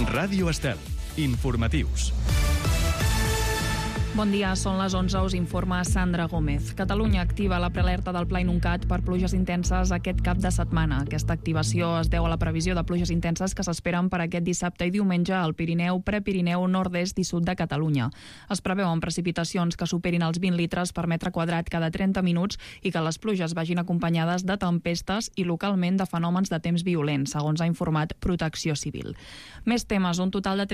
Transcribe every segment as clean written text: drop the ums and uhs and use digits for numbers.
Ràdio Estel. Informatius. Bon dia, són les 11, us informa Sandra Gómez. Catalunya activa la prealerta del Pla Inuncat per pluges intenses aquest cap de setmana. Aquesta activació es deu a la previsió de pluges intenses que s'esperen per aquest dissabte i diumenge al Pirineu, Prepirineu, nord-est i sud de Catalunya. Es preveuen precipitacions que superin els 20 litres per metre quadrat cada 30 minuts i que les pluges vagin acompanyades de tempestes i localment de fenòmens de temps violents, segons ha informat Protecció Civil. Més temes, un total de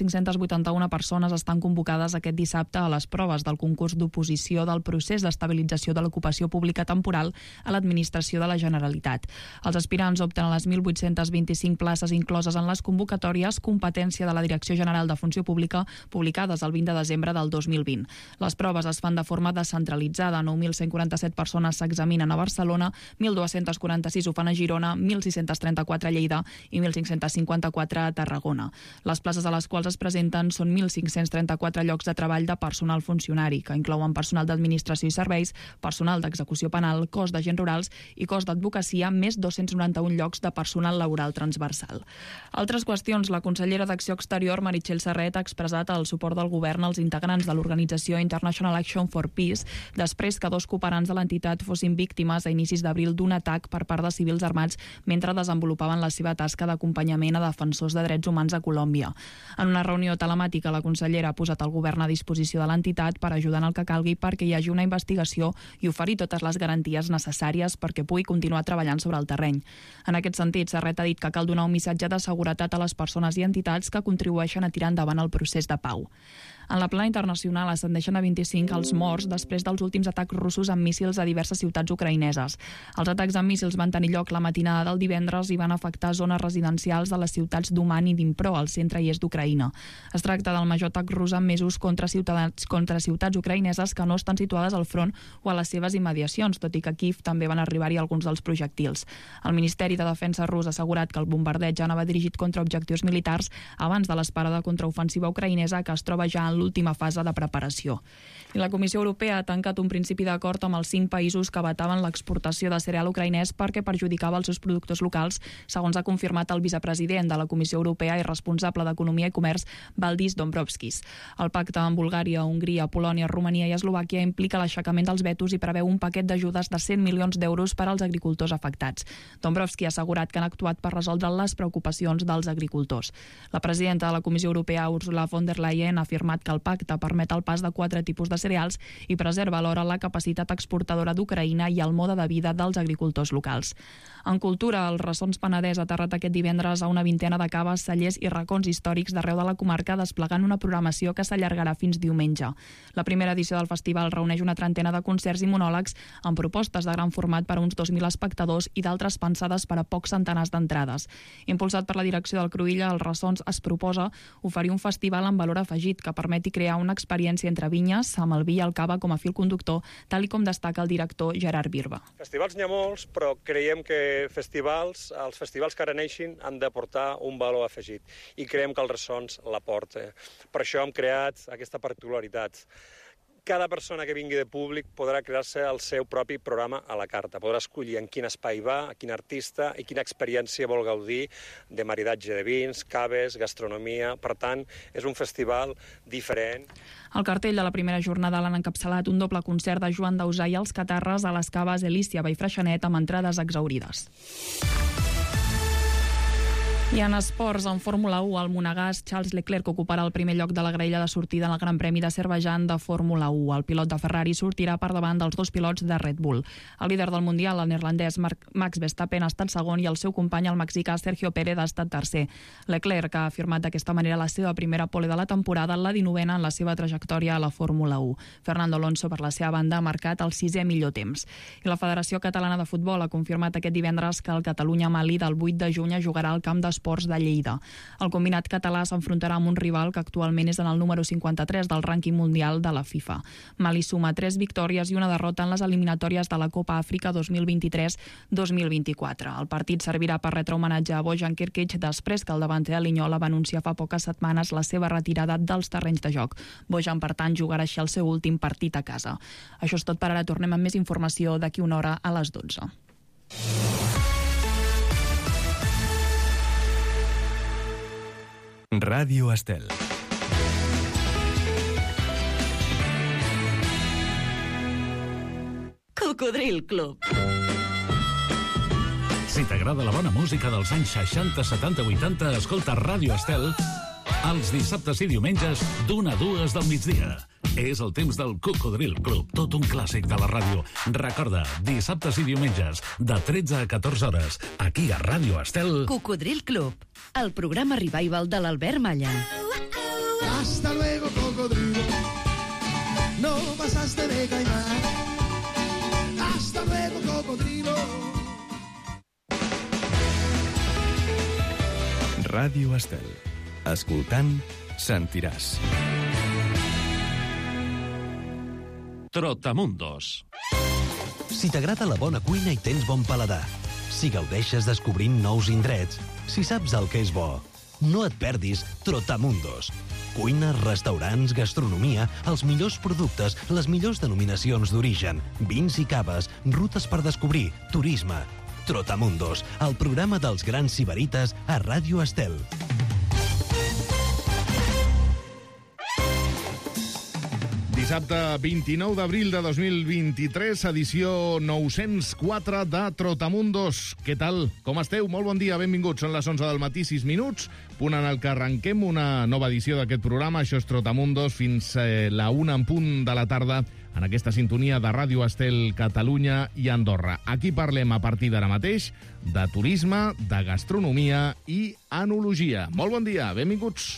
13.581 persones estan convocades aquest dissabte a les proves del concurs d'oposició del procés d'estabilització de l'ocupació pública temporal a l'administració de la Generalitat. Els aspirants opten a les 1.825 places incloses en les convocatòries competència de la Direcció General de Funció Pública publicades el 20 de desembre del 2020. Les proves es fan de forma descentralitzada. 9.147 persones s'examinen a Barcelona, 1.246 ho fan a Girona, 1.634 a Lleida i 1.554 a Tarragona. Les places a les quals es presenten són 1.534 llocs de treball de personal funcionari, que inclouen personal d'administració i serveis, personal d'execució penal, cos d'agents rurals i cos d'advocacia, més 291 llocs de personal laboral transversal. Altres qüestions. La consellera d'Acció Exterior, Meritxell Serret, ha expressat el suport del govern als integrants de l'organització International Action for Peace després que 2 cooperants de l'entitat fossin víctimes a inicis d'abril d'un atac per part de civils armats mentre desenvolupaven la seva tasca d'acompanyament a defensors de drets humans a Colòmbia. En una reunió telemàtica, la consellera ha posat el govern a disposició de l'entitat per ajudar en el que calgui perquè hi hagi una investigació i oferir totes les garanties necessàries perquè pugui continuar treballant sobre el terreny. En aquest sentit, Serret ha dit que cal donar un missatge de seguretat a les persones i entitats que contribueixen a tirar endavant el procés de pau. En la plana internacional ascendeixen a 25 els morts després dels últims atacs russos amb míssils a diverses ciutats ucraïneses. Els atacs amb míssils van tenir lloc la matinada del divendres i van afectar zones residencials de les ciutats d'Uman i d'Dnipro, al centre i est d'Ucraïna. Es tracta del major atac rus en mesos contra ciutats ucraïneses que no estan situades al front o a les seves immediacions, tot i que a Kíev també van arribar-hi alguns dels projectils. El Ministeri de Defensa rus ha assegurat que el bombardeig anava dirigit contra objectius militars abans de l'esperada contraofensiva ucraïnesa, que es troba ja en l'última fase de preparació. I la Comissió Europea ha tancat un principi d'acord amb els 5 països que vetaven l'exportació de cereal ucraïnès perquè perjudicava els seus productors locals, segons ha confirmat el vicepresident de la Comissió Europea i responsable d'Economia i Comerç, Valdis Dombrovskis. El pacte amb Bulgària, Hongria, Polònia, Romania i Eslovàquia implica l'aixecament dels vetos i preveu un paquet d'ajudes de 100 milions d'euros per als agricultors afectats. Dombrovski ha assegurat que han actuat per resoldre les preocupacions dels agricultors. La presidenta de la Comissió Europea, Ursula von der Leyen, ha afirmat que el pacte permet el pas de 4 tipus de cereals i preserva alhora la capacitat exportadora d'Ucraïna i el mode de vida dels agricultors locals. En cultura, el Ressons Penedès ha aterrat aquest divendres a una vintena de caves, cellers i racons històrics d'arreu de la comarca, desplegant una programació que s'allargarà fins diumenge. La primera edició del festival reuneix una trentena de concerts i monòlegs amb propostes de gran format per a uns 2.000 espectadors i d'altres pensades per a pocs centenars d'entrades. Impulsat per la direcció del Cruïlla, el Ressons es proposa oferir un festival amb valor afegit que permeti crear una experiència entre vinyes, amb el vi i el cava com a fil conductor, tal i com destaca el director Gerard Birba. Festivals n'hi ha molts, però creiem que els festivals que ara neixin han de portar un valor afegit i creiem que el Ressons l'aporta. Per això hem creat aquesta particularitat. Cada persona que vingui de públic podrà crear-se el seu propi programa a la carta. Podrà escollir en quin espai va, a quin artista i quina experiència vol gaudir de maridatge de vins, caves, gastronomia. Per tant, és un festival diferent. El cartell de la primera jornada l'han encapçalat un doble concert de Joan Dausà i els Catarres a les caves Elícia Vallfreixenet amb entrades exhaurides. I en esports, en Fórmula 1, al Monegasc, Charles Leclerc ocuparà el primer lloc de la graella de sortida en el Gran Premi d'Azerbaidjan de Fórmula 1. El pilot de Ferrari sortirà per davant dels 2 pilots de Red Bull. El líder del Mundial, el neerlandès Max Verstappen, ha estat segon i el seu company, el mexicà Sergio Pérez, ha estat tercer. Leclerc ha afirmat d'aquesta manera la seva primera pole de la temporada, la 19a en la seva trajectòria a la Fórmula 1. Fernando Alonso, per la seva banda, ha marcat el 6è millor temps. I la Federació Catalana de Futbol ha confirmat aquest divendres que el Catalunya-Mali del 8 de juny jugarà al camp d'esports de Lleida. El combinat català s'enfrontarà amb un rival que actualment és en el número 53 del rànquing mundial de la FIFA. Mali suma 3 victòries i una derrota en les eliminatòries de la Copa Àfrica 2023-2024. El partit servirà per retre homenatge a Bojan Kirkic després que el davanter de Linyola va anunciar fa poques setmanes la seva retirada dels terrenys de joc. Bojan, per tant, jugarà així el seu últim partit a casa. Això és tot per ara. Tornem amb més informació d'aquí una hora a les 12. Ràdio Estel. Cocodril Club. Si t'agrada la bona música dels anys 60, 70, 80, escolta Ràdio Estel els dissabtes i diumenges d'1 a 2 del migdia. És el temps del Cocodril Club, tot un clàssic de la ràdio. Recorda, dissabtes i diumenges, de 13 a 14 hores, aquí a Ràdio Estel. Cocodril Club, el programa revival de l'Albert Malla. Hasta luego, cocodrilo. No pasaste de caimán. Hasta luego, cocodrilo. Ràdio Estel. Escoltant, sentiràs. Trotamundos. Si t'agrada la bona cuina i tens bon paladar, si gaudeixes descobrint nous indrets, si saps el que és bo, no et perdis Trotamundos. Cuina, restaurants, gastronomia, els millors productes, les millors denominacions d'origen, vins i caves, rutes per descobrir, turisme. Trotamundos, el programa dels grans sibarites a Ràdio Estel. Dissabte 29 d'abril de 2023, edició 904 de Trotamundos. Què tal? Com esteu? Molt bon dia, benvinguts. Són les 11 del matí, 6 minuts, punt en el que arrenquem una nova edició d'aquest programa. Això és Trotamundos fins la 1 en punt de la tarda en aquesta sintonia de Ràdio Estel, Catalunya i Andorra. Aquí parlem a partir d'ara mateix de turisme, de gastronomia i enologia. Molt bon dia, benvinguts.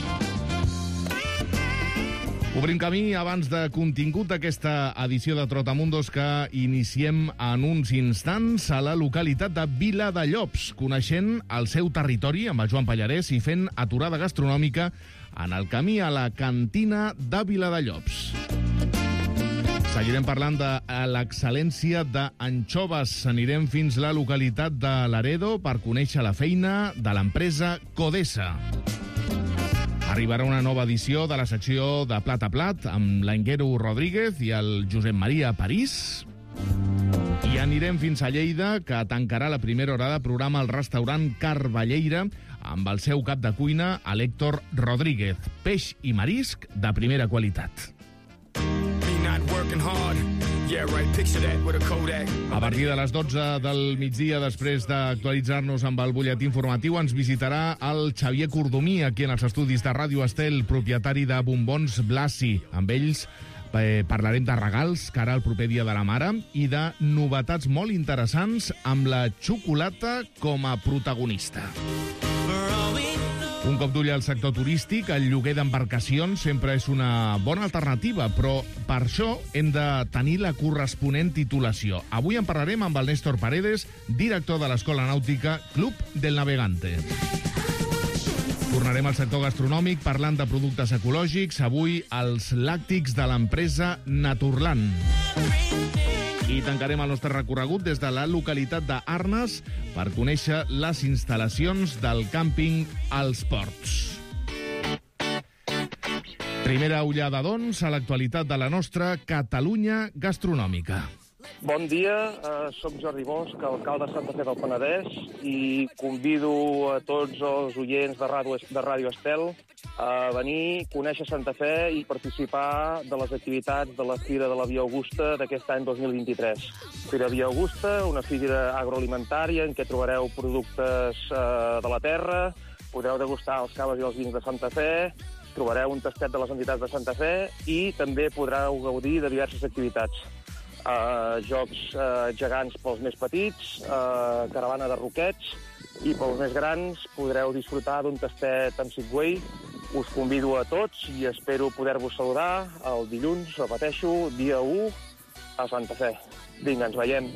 Obrim camí abans de contingut d'aquesta edició de Trotamundos que iniciem en uns instants a la localitat de Viladallops, coneixent el seu territori amb el Joan Pallarès i fent aturada gastronòmica en el camí a la cantina de Viladallops. Seguirem parlant de l'excel·lència d'anxoves. Anirem fins la localitat de Laredo per conèixer la feina de l'empresa Codesa. Arribarà una nova edició de la secció de Plat a Plat amb l'Enguero Rodríguez i el Josep Maria París. I anirem fins a Lleida, que tancarà la primera hora de programa al restaurant Carballeira amb el seu cap de cuina, l'Héctor Rodríguez. Peix i marisc de primera qualitat. A partir de les 12 del migdia, després d'actualitzar-nos amb el butlletí informatiu, ens visitarà el Xavier Cordomí, aquí en els estudis de Ràdio Estel, propietari de Bombons Blasi. Amb ells parlarem de regals cara al proper Dia de la Mare i de novetats molt interessants amb la xocolata com a protagonista. Un cop d'ull al sector turístic, el lloguer d'embarcacions sempre és una bona alternativa, però per això hem de tenir la corresponent titulació. Avui en parlarem amb el Néstor Paredes, director de l'Escola Nàutica Club del Navegante. Tornarem al sector gastronòmic parlant de productes ecològics, avui els làctics de l'empresa Naturland. I tancarem el nostre recorregut des de la localitat d'Arnes per conèixer les instal·lacions del càmping als Ports. Primera ullada, doncs, a l'actualitat de la nostra Catalunya gastronòmica. Bon dia, soc Jordi Bosch, alcalde de Santa Fe del Penedès, i convido a tots els oients de Ràdio Estel a venir, conèixer Santa Fe i participar de les activitats de la Fira de la Via Augusta d'aquest any 2023. Fira Via Augusta, una fira agroalimentària en què trobareu productes de la terra, podreu degustar els caves i els vins de Santa Fe, trobareu un tastet de les entitats de Santa Fe i també podreu gaudir de diverses activitats. Jocs gegants pels més petits, caravana de roquets, i pels més grans podreu disfrutar d'un tastet amb Segway. Us convido a tots i espero poder-vos saludar el dilluns, repeteixo, dia 1 a Santa Fe. Vinga, ens veiem.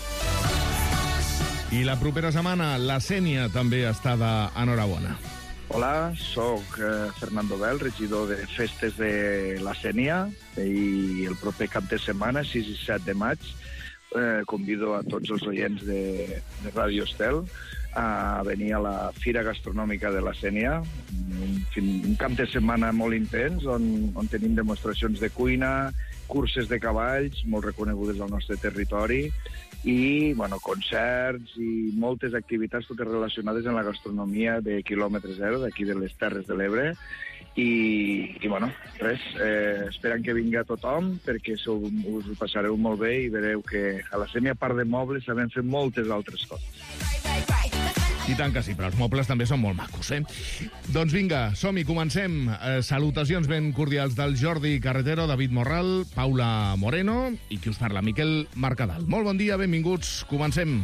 I la propera setmana la Sénia també està d'enhorabona. Hola, soc Fernando Bel, regidor de Festes de la Sénia, i el proper cap de setmana, 6 i 7 de maig, convido a tots els oients de Ràdio Estel a venir a la Fira Gastronòmica de la Sénia, un cap de setmana molt intens on tenim demostracions de cuina curses de cavalls molt reconegudes al nostre territori i concerts i moltes activitats totes relacionades amb la gastronomia de quilòmetre zero, d'aquí de les Terres de l'Ebre. I res, esperant que vinga tothom perquè us ho passareu molt bé i vereu que a la Sénia, a part de mobles, sabem fer moltes altres coses. I tant que sí, però els mobles també són molt macos, eh? Doncs vinga, som-hi, comencem. Salutacions ben cordials del Jordi Carretero, David Morral, Paula Moreno i qui us parla, Miquel Mercadal. Molt bon dia, benvinguts, comencem.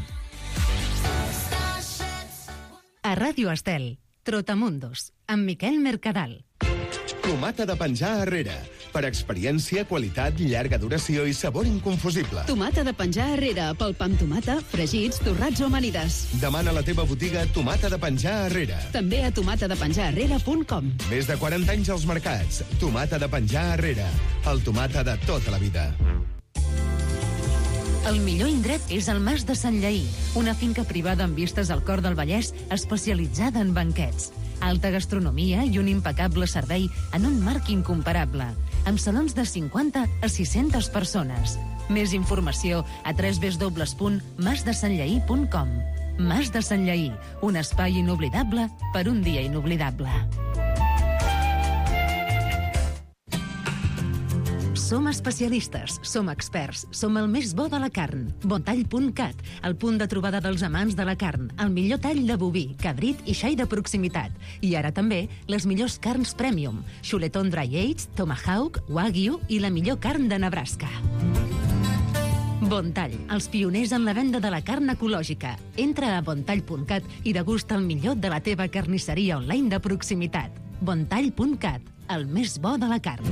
A Ràdio Estel, Trotamundos, amb Miquel Mercadal. Tomata de penjar arrere. Per experiència, qualitat, llarga duració i sabor inconfusible. Tomata de penjar arrere, pel pa amb tomata, fregits, torrats o amanides. Demana a la teva botiga Tomata de penjar arrere. També a tomatadepenjararrere.com. Més de 40 anys als mercats. Tomata de penjar arrere. El tomata de tota la vida. El millor indret és el Mas de Sant Lleí, una finca privada amb vistes al cor del Vallès especialitzada en banquets. Alta gastronomia i un impecable servei en un marc incomparable, amb salons de 50 a 600 persones. Més informació a www.masdesantllaí.com. Mas de Sant Lleí, un espai inoblidable per un dia inoblidable. Som especialistes, som experts, som el més bo de la carn. Bontall.cat, el punt de trobada dels amants de la carn, el millor tall de boví, cabrit i xai de proximitat. I ara també les millors carns premium, chuletón dry aged, tomahawk, wagyu i la millor carn de Nebraska. Bontall, els pioners en la venda de la carn ecològica. Entra a bontall.cat i degusta el millor de la teva carnisseria online de proximitat. Bontall.cat, el més bo de la carn.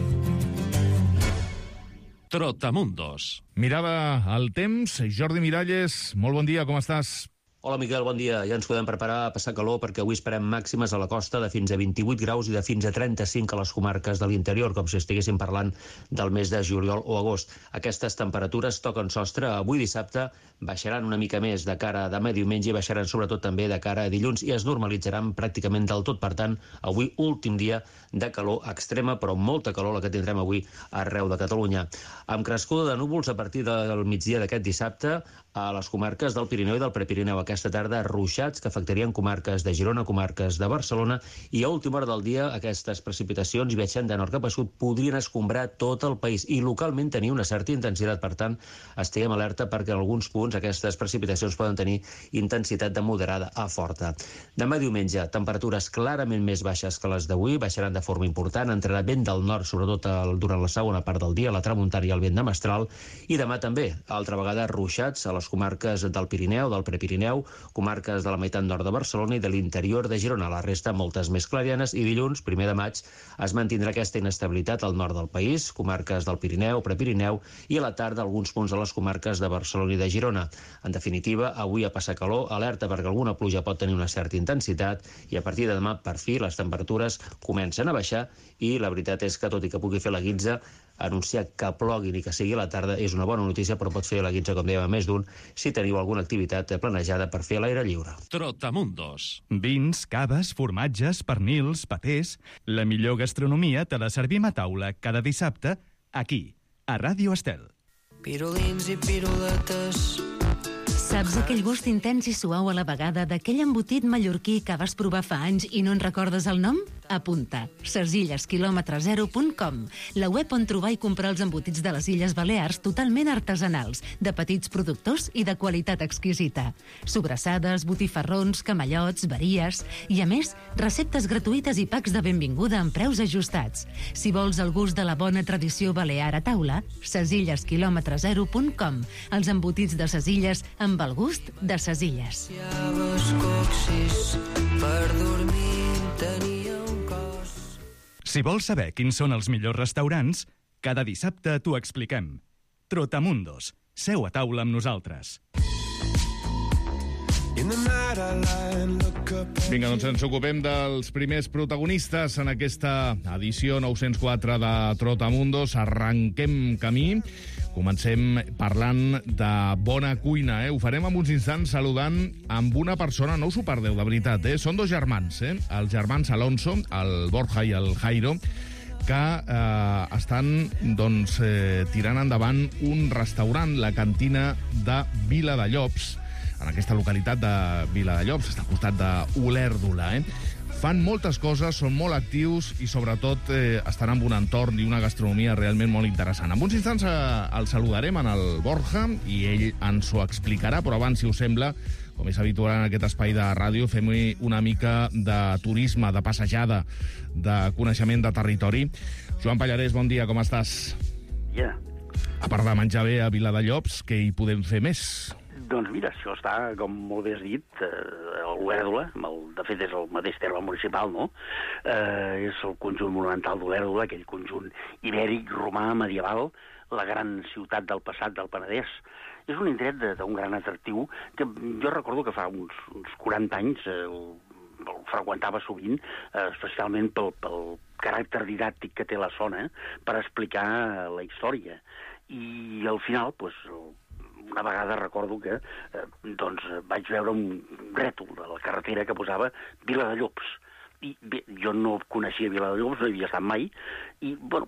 Trotamundos. Mirada al temps. Jordi Miralles, molt bon dia, com estàs? Hola, Miquel, bon dia. Ja ens podem preparar a passar calor perquè avui esperem màximes a la costa de fins a 28 graus i de fins a 35 a les comarques de l'interior, com si estiguéssim parlant del mes de juliol o agost. Aquestes temperatures toquen sostre. Avui dissabte baixaran una mica més de cara a demà diumenge i baixaran sobretot també de cara a dilluns i es normalitzaran pràcticament del tot. Per tant, avui últim dia de calor extrema, però molta calor la que tindrem avui arreu de Catalunya. Amb crescuda de núvols a partir del migdia d'aquest dissabte a les comarques del Pirineu i del Prepirineu. Aquesta tarda, ruixats que afectarien comarques de Girona, comarques de Barcelona, i a última hora del dia aquestes precipitacions, viatjant de nord cap a sud, podrien escombrar tot el país i localment tenir una certa intensitat. Per tant, estiguem alerta perquè en alguns punts aquestes precipitacions poden tenir intensitat de moderada a forta. Demà diumenge, temperatures clarament més baixes que les d'avui, baixaran de forma important, entrarà vent del nord, sobretot durant la segona part del dia, la tramuntana i el vent de mestral, i demà també, altra vegada, ruixats a les comarques del Pirineu, del Prepirineu, comarques de la meitat nord de Barcelona i de l'interior de Girona. La resta, moltes més clarianes, i dilluns, 1 de maig, es mantindrà aquesta inestabilitat al nord del país, comarques del Pirineu, Prepirineu, i a la tarda alguns punts a les comarques de Barcelona i de Girona. En definitiva, avui a passar calor, alerta perquè alguna pluja pot tenir una certa intensitat i a partir de demà, per fi, les temperatures comencen a baixar i la veritat és que, tot i que pugui fer la guitza, anunciar que plogui ni que sigui a la tarda és una bona notícia, però pot fer la guitza, com dèiem, a més d'un, si teniu alguna activitat planejada per fer a l'aire lliure. Trotamundos. Vins, caves, formatges, pernils, patés... La millor gastronomia te la servim a taula cada dissabte aquí, a Ràdio Estel. Pirulins i piruletes. Saps aquell gust intens i suau a la vegada d'aquell embotit mallorquí que vas provar fa anys i no en recordes el nom? Apunta. SesillesQuilòmetre0.com, la web on trobar i comprar els embotits de les Illes Balears totalment artesanals, de petits productors i de qualitat exquisita. Sobrassades, botifarrons, camallots, varies i, a més, receptes gratuïtes i packs de benvinguda amb preus ajustats. Si vols el gust de la bona tradició balear a taula, SesillesQuilòmetre0.com, els embotits de ses Illes amb el gust de ses Illes. Per dormir tenia un cos. Si vols saber quins són els millors restaurants, cada dissabte t'ho expliquem. Trotamundos. Seu a taula amb nosaltres. Vinga, doncs ens ocupem dels primers protagonistes en aquesta edició 904 de Trotamundos. Arrenquem camí. Comencem parlant de bona cuina, Ho farem en uns instants saludant amb una persona, no us ho perdeu, de veritat, Són dos germans, Els germans Alonso, el Borja i el Jairo, que estan tirant endavant un restaurant, la cantina de Viladallops, en aquesta localitat de Viladallops, està al costat d'Olèrdola. Fan moltes coses, són molt actius i, sobretot, estan en un entorn i una gastronomia realment molt interessant. En uns instants el saludarem en el Borja i ell ens ho explicarà, però abans, si us sembla, com és habitual en aquest espai de ràdio, fem una mica de turisme, de passejada, de coneixement de territori. Joan Pallarès, bon dia, com estàs? Ja. A part de menjar bé a Viladallops, què hi podem fer més? Doncs mira, això està, com molt bé has dit, a Olèrdola, de fet és el mateix terme municipal, no? És el conjunt monumental d'Olèrdola, aquell conjunt ibèric, romà, medieval, la gran ciutat del passat del Penedès. És un indret d'un gran atractiu que jo recordo que fa uns 40 anys el freqüentava sovint, especialment pel caràcter didàctic que té la zona per explicar la història. I al final, una vegada recordo que vaig veure un rètol de la carretera que posava Viladallops. I bé, jo no coneixia Viladallops, no hi havia estat mai, i, bueno,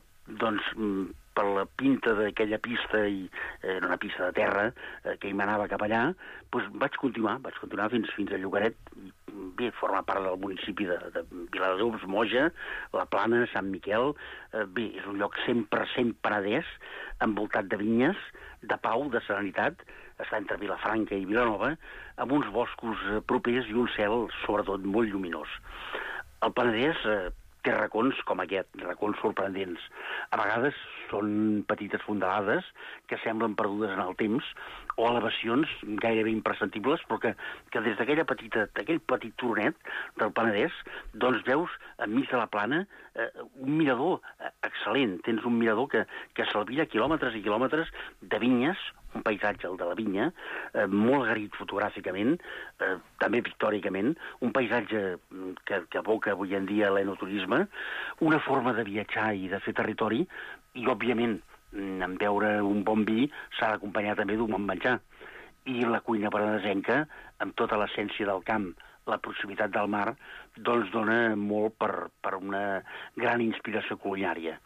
per la pinta d'aquella pista, i era una pista de terra que hi manava cap allà, vaig continuar fins a Llogaret. Bé, forma part del municipi de Viladallops, Moja, La Plana, Sant Miquel. Bé, és un lloc 100% penedès, envoltat de vinyes, de pau, de serenitat. Està entre Vilafranca i Vilanova, amb uns boscos propers i un cel, sobretot, molt lluminós. El Penedès té racons com aquest, racons sorprendents. A vegades són petites fondalades que semblen perdudes en el temps, o elevacions gairebé imperceptibles, però que des d'aquell petit turonet del Penedès, veus enmig de la plana un mirador excel·lent. Tens un mirador que s'albira quilòmetres i quilòmetres de vinyes, un paisatge, el de la vinya, molt agraït fotogràficament, també pictòricament, un paisatge que evoca avui en dia l'enoturisme, una forma de viatjar i de fer territori, i, òbviament, en beure un bon vi s'ha d'acompanyar també d'un bon menjar. I la cuina penedesenca, amb tota l'essència del camp, la proximitat del mar, dona molt per una gran inspiració culinària.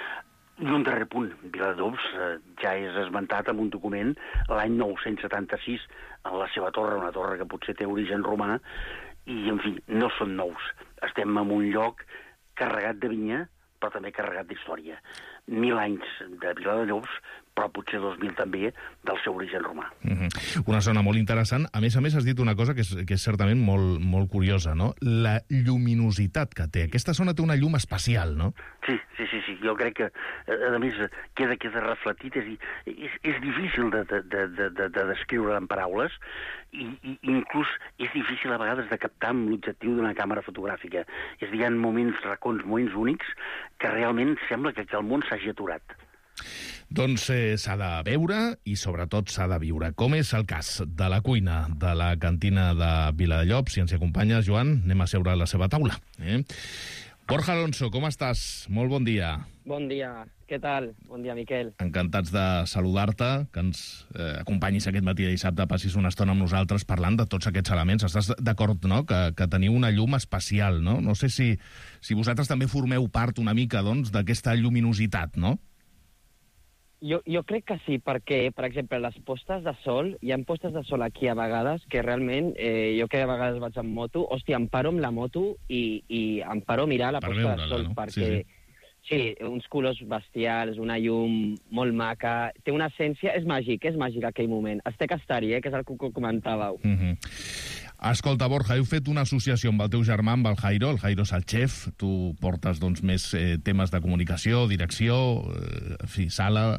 I un darrer punt, Viladallops ja és esmentat en un document l'any 976 en la seva torre, una torre que potser té origen romà, i, en fi, no són nous. Estem en un lloc carregat de vinya, però també carregat d'història. 1000 anys de Viladallops, però potser 2000 també del seu origen romà. Una zona molt interessant. A més, has dit una cosa que és certament molt, molt curiosa, no? La lluminositat que té. Aquesta zona té una llum especial, no? Sí. Jo crec que, a més, queda reflectit. És difícil de descriure en paraules, i inclús és difícil a vegades de captar amb l'objectiu d'una càmera fotogràfica. És a dir, hi ha moments únics que realment sembla que el món s'hagi aturat. Doncs s'ha de veure i, sobretot, s'ha de viure. Com és el cas de la cuina de la cantina de Viladallops? Si ens hi acompanya, Joan, anem a seure a la seva taula. Borja Alonso, com estàs? Molt bon dia. Bon dia. Què tal? Bon dia, Miquel. Encantats de saludar-te, que ens acompanyis aquest matí de dissabte, passis una estona amb nosaltres parlant de tots aquests elements. Estàs d'acord, no?, que teniu una llum especial, no? No sé si vosaltres també formeu part una mica, doncs, d'aquesta lluminositat, no? Jo crec que sí, perquè, per exemple, les postes de sol, hi ha postes de sol aquí a vegades que realment, jo que a vegades vaig amb moto, hòstia, em paro amb la moto i em paro a mirar la posta de sol, perquè sí, uns colors bestials, una llum molt maca, té una essència, és màgic aquell moment. Es té que estar-hi, que és el que comentàveu. Escolta, Borja, heu fet una associació amb el teu germà, amb el Jairo és el xef, tu portes més temes de comunicació, direcció, sala,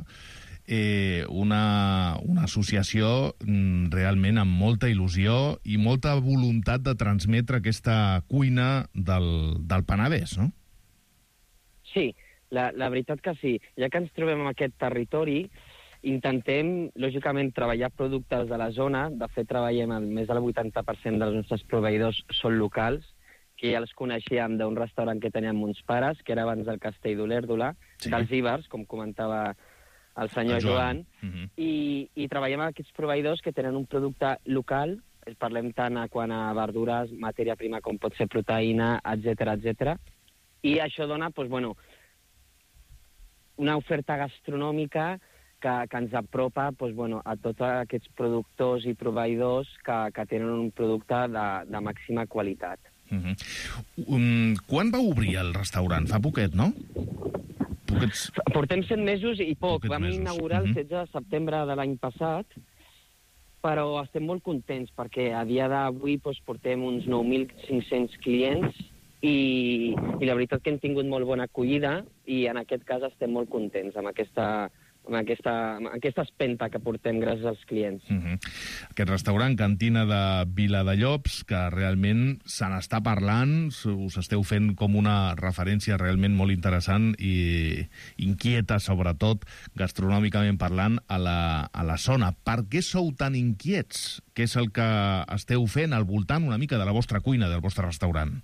una associació realment amb molta il·lusió i molta voluntat de transmetre aquesta cuina del Penedès, no? Sí, la veritat que sí. Ja que ens trobem en aquest territori, intentem, lògicament, treballar productes de la zona. De fet, treballem més del 80% dels nostres proveïdors són locals, que ja els coneixíem d'un restaurant que teníem uns pares, que era abans del Castell d'Olèrdola, dels Ibers, com comentava el senyor Joan. I treballem amb aquests proveïdors que tenen un producte local, parlem tant quant a verdures, matèria prima com pot ser proteïna, etc. I això dona, una oferta gastronòmica que ens apropa a tots aquests productors i proveïdors que tenen un producte de màxima qualitat. Quan va obrir el restaurant? Fa poquet, no? Portem 7 mesos i poc. Vam inaugurar el 16 de setembre de l'any passat, però estem molt contents perquè a dia d'avui portem uns 9.500 clients i la veritat que hem tingut molt bona acollida i en aquest cas estem molt contents amb aquesta espenta que portem gràcies als clients. Aquest restaurant, Cantina de Viladallops, que realment se n'està parlant, us esteu fent com una referència realment molt interessant i inquieta, sobretot, gastronòmicament parlant, a la zona. Per què sou tan inquiets? Què és el que esteu fent al voltant una mica de la vostra cuina, del vostre restaurant?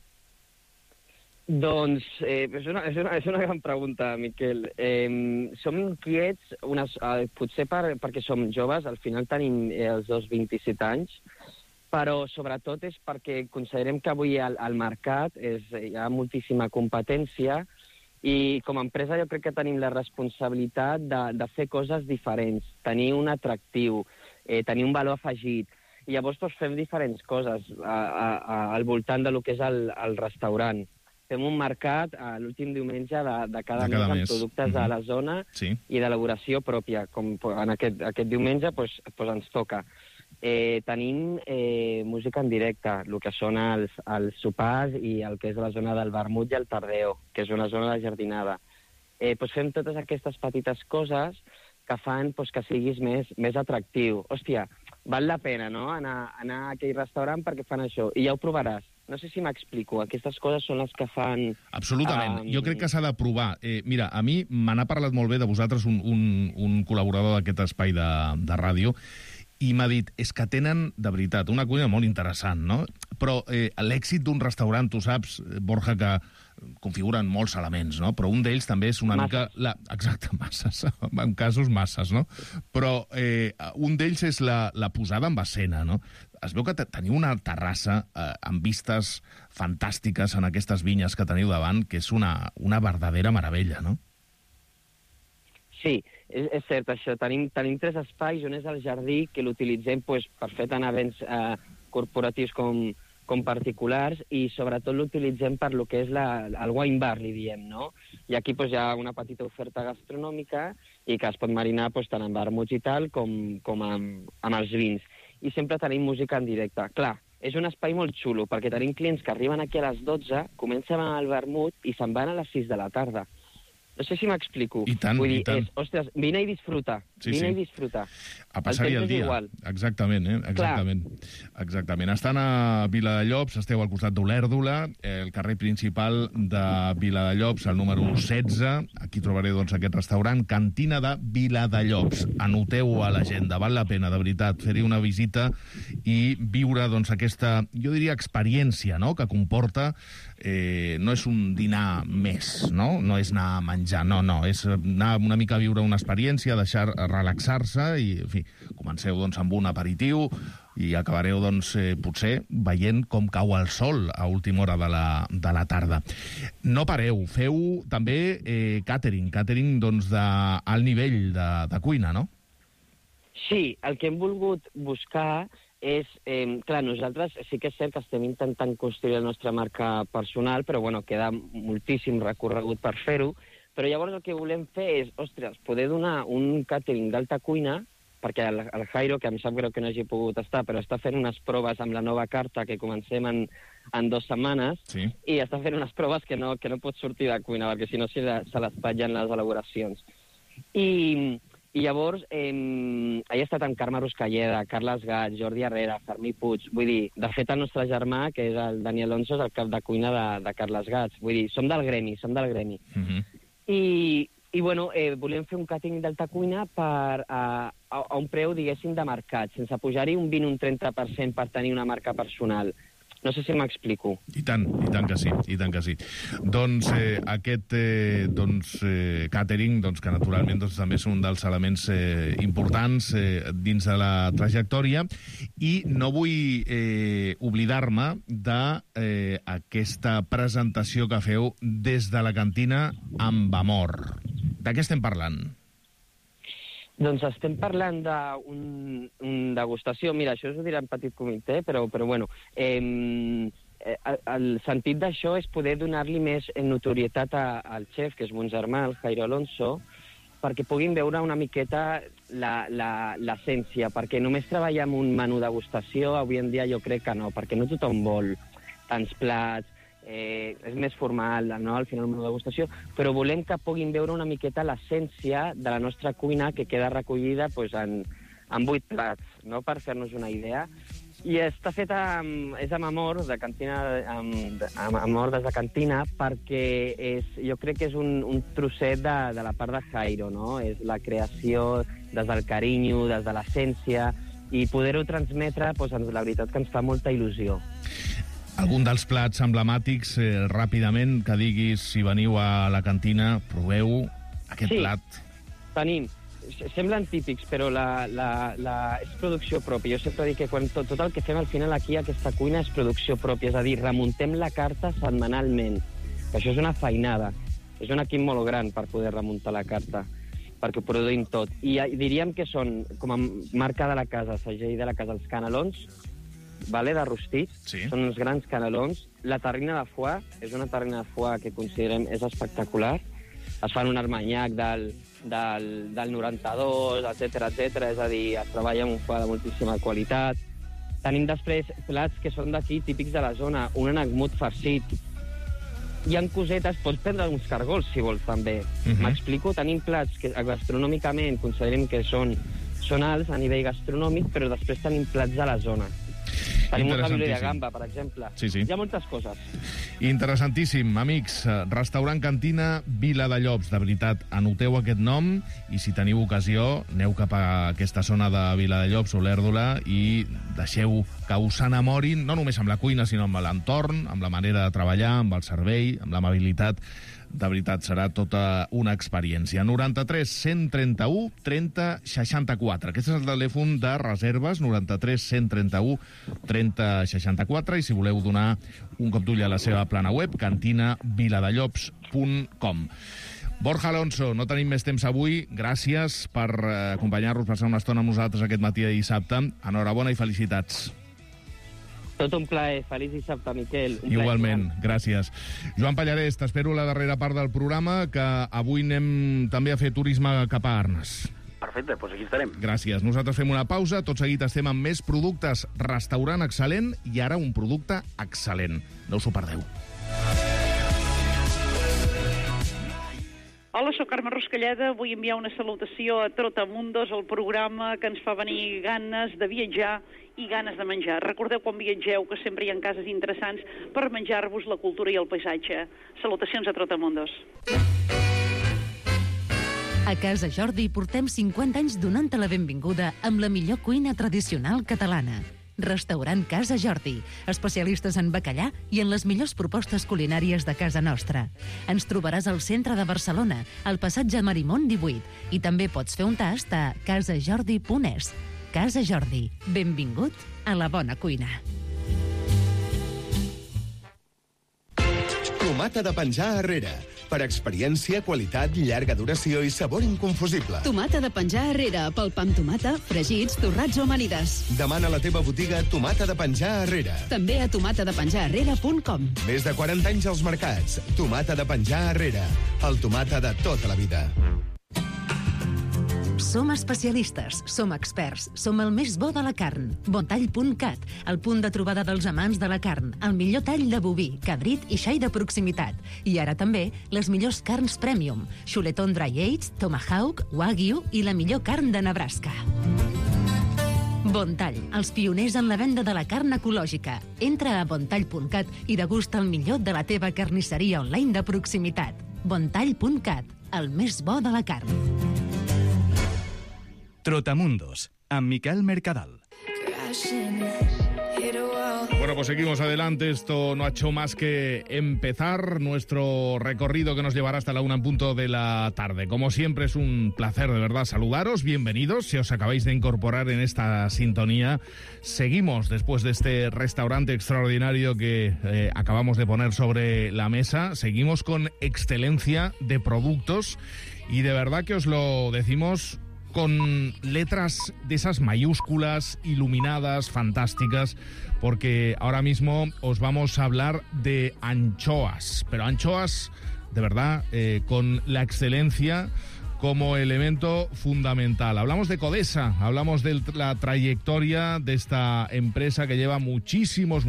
Doncs és una gran pregunta, Miquel. Som inquiets, potser perquè som joves, al final tenim els 27 anys, però sobretot és perquè considerem que avui al mercat hi ha moltíssima competència i com a empresa jo crec que tenim la responsabilitat de fer coses diferents, tenir un atractiu, tenir un valor afegit. I llavors fem diferents coses al voltant del que és el restaurant. Fem un mercat l'últim diumenge de cada mes amb productes de la zona i d'elaboració pròpia. Com en aquest diumenge ens toca. Tenim música en directe, el que són els sopars i el que és la zona del vermut i el tardeo, que és una zona de jardinada. Fem totes aquestes petites coses que fan que siguis més atractiu. Hòstia, val la pena, no?, anar a aquell restaurant perquè fan això. I ja ho provaràs. No sé si m'explico. Aquestes coses són les que fan... Absolutament. Jo crec que s'ha de provar. Mira, a mi me n'ha parlat molt bé de vosaltres un col·laborador d'aquest espai de ràdio i m'ha dit, és que tenen, de veritat, una cuina molt interessant, no? Però l'èxit d'un restaurant, tu saps, Borja, que configuren molts elements, no? Però un d'ells també és una mica... Exacte, masses. En casos, masses, no? Però un d'ells és la posada en escena, no? Es veu que teniu una terrassa amb vistes fantàstiques en aquestes vinyes que teniu davant, que és una verdadera meravella, no? Sí, és cert això. Tenim 3 espais, on és el jardí, que l'utilitzem per fer tant events corporatius com particulars, i sobretot l'utilitzem per lo que és el wine bar, li diem, no? I aquí hi ha una petita oferta gastronòmica i que es pot marinar tant amb vermuts i tal com amb els vins. I sempre tenim música en directe. Clar, és un espai molt xulo, perquè tenim clients que arriben aquí a les 12, comencen amb el vermut i se'n van a les 6 de la tarda. No sé si m'explico. I tant, Vull dir, i tant. Ostres, vine i disfruta. Vine i disfruta. A passar-hi el dia. Igual. Exactament, Exactament. Estan a Viladallops, esteu al costat d'Olèrdola, el carrer principal de Viladallops, el número 16. Aquí trobareu aquest restaurant, Cantina de Viladallops. Anoteu a l'agenda, val la pena, de veritat, fer-hi una visita i viure aquesta, jo diria, experiència, no?, que comporta. No és un dinar més, no? No és anar a menjar, no, és anar una mica a viure una experiència, deixar relaxar-se i, en fi, comenceu amb un aperitiu i acabareu, potser veient com cau el sol a última hora de la tarda. No pareu, feu també catering d'alt nivell de cuina, no? Sí, el que hem volgut buscar és, clar, nosaltres sí que és cert que estem intentant construir la nostra marca personal, però, queda moltíssim recorregut per fer-ho, però llavors el que volem fer és, poder donar un catering d'alta cuina, perquè el Jairo, que em sap greu que no hagi pogut estar, però està fent unes proves amb la nova carta que comencem en 2 setmanes, i està fent unes proves que no pot sortir de cuina, perquè si no se l'espatllen les elaboracions. I llavors, he estat amb Carme Ruscalleda, Carles Gat, Jordi Herrera, Fermí Puig. Vull dir, de fet, el nostre germà, que és el Daniel Onso, és el cap de cuina de Carles Gat. Vull dir, som del gremi. I volem fer un càtering d'alta cuina a un preu, diguéssim, de mercat, sense pujar-hi un 20 o un 30% per tenir una marca personal. No sé si m'explico. I tant que sí. Doncs aquest càtering, que naturalment també és un dels elements importants dins de la trajectòria, i no vull oblidar-me d'aquesta presentació que feu des de la cantina amb amor. De què estem parlant? Doncs estem parlant d'un degustació. Mira, això us ho diré en petit comitè, però bueno. El sentit d'això és poder donar-li més notorietat al xef, que és mon germà, el Jairo Alonso, perquè puguin veure una miqueta l'essència, perquè només treballar amb un menú degustació avui en dia jo crec que no, perquè no tothom vol tants plats, és més formal, no?, al final el menú degustació, però volem que puguin veure una miqueta l'essència de la nostra cuina que queda recollida doncs, en 8 plats, no?, per fer-nos una idea. I està feta és amb amor, de cantina, amb amor des de cantina, perquè jo crec que és un trosset de la part de Jairo, no? És la creació des del carinyo, des de l'essència, i poder-ho transmetre, doncs, la veritat que ens fa molta il·lusió. Algun dels plats emblemàtics, ràpidament, que diguis, si veniu a la cantina, proveu aquest plat. Sí, tenim. Semblen típics, però és producció pròpia. Jo sempre dic que tot el que fem al final aquí a aquesta cuina és producció pròpia, és a dir, remuntem la carta setmanalment. Això és una feinada. És un equip molt gran per poder remuntar la carta, perquè ho produïm tot. I diríem que són, com a marca de la casa, segell de la casa, els canelons, de rostit, són uns grans canelons. La terrina de foie és una terrina de foie que considerem és espectacular. Es fan un armanyac del 92, etc. És a dir, es treballa amb un foie de moltíssima qualitat. Tenim després plats que són d'aquí, típics de la zona, un anagmut farcit. Hi ha cosetes, pots prendre uns cargols, si vols, també. M'explico? Tenim plats que gastronòmicament considerem que són alts a nivell gastronòmic, però després tenim plats de la zona. Tenim un ravioli de gamba, per exemple. Sí. Hi ha moltes coses. Interessantíssim. Amics, restaurant Cantina Vila de Llops. De veritat, anoteu aquest nom i si teniu ocasió, aneu cap a aquesta zona de Vila de Llops, Olèrdola, i deixeu que us enamorin, no només amb la cuina, sinó amb l'entorn, amb la manera de treballar, amb el servei, amb l'amabilitat. De veritat, serà tota una experiència. 93 131 30 64. Aquest és el telèfon de reserves, 93 131 30 64, i si voleu donar un cop d'ull a la seva plana web, cantinaviladallops.com. Borja Alonso, no tenim més temps avui. Gràcies per acompanyar-nos, passar una estona amb nosaltres aquest matí de dissabte. Enhorabona i felicitats. Tot un plaer. Feliç dissabte, Miquel. Igualment, gràcies. Joan Pallarès, t'espero a la darrera part del programa, que avui anem també a fer turisme cap a Arnes. Perfecte, doncs aquí estarem. Gràcies. Nosaltres fem una pausa, tot seguit estem amb més productes. Restaurant excel·lent i ara un producte excel·lent. No us ho perdeu. Hola, soc Carme Ruscalleda. Vull enviar una salutació a Trotamundos, el programa que ens fa venir ganes de viatjar i ganes de menjar. Recordeu quan viatgeu que sempre hi ha cases interessants per menjar-vos la cultura i el paisatge. Salutacions a Trotamundos. A Casa Jordi portem 50 anys donant-te la benvinguda amb la millor cuina tradicional catalana. Restaurant Casa Jordi, especialistes en bacallà i en les millors propostes culinàries de casa nostra. Ens trobaràs al centre de Barcelona, al passatge Marimón 18, i també pots fer un tast a casajordi.es. Casa Jordi, benvingut a la bona cuina. Tomata de penjar a Herrera. Per experiència, qualitat, llarga duració i sabor inconfusible. Tomata de penjar a Herrera, pel pa amb tomata, fregits, torrats o amanides. Demana a la teva botiga Tomata de penjar a Herrera. També a tomatadepenjarherrera.com. Més de 40 anys als mercats. Tomata de penjar a Herrera. El tomata de tota la vida. Som especialistes, som experts, som el més bo de la carn. Bontall.cat, el punt de trobada dels amants de la carn, el millor tall de boví, cabrit i xai de proximitat. I ara també les millors carns premium, xuletón dry aged, tomahawk, wagyu i la millor carn de Nebraska. Bontall, els pioners en la venda de la carn ecològica. Entra a bontall.cat i degusta el millor de la teva carnisseria online de proximitat. Bontall.cat, el més bo de la carn. Trotamundos, amb Miquel Mercadal. Bueno, pues seguimos adelante. Esto no ha hecho más que empezar nuestro recorrido que nos llevará hasta la 1 en punto de la tarde. Como siempre, es un placer de verdad saludaros. Bienvenidos. Si os acabáis de incorporar en esta sintonía, seguimos después de este restaurante extraordinario que acabamos de poner sobre la mesa. Seguimos con excelencia de productos Y de verdad que os lo decimos con letras de esas mayúsculas, iluminadas, fantásticas, porque ahora mismo os vamos a hablar de anchoas, pero anchoas de verdad con la excelencia como elemento fundamental. Hablamos de Codesa, hablamos de la trayectoria de esta empresa que lleva muchísimos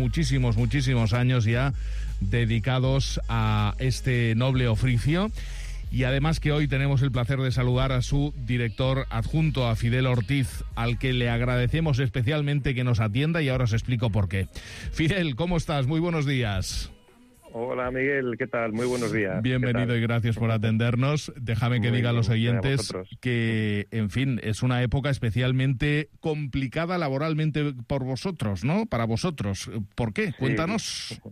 años ya dedicados a este noble oficio. Y además que hoy tenemos el placer de saludar a su director adjunto, a Fidel Ortiz, al que le agradecemos especialmente que nos atienda y ahora os explico por qué. Fidel, ¿cómo estás? Muy buenos días. Hola Miguel, ¿qué tal? Muy buenos días. Bienvenido y gracias por atendernos. Déjame que diga a los oyentes que, en fin, es una época especialmente complicada laboralmente por vosotros, ¿no? Para vosotros. ¿Por qué? Cuéntanos.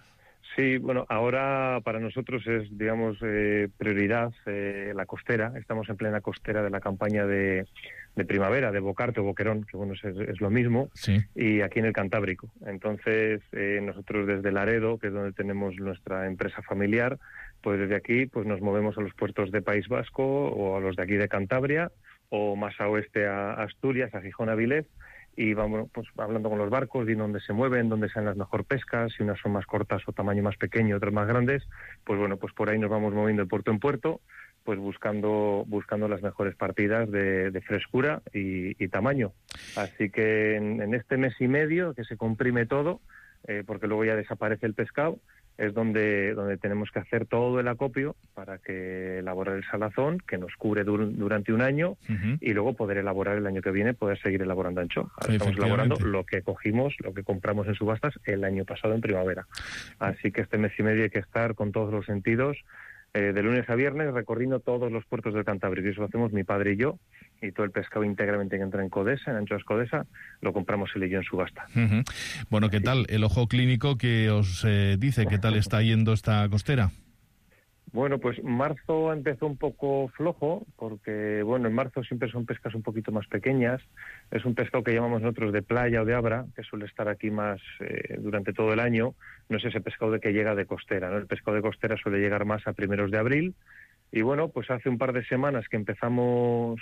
Sí, bueno, ahora para nosotros es, digamos, prioridad la costera. Estamos en plena costera de la campaña de primavera, de Bocarte o Boquerón, que bueno, es lo mismo, sí. Y aquí en el Cantábrico. Entonces, nosotros desde Laredo, que es donde tenemos nuestra empresa familiar, pues desde aquí pues nos movemos a los puertos de País Vasco o a los de aquí de Cantabria, o más a oeste a Asturias, a Gijón, Avilés, y vamos pues hablando con los barcos y dónde se mueven, dónde sean las mejor pescas, si unas son más cortas o tamaño más pequeño, otras más grandes, pues bueno, pues por ahí nos vamos moviendo de puerto en puerto, pues buscando las mejores partidas de frescura y tamaño. Así que en este mes y medio que se comprime todo, porque luego ya desaparece el pescado, es donde tenemos que hacer todo el acopio para que elaborar el salazón, que nos cubre durante un año, y luego poder elaborar el año que viene, poder seguir elaborando anchoa. Ahora estamos elaborando lo que cogimos, lo que compramos en subastas el año pasado en primavera. Así que este mes y medio hay que estar con todos los sentidos, de lunes a viernes, recorriendo todos los puertos del Cantábrico. Y eso lo hacemos mi padre y yo, y todo el pescado íntegramente que entra en Codesa, en anchoas Codesa, lo compramos él y yo en subasta. Bueno, ¿qué tal el ojo clínico que os dice? ¿Qué tal está yendo esta costera? Bueno, pues marzo empezó un poco flojo, porque bueno, en marzo siempre son pescas un poquito más pequeñas. Es un pescado que llamamos nosotros de playa o de abra, que suele estar aquí más durante todo el año. No es ese pescado de que llega de costera, ¿no? El pescado de costera suele llegar más a primeros de abril. Y bueno, pues hace un par de semanas que empezamos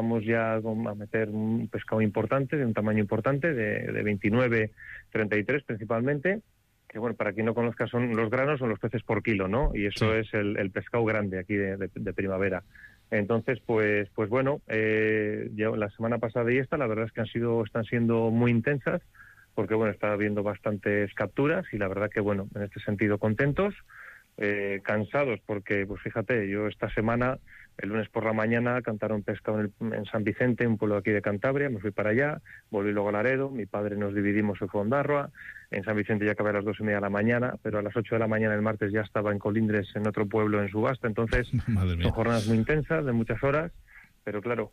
ya a meter un pescado importante, de un tamaño importante, de 29, 33 principalmente. Que bueno, para quien no conozca, son los granos, son los peces por kilo, ¿no? Y eso es el pescado grande aquí de primavera. Entonces, pues bueno, ya la semana pasada y esta, la verdad es que están siendo muy intensas, porque bueno, está habiendo bastantes capturas y la verdad que bueno, en este sentido contentos, cansados, porque pues fíjate, yo esta semana, el lunes por la mañana, cantaron pescado en San Vicente, un pueblo aquí de Cantabria, me fui para allá, volví luego a Laredo, mi padre nos dividimos, se fue a Ondarroa, en San Vicente ya acabé a las 2:30 de la mañana, pero a las 8 de la mañana el martes ya estaba en Colindres, en otro pueblo en subasta, entonces son jornadas muy intensas, de muchas horas, pero claro,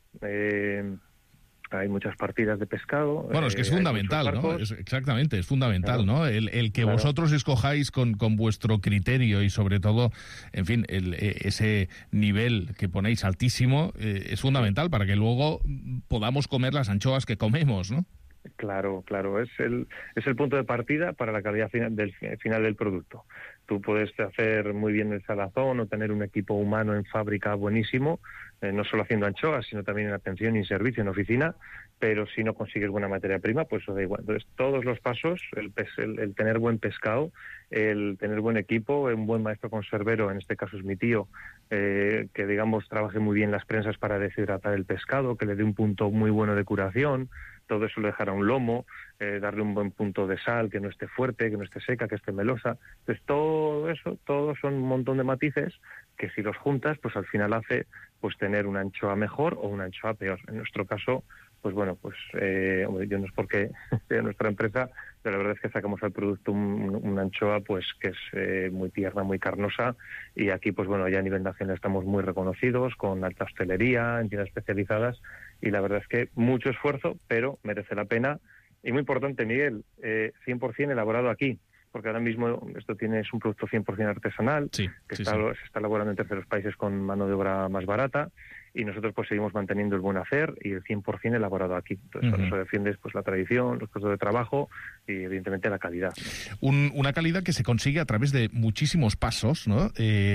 hay muchas partidas de pescado. Bueno, es que es fundamental, ¿no? Exactamente, es fundamental, claro, ¿no? El que vosotros escojáis con vuestro criterio y sobre todo, en fin, ese nivel que ponéis altísimo es fundamental para que luego podamos comer las anchoas que comemos, ¿no? Claro, es el punto de partida para la calidad final del producto. Tú puedes hacer muy bien el salazón o tener un equipo humano en fábrica buenísimo, no solo haciendo anchoas, sino también en atención y en servicio, en oficina, pero si no consigues buena materia prima, pues eso da igual. Entonces, todos los pasos, el tener buen pescado, el tener buen equipo, un buen maestro conservero, en este caso es mi tío, que digamos trabaje muy bien las prensas para deshidratar el pescado, que le dé un punto muy bueno de curación, todo eso lo dejará un lomo, darle un buen punto de sal, que no esté fuerte, que no esté seca, que esté melosa. Entonces todo eso, todos son un montón de matices que si los juntas, pues al final hace pues tener una anchoa mejor o una anchoa peor. En nuestro caso, pues bueno, pues yo no es porque sea nuestra empresa, pero la verdad es que sacamos al producto una anchoa pues que es muy tierna, muy carnosa, y aquí pues bueno, ya a nivel nacional estamos muy reconocidos, con alta hostelería, entidades especializadas, y la verdad es que mucho esfuerzo, pero merece la pena. Y muy importante, Miguel, 100% elaborado aquí, porque ahora mismo esto es un producto 100% artesanal, se está elaborando en terceros países con mano de obra más barata, y nosotros pues seguimos manteniendo el buen hacer y el 100% elaborado aquí. Entonces, con eso defiendes pues la tradición, los puestos de trabajo y evidentemente la calidad. Una calidad que se consigue a través de muchísimos pasos, ¿no?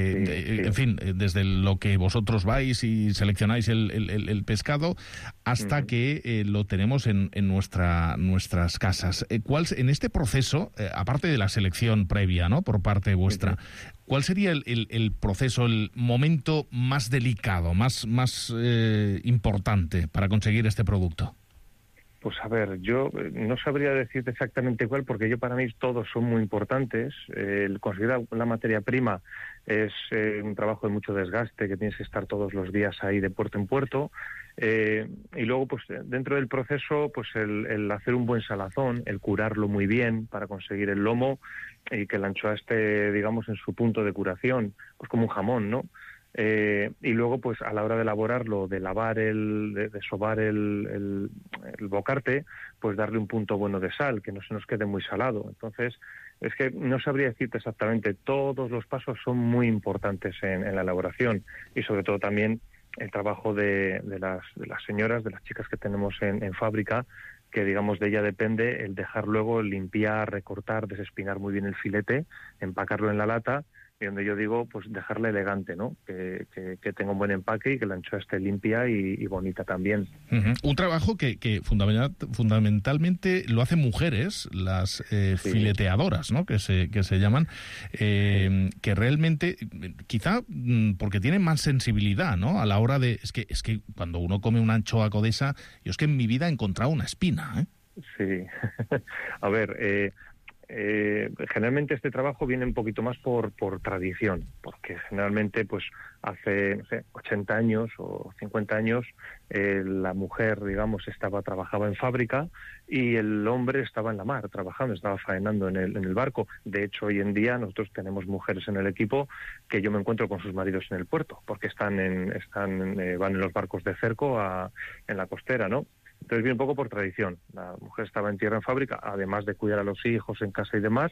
En fin, desde lo que vosotros vais y seleccionáis el pescado hasta que lo tenemos en nuestras casas. En este proceso, aparte de la selección previa, ¿no?, por parte vuestra, ¿cuál sería el proceso, el momento más delicado, más importante para conseguir este producto? Pues a ver, yo no sabría decirte exactamente cuál, porque para mí todos son muy importantes. El conseguir la materia prima es un trabajo de mucho desgaste, que tienes que estar todos los días ahí de puerto en puerto. Y luego, pues dentro del proceso, pues el hacer un buen salazón, el curarlo muy bien para conseguir el lomo y que la anchoa esté, digamos, en su punto de curación, pues como un jamón, ¿no? Y luego, pues a la hora de elaborarlo, de lavar de sobar el bocarte, pues darle un punto bueno de sal, que no se nos quede muy salado. Entonces, es que no sabría decirte exactamente, todos los pasos son muy importantes en la elaboración y sobre todo también el trabajo de las señoras, de las chicas que tenemos en fábrica, que digamos de ella depende el dejar luego limpiar, recortar, desespinar muy bien el filete, empacarlo en la lata, y donde yo digo, pues dejarla elegante, ¿no? Que tenga un buen empaque y que la anchoa esté limpia y bonita también. Un trabajo que fundamentalmente lo hacen mujeres, las fileteadoras, ¿no?, que se llaman, que realmente, quizá porque tienen más sensibilidad, ¿no?, a la hora de... Es que cuando uno come una anchoa codesa, yo es que en mi vida he encontrado una espina, ¿eh? Sí. A ver... generalmente este trabajo viene un poquito más por tradición, porque generalmente pues hace, no sé, 80 años o 50 años la mujer, digamos, trabajaba en fábrica y el hombre estaba en la mar trabajando, estaba faenando en el barco. De hecho, hoy en día nosotros tenemos mujeres en el equipo que yo me encuentro con sus maridos en el puerto, porque van en los barcos de cerco en la costera, ¿no? Entonces viene un poco por tradición. La mujer estaba en tierra en fábrica, además de cuidar a los hijos en casa y demás,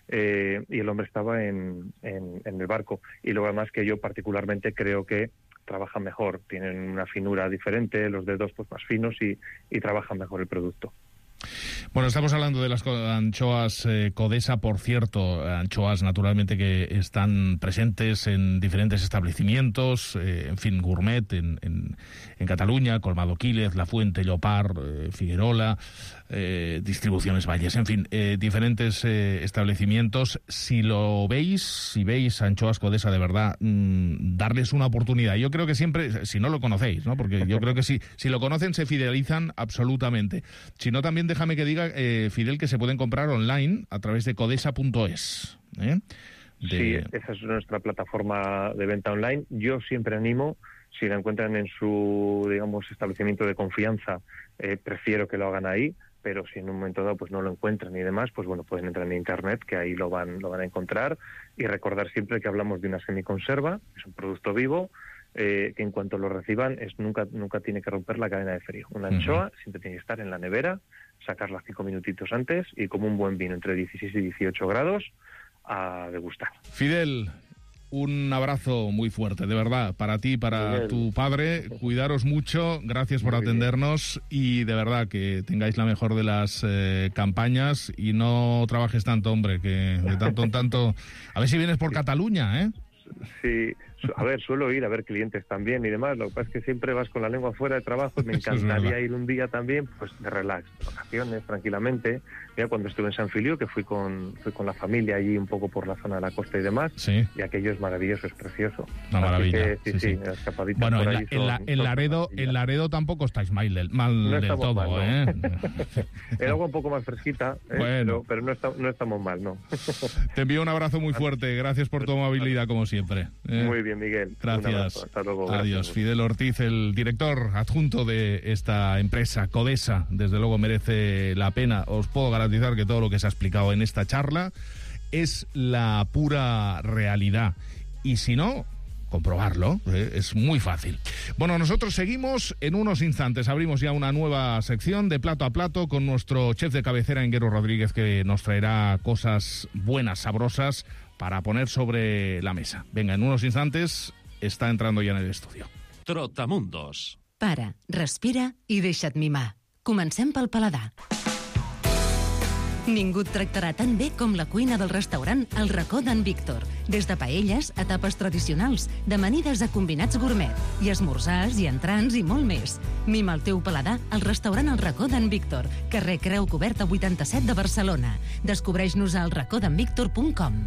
y el hombre estaba en el barco. Y luego además que yo particularmente creo que trabajan mejor, tienen una finura diferente, los dedos pues más finos y trabajan mejor el producto. Bueno, estamos hablando de las anchoas Codesa, por cierto, anchoas naturalmente que están presentes en diferentes establecimientos, en fin, gourmet en Cataluña, Colmado Quílez, La Fuente, Llopart, Figuerola, Distribuciones Valles, en fin, diferentes establecimientos. Si veis anchoas Codesa de verdad, darles una oportunidad. Yo creo que siempre, si no lo conocéis, ¿no?, porque yo creo que si lo conocen se fidelizan absolutamente. Si no, también déjame que diga, Fidel, que se pueden comprar online a través de codesa.es. Sí, esa es nuestra plataforma de venta online. Yo siempre animo, si la encuentran en su, digamos, establecimiento de confianza, prefiero que lo hagan ahí, pero si en un momento dado pues no lo encuentran y demás, pues bueno, pueden entrar en internet, que ahí lo van a encontrar, y recordar siempre que hablamos de una semiconserva, es un producto vivo, que en cuanto lo reciban nunca tiene que romper la cadena de frío. Una anchoa siempre tiene que estar en la nevera, sacarla 5 minutitos antes y como un buen vino entre 16 y 18 grados a degustar. Fidel, un abrazo muy fuerte, de verdad, para ti, para tu padre. Cuidaros mucho, gracias por atendernos y de verdad que tengáis la mejor de las campañas y no trabajes tanto, hombre, que de tanto en tanto... A ver si vienes por Cataluña, ¿eh? Sí, a ver, suelo ir a ver clientes también y demás. Lo que pasa es que siempre vas con la lengua fuera de trabajo y me encantaría ir un día también, pues de relax, de vacaciones, tranquilamente. Mira, cuando estuve en San Filiu, que fui con la familia allí un poco por la zona de la costa y demás, y aquello es maravilloso, es precioso. Una maravilla. Que, sí, escapaditas bueno, por ahí en Laredo tampoco estáis mal del todo, mal, ¿no? ¿eh? El agua un poco más fresquita, bueno. pero no estamos mal, ¿no? Te envío un abrazo muy fuerte, gracias por tu amabilidad como siempre. Muy bien, Miguel. Gracias. Hasta luego. Adiós. Gracias. Fidel Ortiz, el director adjunto de esta empresa, Codesa, desde luego merece la pena. Os puedo garantizar que todo lo que se ha explicado en esta charla es la pura realidad. Y si no, comprobarlo, es muy fácil. Bueno, nosotros seguimos en unos instantes. Abrimos ya una nueva sección de Plato a Plato con nuestro chef de cabecera, Enguero Rodríguez, que nos traerá cosas buenas, sabrosas, para poner sobre la mesa. Venga, en unos instantes está entrando ya en el estudio. Trotamundos. Para, respira i deixa't mimar. Comencem pel paladar. Ningú et tractarà tan bé com la cuina del restaurant El Racó d'en Víctor. Des de paelles a tapes tradicionals, d'amanides a combinats gourmet, i esmorzars i entrants i molt més. Mima el teu paladar al restaurant El Racó d'en Víctor, carrer Creu Coberta 87 de Barcelona. Descobreix-nos al racódenvictor.com.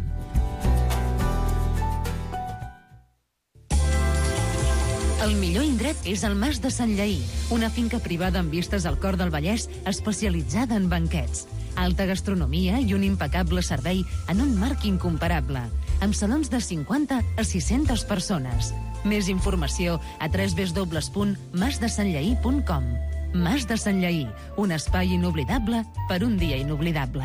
El millor indret és el Mas de Sant Lleí, una finca privada amb vistes al cor del Vallès especialitzada en banquets. Alta gastronomia i un impecable servei en un marc incomparable, amb salons de 50 a 600 persones. Més informació a www.masdesantllaí.com. Mas de Sant Lleí, un espai inoblidable per un dia inoblidable.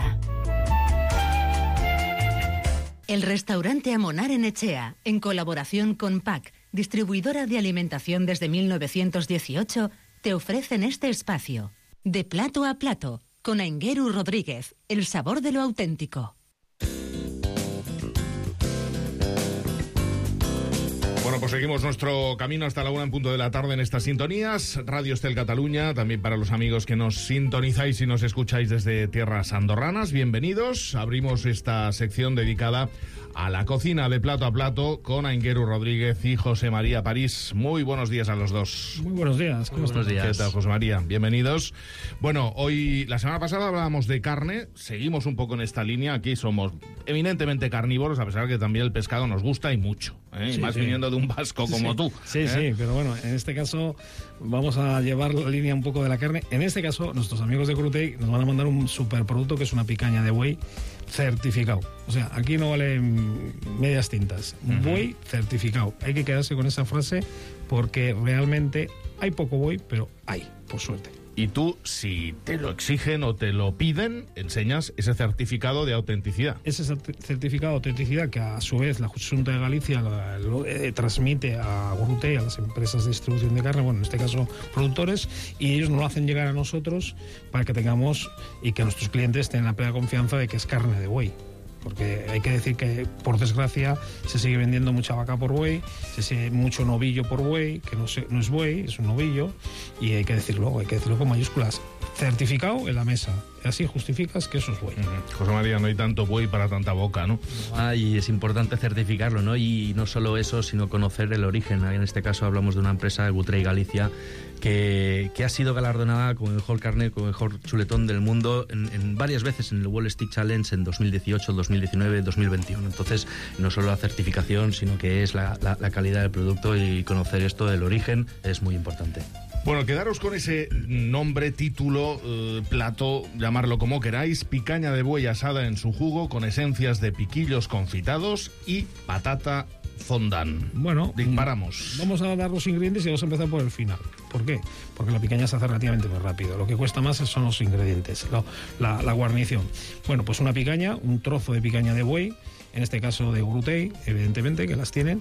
El restaurante Amonar en Echea, en colaboración con PAC, distribuidora de alimentación desde 1918, te ofrecen este espacio. De plato a plato, con Aingeru Rodríguez, el sabor de lo auténtico. Bueno, pues seguimos nuestro camino hasta la 1 en punto de la tarde en estas sintonías. Radio Estel Cataluña, también para los amigos que nos sintonizáis y nos escucháis desde tierras andorranas, bienvenidos. Abrimos esta sección dedicada a la cocina de plato a plato con Aingeru Rodríguez y José María París. Muy buenos días a los dos. Muy buenos días. ¿Cómo estás? ¿Qué tal, José María? Bienvenidos. Bueno, hoy, la semana pasada hablábamos de carne, seguimos un poco en esta línea. Aquí somos eminentemente carnívoros, a pesar que también el pescado nos gusta y mucho, ¿eh? Sí, y más viniendo de un vasco como tú. Sí, sí, pero bueno, en este caso vamos a llevar la línea un poco de la carne. En este caso, nuestros amigos de Crutei nos van a mandar un superproducto que es una picaña de buey certificado. O sea, aquí no valen medias tintas. Buey certificado. Hay que quedarse con esa frase porque realmente hay poco buey, pero hay, por suerte. Y tú, si te lo exigen o te lo piden, enseñas ese certificado de autenticidad. Ese certificado de autenticidad que a su vez la Xunta de Galicia lo transmite a Grutei, a las empresas de distribución de carne, bueno, en este caso productores, y ellos nos lo hacen llegar a nosotros para que tengamos y que nuestros clientes tengan la plena confianza de que es carne de buey. Porque hay que decir que, por desgracia, se sigue vendiendo mucha vaca por buey, se sigue mucho novillo por buey, que no es buey, es un novillo, y hay que decirlo con mayúsculas. Certificado en la mesa. Así justificas que eso es buey. José María, no hay tanto buey para tanta boca, ¿no? Y es importante certificarlo, ¿no? Y no solo eso, sino conocer el origen. En este caso hablamos de una empresa, Gutrei Galicia, que ha sido galardonada con el mejor carne, con el mejor chuletón del mundo en varias veces en el Wall Street Challenge en 2018, 2019, 2021. Entonces, no solo la certificación, sino que es la calidad del producto, y conocer esto del origen es muy importante. Bueno, quedaros con ese nombre, título, plato, llamarlo como queráis: picaña de buey asada en su jugo con esencias de piquillos confitados y patata fondant. Bueno, disparamos. Vamos a dar los ingredientes y vamos a empezar por el final. ¿Por qué? Porque la picaña se hace relativamente muy rápido. Lo que cuesta más son los ingredientes, la guarnición. Bueno, pues una picaña, un trozo de picaña de buey, en este caso de Grutei, evidentemente, que las tienen.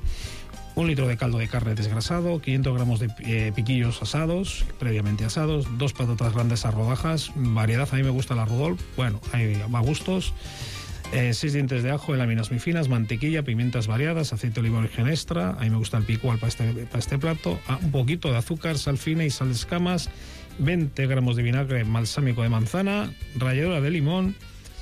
1 litro de caldo de carne desgrasado, 500 gramos de piquillos asados, previamente asados, 2 patatas grandes a rodajas, variedad, a mí me gusta la Rudolf, bueno, hay a gustos, 6 dientes de ajo en láminas muy finas, mantequilla, pimientas variadas, aceite de oliva virgen extra, a mí me gusta el picual para este plato, un poquito de azúcar, sal fina y sal de escamas, 20 gramos de vinagre balsámico de manzana, ralladura de limón,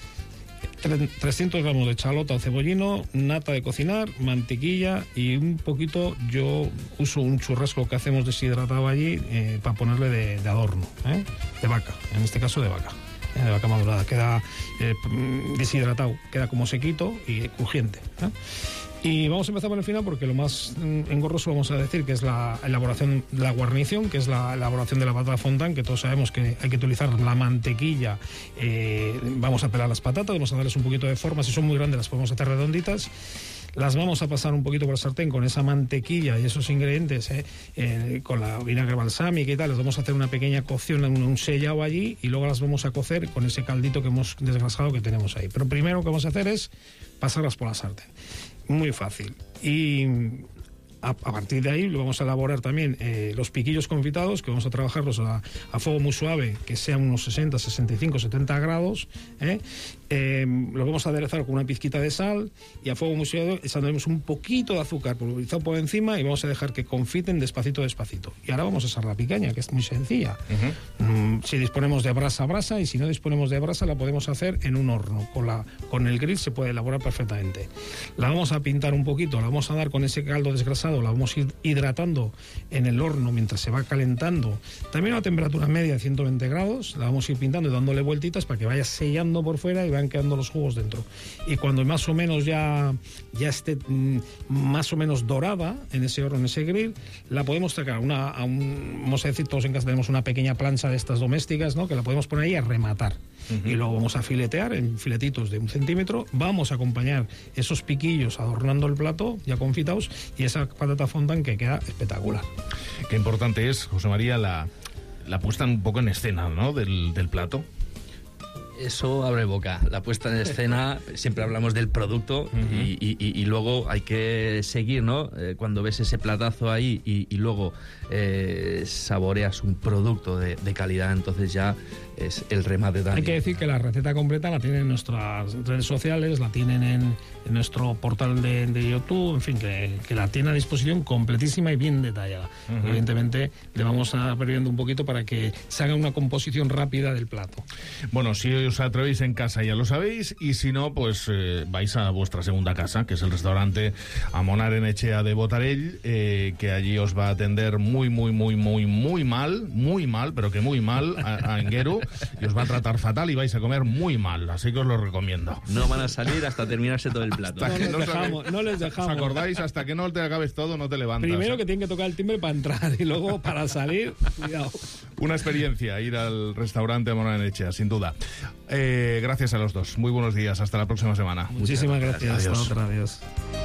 300 gramos de chalota o cebollino, nata de cocinar, mantequilla y un poquito, yo uso un churrasco que hacemos deshidratado allí para ponerle de adorno, de vaca, en este caso de vaca madurada, queda deshidratado, queda como sequito y crujiente. Y vamos a empezar por el final porque lo más engorroso vamos a decir que es la elaboración de la guarnición, que es la elaboración de la patata fondant, que todos sabemos que hay que utilizar la mantequilla. Vamos a pelar las patatas, vamos a darles un poquito de forma, si son muy grandes las podemos hacer redonditas. Las vamos a pasar un poquito por el sartén con esa mantequilla y esos ingredientes, con la vinagre balsámica y tal. Les vamos a hacer una pequeña cocción, un sellado allí, y luego las vamos a cocer con ese caldito que hemos desgrasado que tenemos ahí. Pero primero lo que vamos a hacer es pasarlas por la sartén. Muy fácil. Y a partir de ahí lo vamos a elaborar también los piquillos confitados, que vamos a trabajarlos a fuego muy suave, que sean unos 60, 65, 70 grados. Lo vamos a aderezar con una pizquita de sal y a fuego muy suave echaremos un poquito de azúcar pulverizado por encima y vamos a dejar que confiten despacito. Y ahora vamos a hacer la picaña, que es muy sencilla. Si disponemos de brasa, brasa, y si no disponemos de brasa, la podemos hacer en un horno. Con el grill se puede elaborar perfectamente. La vamos a pintar un poquito, la vamos a dar con ese caldo desgrasado, la vamos a ir hidratando en el horno mientras se va calentando. También a una temperatura media de 120 grados, la vamos a ir pintando y dándole vueltitas para que vaya sellando por fuera y vayan quedando los jugos dentro. Y cuando más o menos ya esté más o menos dorada en ese horno, en ese grill, la podemos sacar vamos a decir, todos en casa tenemos una pequeña plancha de estas domésticas, ¿no?, que la podemos poner ahí a rematar. Y luego vamos a filetear en filetitos de 1 centímetro, vamos a acompañar esos piquillos adornando el plato ya confitados y esa patata fondant que queda espectacular. Qué importante es, José María, la puesta un poco en escena, ¿no?, del plato. Eso abre boca. La puesta en escena, siempre hablamos del producto y luego hay que seguir, ¿no? Cuando ves ese platazo ahí y luego saboreas un producto de calidad, entonces ya es el remate. Hay que decir que la receta completa la tienen en nuestras redes sociales, la tienen en nuestro portal de YouTube, en fin, que la tiene a disposición completísima y bien detallada. Evidentemente le vamos a perdiendo un poquito para que se haga una composición rápida del plato. Bueno, si os atrevéis en casa ya lo sabéis, y si no, pues vais a vuestra segunda casa, que es el restaurante Amonar en Echea de Botarell, que allí os va a atender muy mal, pero que muy mal a Engueru, y os va a tratar fatal y vais a comer muy mal, así que os lo recomiendo. No van a salir hasta terminarse todo el plato. No les dejamos. ¿Os acordáis? Hasta que no te acabes todo, no te levantas. Primero que tienen que tocar el timbre para entrar y luego para salir, cuidado. Una experiencia ir al restaurante Amonar en Echea, sin duda. Gracias a los dos. Muy buenos días. Hasta la próxima semana. Muchísimas gracias. Adiós. Hasta otra. Adiós.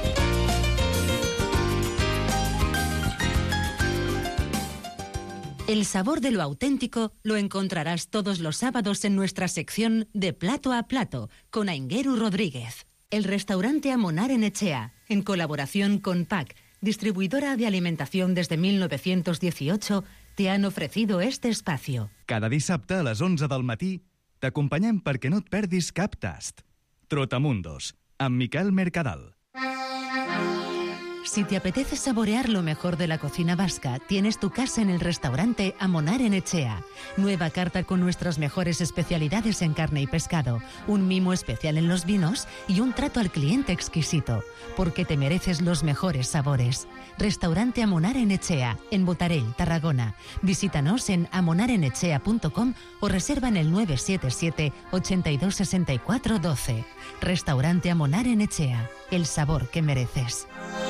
El sabor de lo auténtico lo encontrarás todos los sábados en nuestra sección de Plato a Plato con Aingeru Rodríguez. El restaurante Amonar en Echea, en colaboración con PAC, distribuidora de alimentación desde 1918, te han ofrecido este espacio. Cada dissabte a les 11 del matí t'acompanyem perquè no et perdis cap tast. Trotamundos, amb Miquel Mercadal. Si te apetece saborear lo mejor de la cocina vasca, tienes tu casa en el restaurante Amonar en Echea. Nueva carta con nuestras mejores especialidades en carne y pescado, un mimo especial en los vinos y un trato al cliente exquisito, porque te mereces los mejores sabores. Restaurante Amonar en Echea, en Botarell, Tarragona. Visítanos en amonarenechea.com o reserva en el 977 82 64 12. Restaurante Amonar en Echea, el sabor que mereces.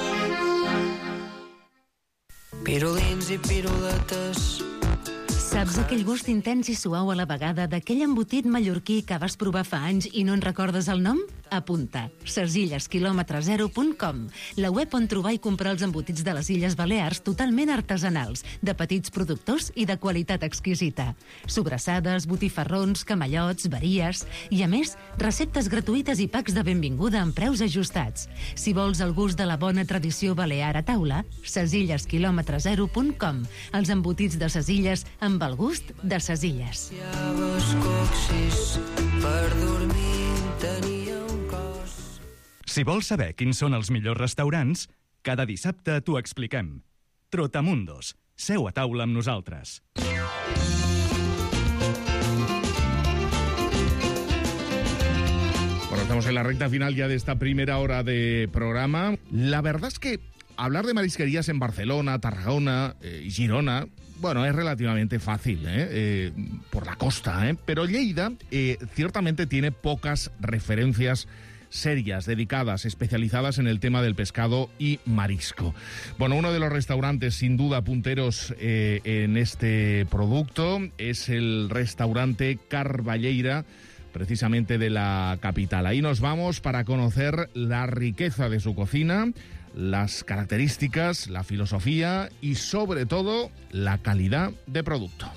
Pirulins i piruletes. Saps aquell gust intens i suau a la vegada d'aquell embotit mallorquí que vas provar fa anys i no en recordes el nom? Apunta, sesillesquilòmetre0.com, la web on trobar i comprar els embotits de les Illes Balears totalment artesanals, de petits productors i de qualitat exquisita. Sobrassades, botifarrons, camallots, varies i, a més, receptes gratuïtes i packs de benvinguda amb preus ajustats. Si vols el gust de la bona tradició balear a taula, sesillesquilòmetre0.com, els embotits de ses Illes amb el gust de ses Illes. Per dormir tenia un cos. Si vols saber quins són els millors restaurants, cada dissabte t'ho expliquem. Trotamundos, seu a taula amb nosaltres. Bueno, estamos en la recta final ya de esta primera hora de programa. La verdad es que hablar de marisquerías en Barcelona, Tarragona y Girona, bueno, es relativamente fácil, por la costa, pero Lleida ciertamente tiene pocas referencias serias, dedicadas, especializadas en el tema del pescado y marisco. Bueno, uno de los restaurantes sin duda punteros en este producto es el restaurante Carballeira, precisamente de la capital. Ahí nos vamos para conocer la riqueza de su cocina, las características, la filosofía y, sobre todo, la calidad de producto.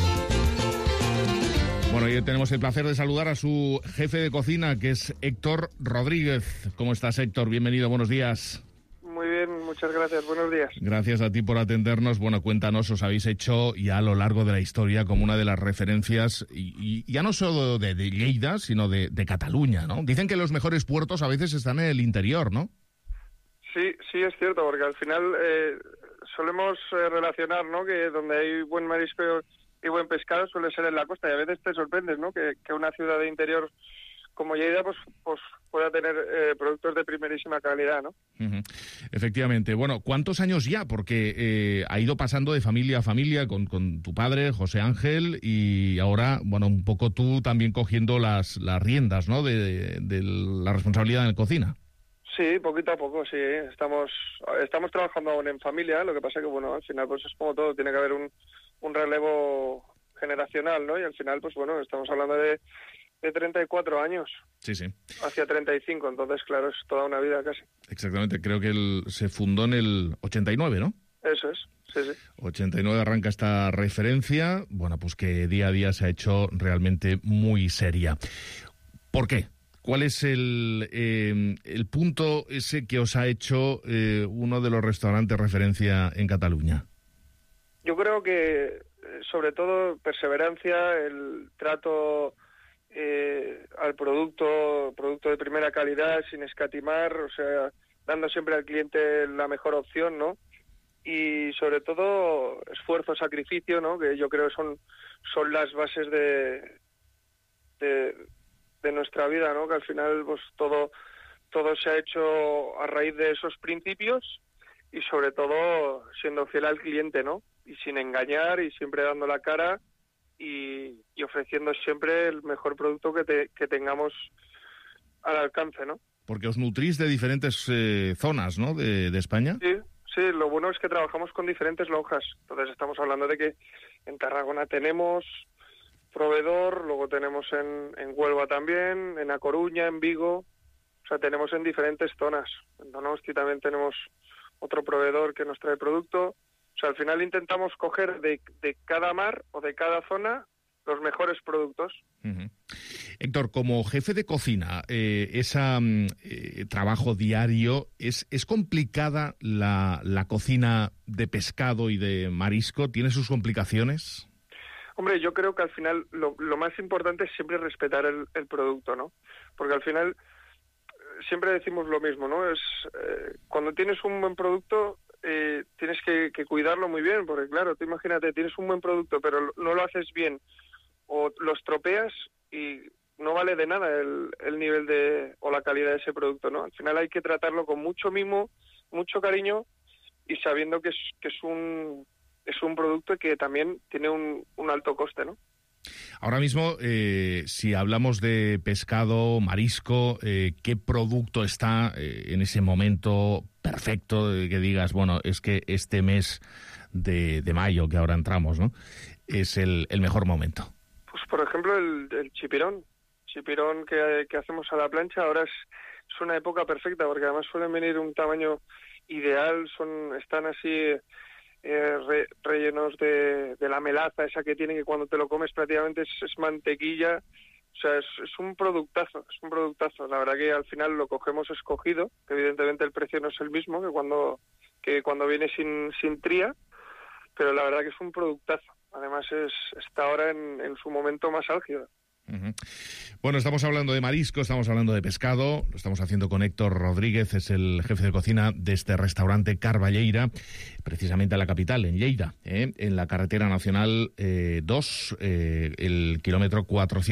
Bueno, y hoy tenemos el placer de saludar a su jefe de cocina, que es Héctor Rodríguez. ¿Cómo estás, Héctor? Bienvenido, buenos días. Muy bien, muchas gracias, buenos días. Gracias a ti por atendernos. Bueno, cuéntanos, os habéis hecho ya a lo largo de la historia como una de las referencias, y ya no solo de Lleida, sino de Cataluña, ¿no? Dicen que los mejores puertos a veces están en el interior, ¿no? Sí, es cierto, porque al final solemos relacionar, ¿no?, que donde hay buen marisco y buen pescado suele ser en la costa, y a veces te sorprendes, ¿no?, que una ciudad de interior como Lleida pues pueda tener productos de primerísima calidad, ¿no? Efectivamente. Bueno, ¿cuántos años ya? Porque ha ido pasando de familia a familia con tu padre, José Ángel, y ahora, bueno, un poco tú también cogiendo las riendas, ¿no?, de la responsabilidad en la cocina. Sí, poquito a poco, sí. Estamos trabajando aún en familia, lo que pasa que, bueno, al final pues es como todo, tiene que haber un relevo generacional, ¿no? Y al final, pues bueno, estamos hablando de 34 años. Sí. Hacia 35, entonces, claro, es toda una vida casi. Exactamente, creo que se fundó en el 89, ¿no? Eso es, sí. 89 arranca esta referencia, bueno, pues que día a día se ha hecho realmente muy seria. ¿Por qué? ¿Cuál es el punto ese que os ha hecho uno de los restaurantes referencia en Cataluña? Yo creo que, sobre todo, perseverancia, el trato al producto de primera calidad, sin escatimar, o sea, dando siempre al cliente la mejor opción, ¿no? Y sobre todo esfuerzo, sacrificio, ¿no?, que yo creo son las bases de nuestra vida, ¿no?, que al final pues todo se ha hecho a raíz de esos principios y sobre todo siendo fiel al cliente, ¿no?, y sin engañar y siempre dando la cara y ofreciendo siempre el mejor producto que tengamos al alcance, ¿no? Porque os nutrís de diferentes zonas, ¿no?, de España. Sí, lo bueno es que trabajamos con diferentes lonjas. Entonces estamos hablando de que en Tarragona tenemos proveedor, luego tenemos en Huelva también, en A Coruña, en Vigo, o sea, tenemos en diferentes zonas. En Donosti también tenemos otro proveedor que nos trae producto. O sea, al final intentamos coger de cada mar o de cada zona los mejores productos. Héctor, como jefe de cocina, ese trabajo diario, ¿es complicada la cocina de pescado y de marisco? ¿Tiene sus complicaciones? Hombre, yo creo que al final lo más importante es siempre respetar el producto, ¿no? Porque al final siempre decimos lo mismo, ¿no? Cuando tienes un buen producto tienes que cuidarlo muy bien, porque claro, tú imagínate, tienes un buen producto pero no lo haces bien o lo estropeas y no vale de nada el nivel o la calidad de ese producto, ¿no? Al final hay que tratarlo con mucho mimo, mucho cariño y sabiendo que es un producto que también tiene un alto coste, ¿no? Ahora mismo, si hablamos de pescado, marisco, ¿qué producto está en ese momento perfecto que digas, bueno, es que este mes de mayo, que ahora entramos, ¿no?, es el mejor momento? Pues, por ejemplo, el chipirón que hacemos a la plancha, ahora es una época perfecta, porque además suelen venir un tamaño ideal, están así rellenos de la melaza esa que tienen, que cuando te lo comes prácticamente es mantequilla. O sea, es un productazo, La verdad que al final lo cogemos escogido, que evidentemente el precio no es el mismo que cuando viene sin tría, pero la verdad que es un productazo. Además está ahora en su momento más álgido. Bueno, estamos hablando de marisco, estamos hablando de pescado, lo estamos haciendo con Héctor Rodríguez, es el jefe de cocina de este restaurante Carballeira, precisamente en la capital, en Lleida, en la carretera nacional 2, el kilómetro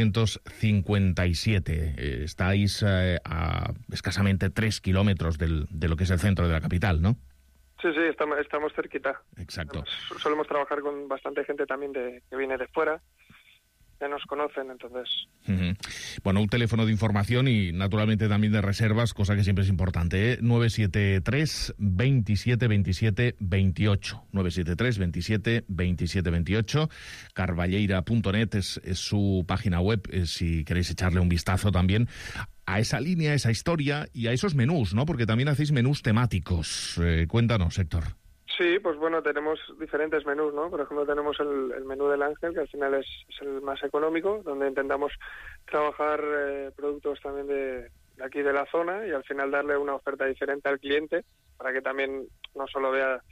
457. Estáis a escasamente 3 kilómetros de lo que es el centro de la capital, ¿no? Sí, estamos cerquita. Exacto. Solemos trabajar con bastante gente también que viene de fuera. Ya nos conocen, entonces. Bueno, un teléfono de información y naturalmente también de reservas, cosa que siempre es importante, 973 27 27 28. 973 27 27 28. Carballeira.net es su página web, si queréis echarle un vistazo también a esa línea, a esa historia y a esos menús, ¿no? Porque también hacéis menús temáticos. Cuéntanos, Héctor. Sí, pues bueno, tenemos diferentes menús, ¿no? Por ejemplo, tenemos el menú del Ángel, que al final es el más económico, donde intentamos trabajar productos también de de aquí de la zona y al final darle una oferta diferente al cliente para que también no solo vea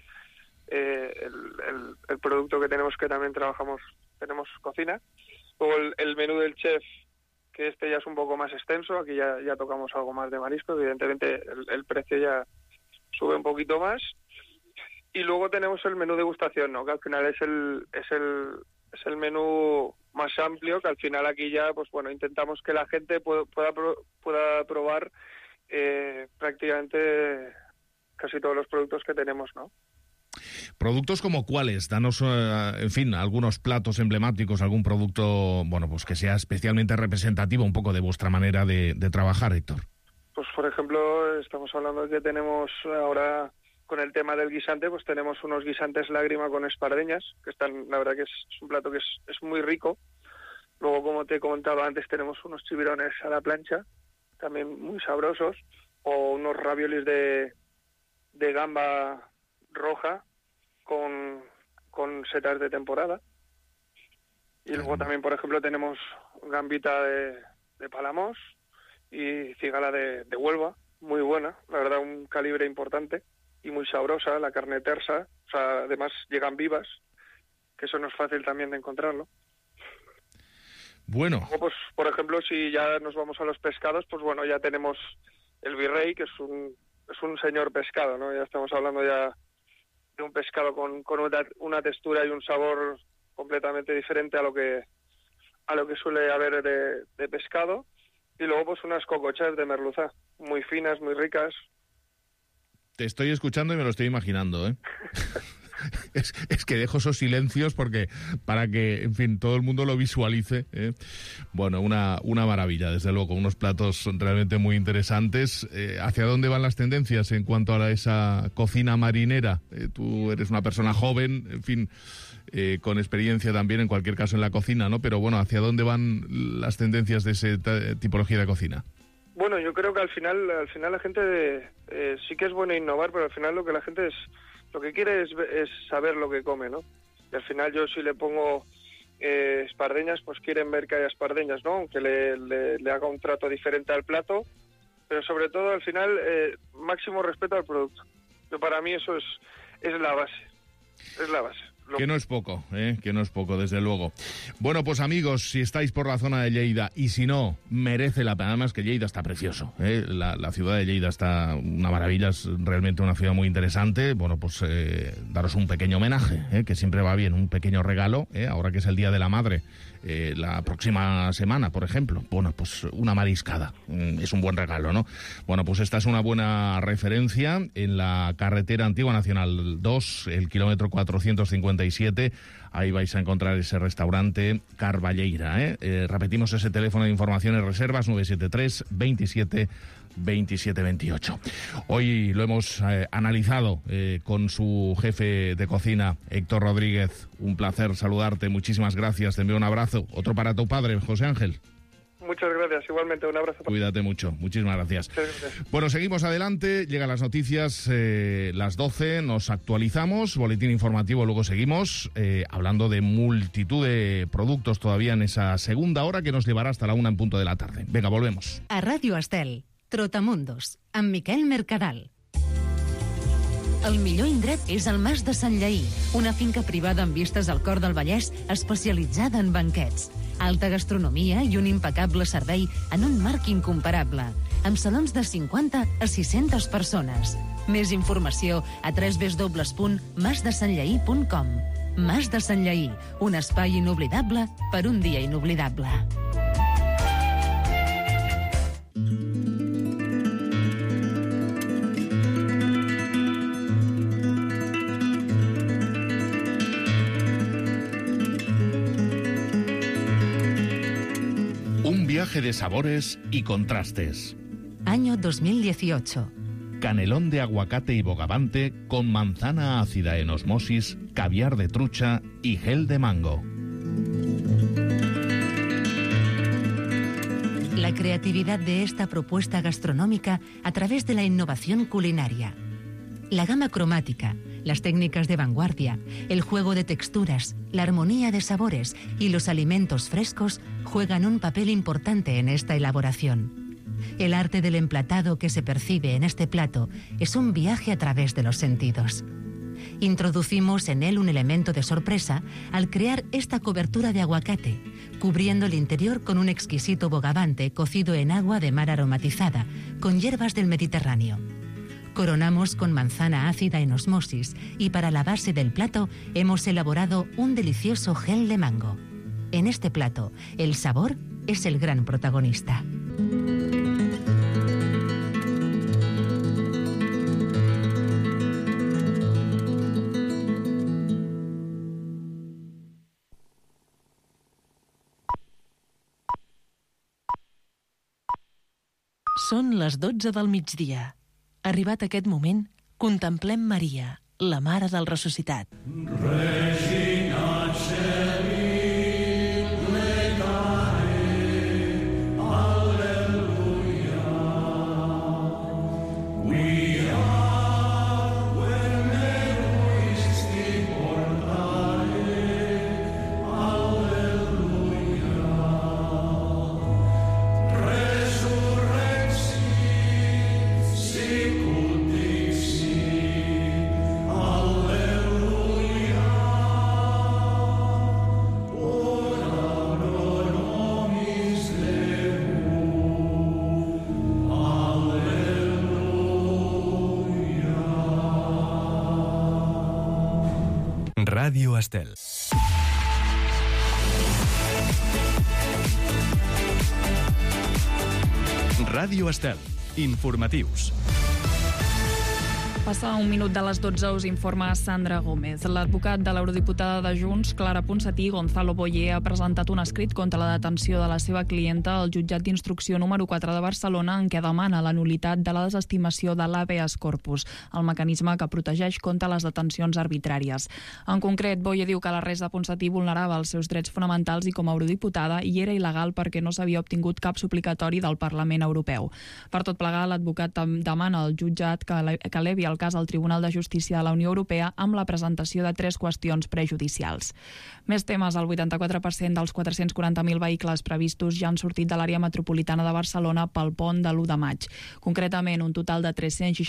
el producto que tenemos, que también tenemos cocina. Luego el menú del chef, que ya es un poco más extenso, aquí ya tocamos algo más de marisco, evidentemente el precio ya sube un poquito más. Y luego tenemos el menú degustación, ¿no? Que al final es el menú más amplio, que al final aquí ya, pues bueno, intentamos que la gente pueda probar prácticamente casi todos los productos que tenemos, ¿no? ¿Productos como cuáles? Danos, en fin, algunos platos emblemáticos, algún producto, bueno, pues que sea especialmente representativo un poco de vuestra manera de trabajar, Héctor. Pues, por ejemplo, estamos hablando de que tenemos ahora, con el tema del guisante, pues tenemos unos guisantes lágrima con espardeñas, que la verdad que es un plato que es muy rico. Luego, como te he comentado antes, tenemos unos chivirones a la plancha, también muy sabrosos, o unos raviolis de gamba roja con setas de temporada. Y luego también, por ejemplo, tenemos gambita de Palamos y cigala de Huelva, muy buena, la verdad, un calibre importante y muy sabrosa, la carne tersa, o sea, además llegan vivas, que eso no es fácil también de encontrarlo. Bueno. Luego, pues, por ejemplo, si ya nos vamos a los pescados, pues bueno, ya tenemos el virrey, que es un señor pescado, ¿no? Ya estamos hablando ya de un pescado con una textura y un sabor completamente diferente a lo que suele haber de pescado. Y luego, pues, unas cocochas de merluza, muy finas, muy ricas. Te estoy escuchando y me lo estoy imaginando, ¿eh? Es que dejo esos silencios para que, en fin, todo el mundo lo visualice, ¿eh? Bueno, una maravilla, desde luego, unos platos realmente muy interesantes. ¿Hacia dónde van las tendencias en cuanto a esa cocina marinera? Tú eres una persona joven, en fin, con experiencia también, en cualquier caso, en la cocina, ¿no? Pero bueno, ¿hacia dónde van las tendencias de esa tipología de cocina? Bueno, yo creo que al final la gente sí que es bueno innovar, pero al final lo que la gente lo que quiere es saber lo que come, ¿no? Y al final yo, si le pongo espardeñas, pues quieren ver que hay espardeñas, ¿no? Aunque le haga un trato diferente al plato, pero sobre todo al final máximo respeto al producto. Para mí eso es la base, es la base. Que no es poco, que no es poco, desde luego. Bueno, pues amigos, si estáis por la zona de Lleida y si no, merece la pena. Además que Lleida está precioso, la ciudad de Lleida está una maravilla, es realmente una ciudad muy interesante. Bueno, pues daros un pequeño homenaje, que siempre va bien, un pequeño regalo, ahora que es el Día de la Madre. La próxima semana, por ejemplo, bueno, pues una mariscada, es un buen regalo, ¿no? Bueno, pues esta es una buena referencia en la carretera Antigua Nacional 2, el kilómetro 457, ahí vais a encontrar ese restaurante Carballeira, repetimos ese teléfono de informaciones, reservas 973 27 2728. Hoy lo hemos analizado con su jefe de cocina, Héctor Rodríguez. Un placer saludarte, muchísimas gracias, te envío un abrazo. Otro para tu padre, José Ángel. Muchas gracias, igualmente, un abrazo. Cuídate mucho, muchísimas gracias. Bueno, seguimos adelante, llegan las noticias, las 12, nos actualizamos, boletín informativo, luego seguimos hablando de multitud de productos todavía en esa segunda hora que nos llevará hasta la 1 en punto de la tarde. Venga, volvemos. A Ràdio Estel, Trotamundos, amb Miquel Mercadal. El millor indret és el Mas de Sant Lleí, una finca privada amb vistes al cor del Vallès especialitzada en banquets. Alta gastronomia i un impecable servei en un marc incomparable, amb salons de 50 a 600 persones. Més informació a www.masdesantllaí.com. Mas de Sant Lleí, un espai inoblidable per un dia inoblidable. Un viaje de sabores y contrastes. Año 2018. Canelón de aguacate y bogavante con manzana ácida en osmosis, caviar de trucha y gel de mango. La creatividad de esta propuesta gastronómica a través de la innovación culinaria. La gama cromática, las técnicas de vanguardia, el juego de texturas, la armonía de sabores y los alimentos frescos juegan un papel importante en esta elaboración. El arte del emplatado que se percibe en este plato es un viaje a través de los sentidos. Introducimos en él un elemento de sorpresa al crear esta cobertura de aguacate, cubriendo el interior con un exquisito bogavante cocido en agua de mar aromatizada, con hierbas del Mediterráneo. Coronamos con manzana ácida en osmosis y para la base del plato hemos elaborado un delicioso gel de mango. En este plato, el sabor es el gran protagonista. Són les 12 del migdia. Arribat aquest moment, contemplem Maria, la Mare del Ressuscitat. Ràdio Estel. Ràdio Estel. Informatius. Passa un minut de les 12, us informa Sandra Gómez. L'advocat de l'eurodiputada de Junts, Clara Ponsatí, Gonzalo Boyer, ha presentat un escrit contra la detenció de la seva clienta al jutjat d'instrucció número 4 de Barcelona, en què demana la nul·litat de la desestimació de l'habeas corpus, el mecanisme que protegeix contra les detencions arbitràries. En concret, Boyer diu que l'arrest de Ponsatí vulnerava els seus drets fonamentals i com a eurodiputada i era il·legal perquè no s'havia obtingut cap suplicatori del Parlament Europeu. Per tot plegar, l'advocat demana al jutjat que elevi el cas al Tribunal de Justícia de la Unió Europea amb la presentació de 3 qüestions prejudicials. Més temes, el 84% dels 440.000 vehicles previstos ja han sortit de l'àrea metropolitana de Barcelona pel pont de l'1 de maig. Concretament, un total de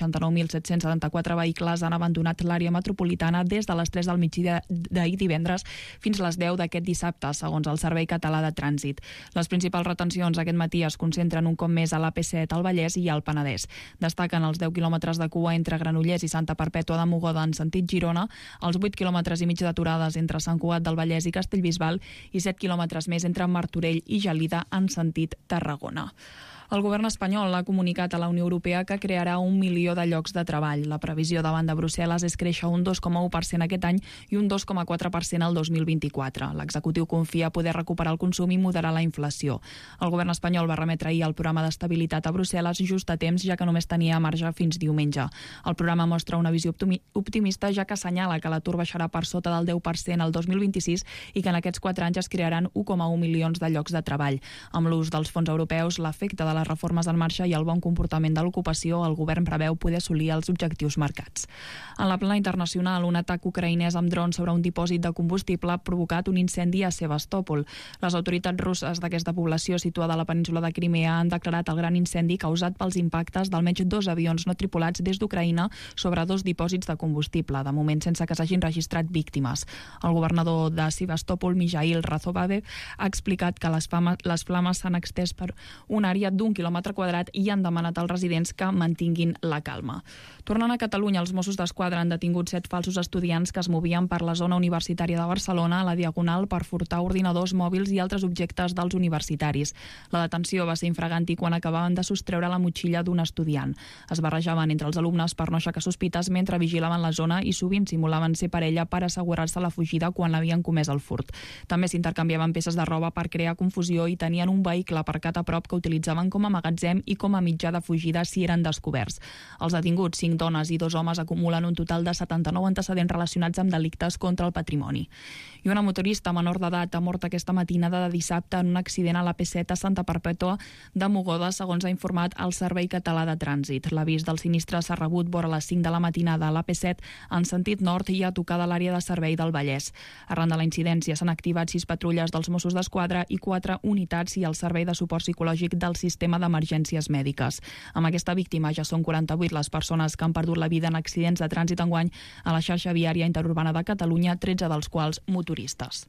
369.774 vehicles han abandonat l'àrea metropolitana des de les 3 del migdia d'ahir divendres fins a les 10 d'aquest dissabte, segons el Servei Català de Trànsit. Les principals retencions aquest matí es concentren un cop més a l'AP7, al Vallès i al Penedès. Destaquen els 10 quilòmetres de cua entre Granollers i Santa Perpètua de Mogoda en sentit Girona, els 8 quilòmetres i mig d'aturades entre Sant Cugat del Vallès i Castellbisbal i 7 quilòmetres més entre Martorell i Gelida en sentit Tarragona. El govern espanyol ha comunicat a la Unió Europea que crearà 1 milió de llocs de treball. La previsió davant de Brussel·les és créixer un 2,1% aquest any i un 2,4% al 2024. L'executiu confia poder recuperar el consum i moderar la inflació. El govern espanyol va remetre ahir el programa d'estabilitat a Brussel·les just a temps, ja que només tenia marge fins diumenge. El programa mostra una visió optimista, ja que assenyala que l'atur baixarà per sota del 10% al 2026 i que en aquests 4 anys es crearan 1,1 milions de llocs de treball. Amb l'ús dels fons europeus, l'efecte de les reformes en marxa i el bon comportament de l'ocupació, el govern preveu poder assolir els objectius marcats. En la plana internacional, un atac ucraïnès amb drons sobre un dipòsit de combustible ha provocat un incendi a Sebastòpol. Les autoritats russes d'aquesta població situada a la península de Crimea han declarat el gran incendi causat pels impactes d'almenys 2 avions no tripulats des d'Ucraïna sobre 2 dipòsits de combustible, de moment sense que s'hagin registrat víctimes. El governador de Sebastòpol, Mijail Razovadev, ha explicat que les flames s'han extès per una àrea d'1 quilòmetre quadrat i han demanat als residents que mantinguin la calma. Tornant a Catalunya, els Mossos d'Esquadra han detingut 7 falsos estudiants que es movien per la zona universitària de Barcelona a la Diagonal per furtar ordinadors mòbils i altres objectes dels universitaris. La detenció va ser infraganti quan acabaven de sostreure la motxilla d'un estudiant. Es barrejaven entre els alumnes per no aixecar sospites mentre vigilaven la zona i sovint simulaven ser parella per assegurar-se la fugida quan l'havien comès el furt. També s'intercanviaven peces de roba per crear confusió i tenien un vehicle aparcat a prop que utilitzaven com a magatzem i com a mitjà de fugida si eren descoberts. Els detinguts, 5 dones i 2 homes, acumulen un total de 79 antecedents relacionats amb delictes contra el patrimoni. I una motorista menor d'edat ha mort aquesta matinada de dissabte en un accident a l'AP7 a Santa Perpètua de Mogoda, segons ha informat el Servei Català de Trànsit. L'avís del sinistre s'ha rebut vora les 5 de la matinada a l'AP7 en sentit nord i a tocar de l'àrea de servei del Vallès. Arran de la incidència s'han activat 6 patrulles dels Mossos d'Esquadra i 4 unitats i el Servei de Suport Psicològic del Sistema sistema d'emergències mèdiques. Amb aquesta víctima ja són 48 les persones que han perdut la vida en accidents de trànsit enguany a la xarxa viària interurbana de Catalunya, 13 dels quals motoristes.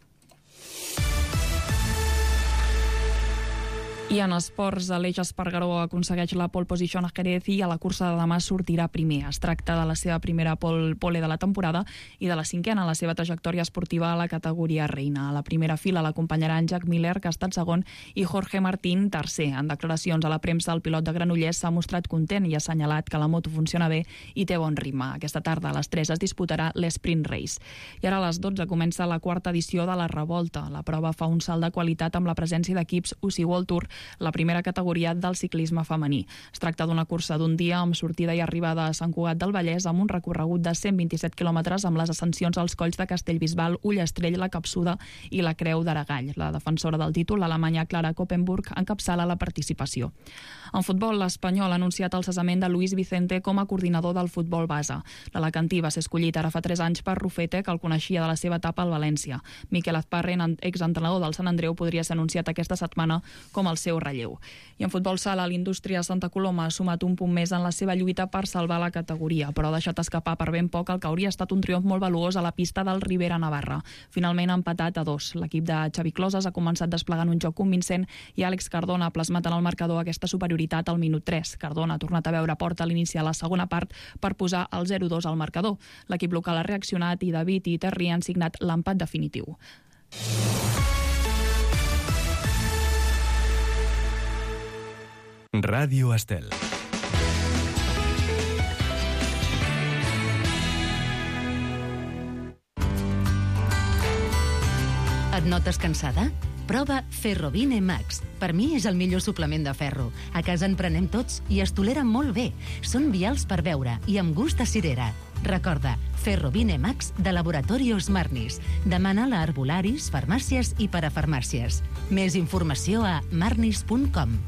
I en esports, l'Eix Espargaró aconsegueix la pole position a Jerez i a la cursa de demà sortirà primer. Es tracta de la seva primera pole de la temporada i de la cinquena en la seva trajectòria esportiva a la categoria reina. A la primera fila l'acompanyaran Jack Miller, que ha estat segon, i Jorge Martín, tercer. En declaracions a la premsa, el pilot de Granollers s'ha mostrat content i ha assenyalat que la moto funciona bé i té bon ritme. Aquesta tarda a les 3 es disputarà l'Sprint Race. I ara a les 12 comença la quarta edició de la Revolta. La prova fa un salt de qualitat amb la presència d'equips UCI World Tour, la primera categoria del ciclisme femení. Es tracta d'una cursa d'un dia amb sortida i arribada a Sant Cugat del Vallès amb un recorregut de 127 quilòmetres amb les ascensions als colls de Castellbisbal, Ullastrell, la Capsuda i la Creu d'Aragall. La defensora del títol, l'alemanya Clara Koppenburg, encapçala la participació. En futbol, l'Espanyol ha anunciat el cessament de Luis Vicente com a coordinador del futbol base. L'alacantí va ser escollit ara fa 3 anys per Rufete, que el coneixia de la seva etapa al València. Miquel Azparren, exentrenador del Sant Andreu, podria ser anunciat aquesta setmana com el seu relleu. I en futbol sala, l'Indústria Santa Coloma ha sumat un punt més en la seva lluita per salvar la categoria, però ha deixat escapar per ben poc el que hauria estat un triomf molt valuós a la pista del Ribera Navarra. Finalment ha empatat a 2. L'equip de Xavi Closes ha començat desplegant un joc convincent i Àlex Cardona ha plasmat en el marcador aquesta superioritat al minut 3. Cardona ha tornat a veure porta a l'iniciar la segona part per posar el 0-2 al marcador. L'equip local ha reaccionat i David i Terry han signat l'empat definitiu. Ràdio Estel. Et notes cansada? Prova Ferrovine Max. Per mi és el millor suplement de ferro. A casa en prenem tots i es tolera molt bé. Són vials per beure i amb gust de cirera. Recorda, Ferrovine Max de Laboratorios Marnis. Demana-la a herbolaris, farmàcies i parafarmàcies. Més informació a marnis.com.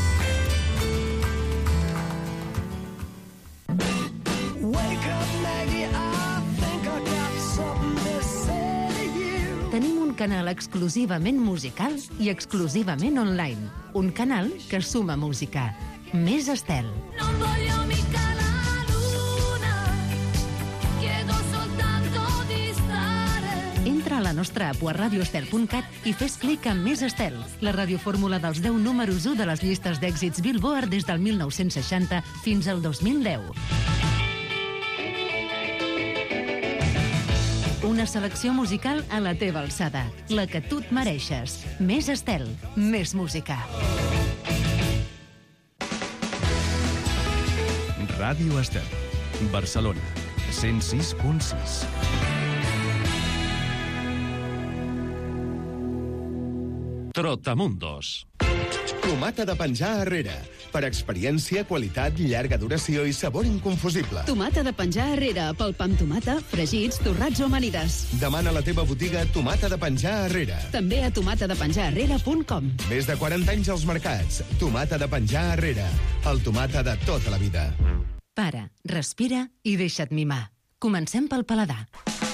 Tenim un canal exclusivament musical i exclusivament online. Un canal que suma música. Més Estel. Entra a la nostra app a radioestel.cat i fes clic en Més Estel, la radiofórmula dels 10 números 1 de les llistes d'èxits Billboard des del 1960 fins al 2010. Una selecció musical a la teva alçada, la que tu et mereixes. Més Estel, més música. Ràdio Estel, Barcelona, 106.6. Trotamundos. Tomata de penjar Herrera. Per experiència, qualitat, llarga duració i sabor inconfusible. Tomata de penjar Herrera, pel pa amb tomata, fregits, torrats o amanides. Demana a la teva botiga Tomata de penjar Herrera. També a tomatadepenjarherrera.com. Més de 40 anys als mercats. Tomata de penjar Herrera. El tomata de tota la vida. Para, respira i deixa't mimar. Comencem pel paladar.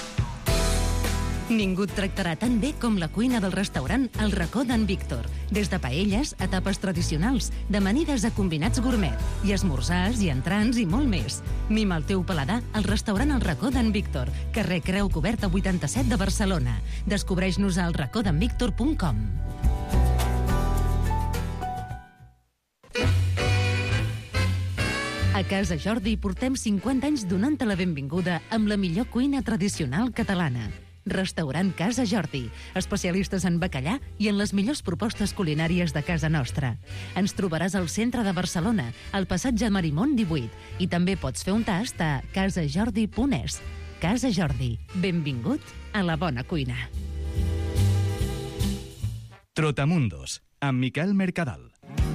Ningú et tractarà tan bé com la cuina del restaurant El Racó d'en Víctor. Des de paelles a tapes tradicionals, d'amanides a combinats gourmet, i esmorzars i entrants i molt més. Mima el teu paladar al restaurant El Racó d'en Víctor, carrer Creu Coberta 87 de Barcelona. Descobreix-nos al racódenvictor.com. A Casa Jordi portem 50 anys donant-te la benvinguda amb la millor cuina tradicional catalana. Restaurant Casa Jordi, especialistes en bacallà i en les millors propostes culinàries de casa nostra. Ens trobaràs al centre de Barcelona, al passatge Marimón 18, i també pots fer un tast a casajordi.es. Casa Jordi, benvingut a la bona cuina. Trotamundos, amb Miquel Mercadal.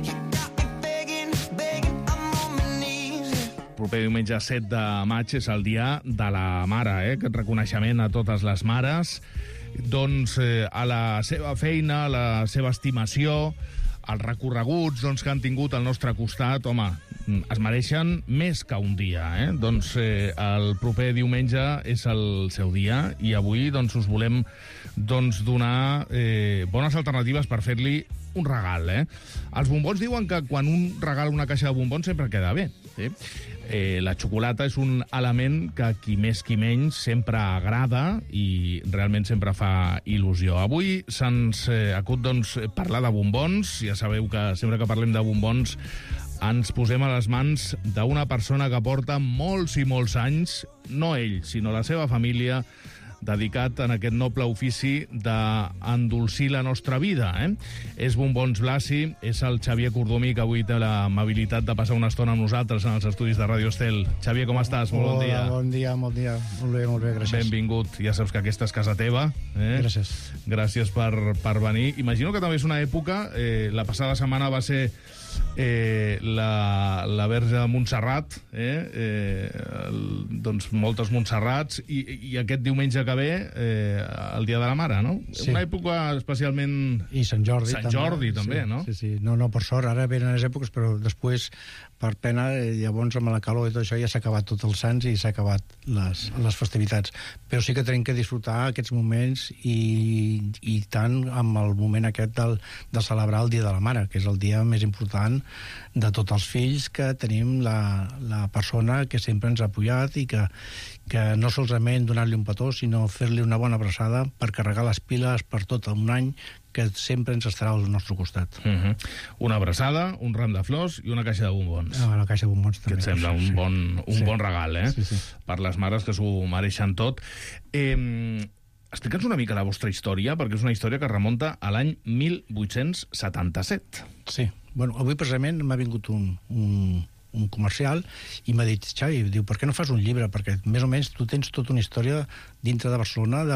Proper diumenge 7 de maig és el dia de la mare, aquest reconeixement a totes les mares, doncs a la seva feina, a la seva estimació, els recorreguts que han tingut al nostre costat, home, es mereixen més que un dia, Doncs el proper diumenge és el seu dia i avui us volem donar bones alternatives per fer-li un regal, Els bombons diuen que quan un regala una caixa de bombons sempre queda bé, sí? La xocolata és un element que qui més qui menys sempre agrada i realment sempre fa il·lusió. Avui se'ns acut parlar de bombons. Ja sabeu que sempre que parlem de bombons ens posem a les mans d'una persona que porta molts i molts anys, no ell, sinó la seva família, dedicat en aquest noble ofici d'endolcir la nostra vida. És Bombons Blasi, és el Xavier Cordomí, que avui té l'amabilitat de passar una estona amb nosaltres en els estudis de Ràdio Estel. Xavier, com estàs? Molt bon dia. Bon dia, molt dia. Molt bé, gràcies. Benvingut. Ja saps que aquesta és casa teva. Gràcies. Gràcies per venir. Imagino que també és una època, la passada setmana va ser la Verge de Montserrat, doncs moltes Montserrats, i aquest diumenge que ve el Dia de la Mare, no? Sí. Una època especialment... I Sant Jordi també, sí, no? Sí. No, per sort, ara venen les èpoques, però després, per pena, llavors amb la calor i tot això ja s'ha acabat tot els sants i s'ha acabat les festivitats. Però sí que tenim que disfrutar aquests moments i tant amb el moment aquest de celebrar el Dia de la Mare, que és el dia més important de tots els fills, que tenim la persona que sempre ens ha apoyat i que no solament donar-li un petó, sinó fer-li una bona abraçada per carregar les piles per tot un any, que sempre ens estarà al nostre costat. Una abraçada, un ram de flors i una caixa de bombons. La caixa de bombons també. Que et sembla un bon regal, Sí. Per les mares que s'ho mereixen tot. Explica'ns una mica la vostra història, perquè és una història que remunta a l'any 1877. Sí. Bueno, avui precisament m'ha vingut un comercial i m'ha dit, Xavi, diu, per què no fas un llibre? Perquè més o menys tu tens tota una història dintre de Barcelona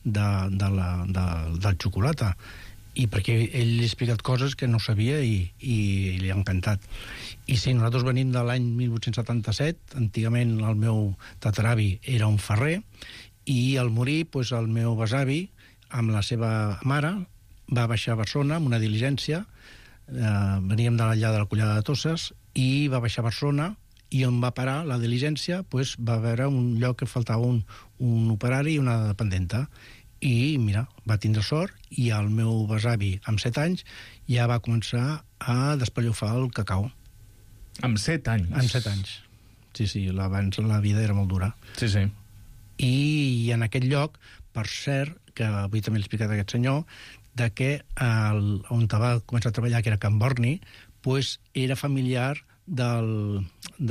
del xocolata, i perquè ell li ha explicat coses que no sabia i li ha encantat. I sí, nosaltres venim de l'any 1877, antigament el meu tataravi era un ferrer, i al morir, doncs, el meu besavi, amb la seva mare, va baixar a Barcelona amb una diligència, veníem de l'allà de la Collada de Tosses, i va baixar a Barcelona, i on va parar la diligència, doncs, va veure un lloc que faltava un operari i una dependenta. I, mira, va tindre sort, i el meu besavi, amb 7 anys, ja va començar a despallofar el cacau. Amb 7 anys? Amb 7 anys. Sí, abans la vida era molt dura. Sí. I en aquest lloc, per cert, que avui també l'he explicat a aquest senyor, de que on va començar a treballar, que era Can Borni, doncs era familiar del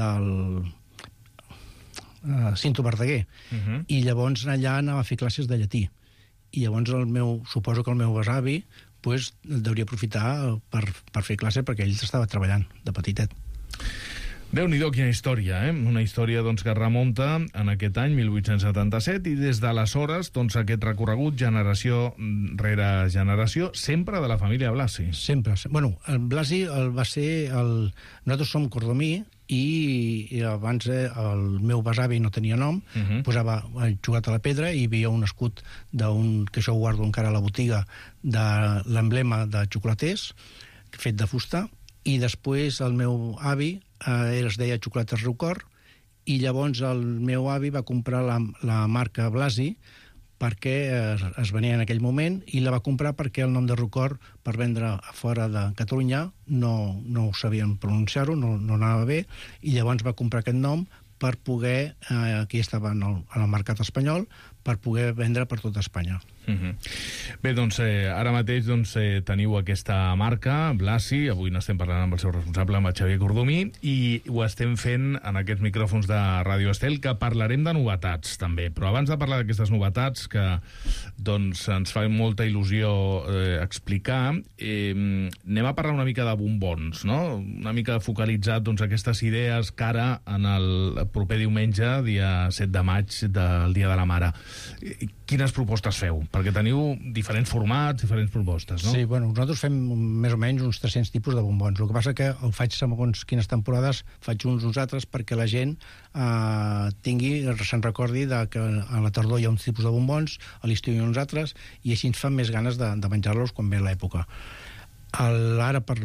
Cinto Verdaguer. I llavors allà anava a fer classes de llatí. I llavors suposo que el meu besavi doncs, deuria aprofitar per fer classe, perquè ell estava treballant de petitet. Déu-n'hi-do, quina història, Una història que remunta en aquest any, 1877, i des d'aleshores, aquest recorregut, generació rere generació, sempre de la família Blasi. Sempre. Bueno, el Blasi va ser... Nosaltres som Cordomí, i abans el meu besavi no tenia nom, posava jugat a la pedra i hi havia un escut que això ho guardo encara a la botiga, de l'emblema de xocolaters, fet de fusta, i després el meu avi es deia Xocolates Riucor, i llavors el meu avi va comprar la marca Blasi perquè es venia en aquell moment, i la va comprar perquè el nom de Riucor, per vendre a fora de Catalunya, no ho sabien pronunciar-ho, no anava bé, i llavors va comprar aquest nom per poder, aquí estava en el mercat espanyol, per poder vendre per tota Espanya. Bé, ara mateix teniu aquesta marca, Blasi, avui n'estem parlant amb el seu responsable, amb el Xavier Cordomí, i ho estem fent en aquests micròfons de Ràdio Estel, que parlarem de novetats, també. Però abans de parlar d'aquestes novetats, que ens fa molta il·lusió explicar, anem a parlar una mica de bombons, no? Una mica focalitzat aquestes idees que ara, en el proper diumenge, dia 7 de maig, del Dia de la Mare. Quines propostes feu? Perquè teniu diferents formats, diferents propostes, no? Sí, bueno, nosaltres fem més o menys uns 300 tipus de bombons. El que passa que ho faig segons quines temporades, faig uns altres perquè la gent se'n recordi que a la tardor hi ha uns tipus de bombons, a l'estiu hi ha uns altres, i així ens fan més ganes de menjar-los quan ve l'època. Ara, per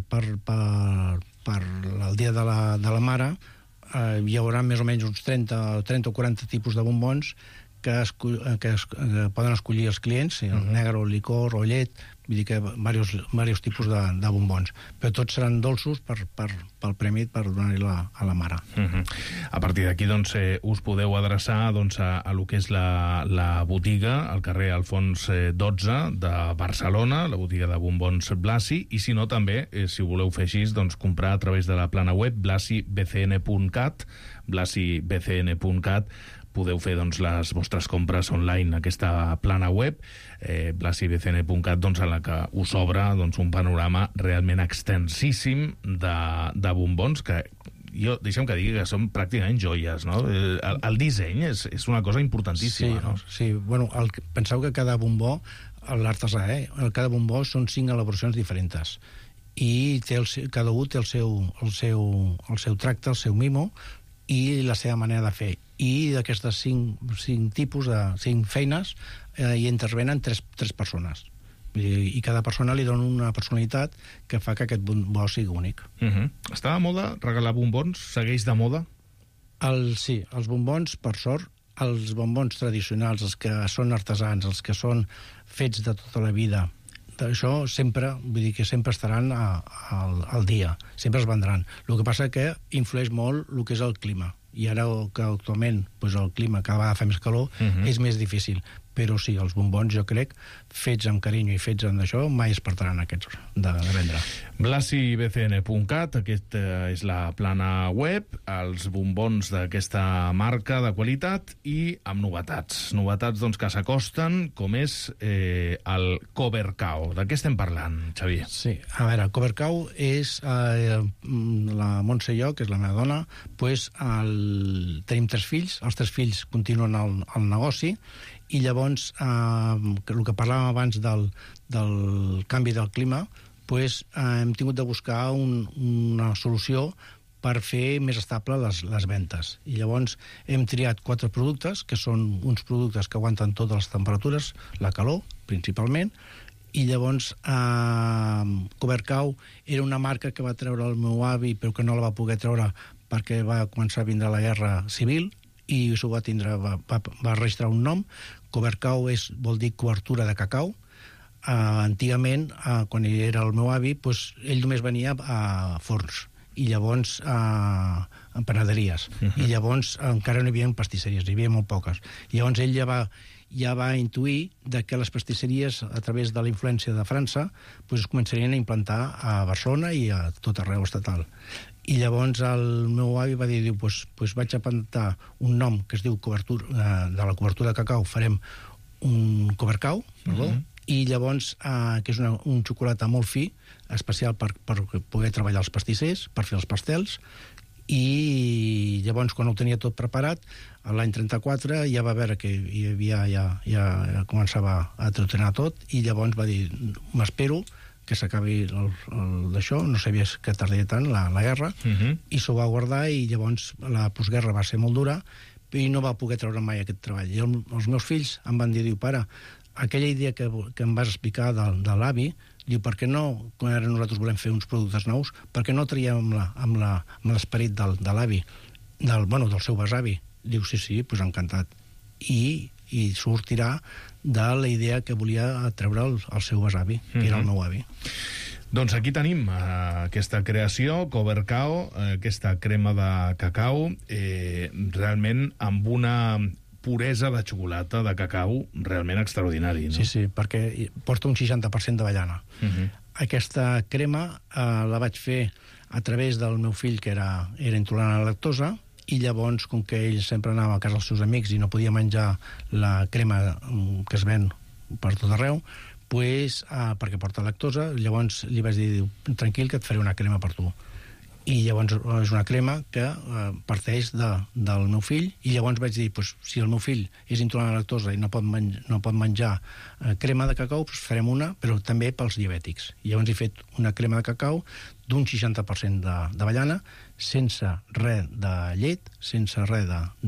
el Dia de la Mare, hi haurà més o menys uns 30 o 40 tipus de bombons que poden escollir els clients, el negre, o licor, o llet, vull dir que diversos tipus de bombons, però tots seran dolços pel premi per donar-li a la mare. A partir d'aquí, doncs, us podeu adreçar a lo que és la botiga al carrer Alfons 12 de Barcelona, la botiga de bombons Blasi, i si no també, si ho voleu fer així, doncs comprar a través de la plana web blasibcn.cat, podeu fer les vostres compres online a aquesta plana web, blasibcn.cat, en la que us obre un panorama realment extensíssim de bombons que jo, deixa'm que digui que són pràcticament joies, no? El disseny és una cosa importantíssima, no? Sí, bueno, penseu que cada bombó, l'artesà, cada bombó són 5 elaboracions diferents i cada un té el seu tracte, el seu mimo i la seva manera de fer. I d'aquestes 5 tipus, 5 feines, hi intervenen 3 persones. I cada persona li dona una personalitat que fa que aquest bombó sigui únic. Està de moda regalar bombons? Segueix de moda? Sí, els bombons, per sort, els bombons tradicionals, els que són artesans, els que són fets de tota la vida, això sempre, vull dir que sempre estaran al dia, sempre es vendran. El que passa que influeix molt el que és el clima, i ara que actualment el clima cada vegada fa més calor, és més difícil. Però sí, els bombons, jo crec, fets amb carinyo i fets amb això, mai es perdran aquests de vendre. blasibcn.cat, aquesta és la plana web, els bombons d'aquesta marca de qualitat i amb novetats. Novetats que s'acosten, com és el Covercao. De què estem parlant, Xavier? Sí, a veure, Covercao és la Montse i jo, que és la meva dona, tenim 3 fills, els 3 fills continuen el negoci, i llavors, el que parlàvem abans del canvi del clima, hem tingut de buscar una solució per fer més estable les ventes. I llavors hem triat 4 productes, que són uns productes que aguanten totes les temperatures, la calor, principalment, i llavors Covercao era una marca que va treure el meu avi, però que no la va poder treure perquè va començar a vindre la guerra civil, i s'ho va registrar un nom. Covercao vol dir cobertura de cacau. Antigament, quan era el meu avi, ell només venia a forns i llavors a panaderies. I llavors encara no hi havia pastisseries, hi havia molt poques. Llavors ell ja va intuir que les pastisseries, a través de la influència de França, es començarien a implantar a Barcelona i a tot arreu estatal. I llavors el meu avi va dir, vaig a patentar un nom que es diu de la cobertura de cacau, farem un Covercao, i llavors, que és un xocolata molt fi, especial per poder treballar els pastissers, per fer els pastels, i llavors, quan ho tenia tot preparat, l'any 34 ja va veure que ja començava a trotinar tot, i llavors va dir, m'espero que s'acabi d'això, no sabia que tardaria tant la guerra, i s'ho va guardar, i llavors la postguerra va ser molt dura, i no va poder treure mai aquest treball. I els meus fills em van dir, pare, aquella idea que em vas explicar de l'avi, diu, per què no, quan ara nosaltres volem fer uns productes nous, per què no traiem amb l'esperit de l'avi, del seu besavi? Diu, sí, encantat. I sortirà de la idea que volia treure el seu besavi, que era el meu avi. Doncs aquí tenim aquesta creació, Covercao, aquesta crema de cacau, realment amb una puresa de xocolata, de cacau, realment extraordinari, no? Sí, perquè porta un 60% d'avellana. Aquesta crema la vaig fer a través del meu fill, que era intolerant a la lactosa, i llavors, com que ell sempre anava a casa dels seus amics i no podia menjar la crema que es ven per tot arreu, perquè porta lactosa, llavors li vaig dir, tranquil, que et faré una crema per tu. I llavors és una crema que parteix del meu fill, i llavors vaig dir, si el meu fill és intolerant a la lactosa i no pot menjar crema de cacau, farem una, però també pels diabètics. I llavors he fet una crema de cacau d'un 60% d'avellana, sense res de llet, sense res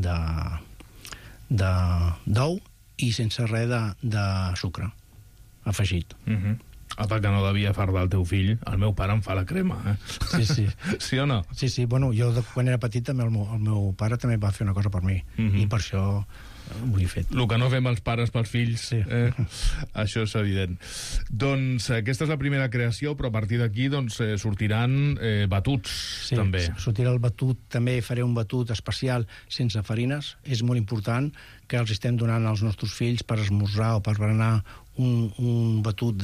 d'ou i sense res de sucre afegit. Apa, que no devia fardar el teu fill. El meu pare em fa la crema, Sí. Sí o no? Sí, bueno, jo quan era petit també el meu pare també va fer una cosa per mi, i per això ho he fet. El que no fem els pares pels fills, això és evident. Doncs aquesta és la primera creació, però a partir d'aquí sortiran batuts, també. Sí, sortirà el batut, també faré un batut especial sense farines. És molt important que els estem donant als nostres fills per esmorzar o per berenar un batut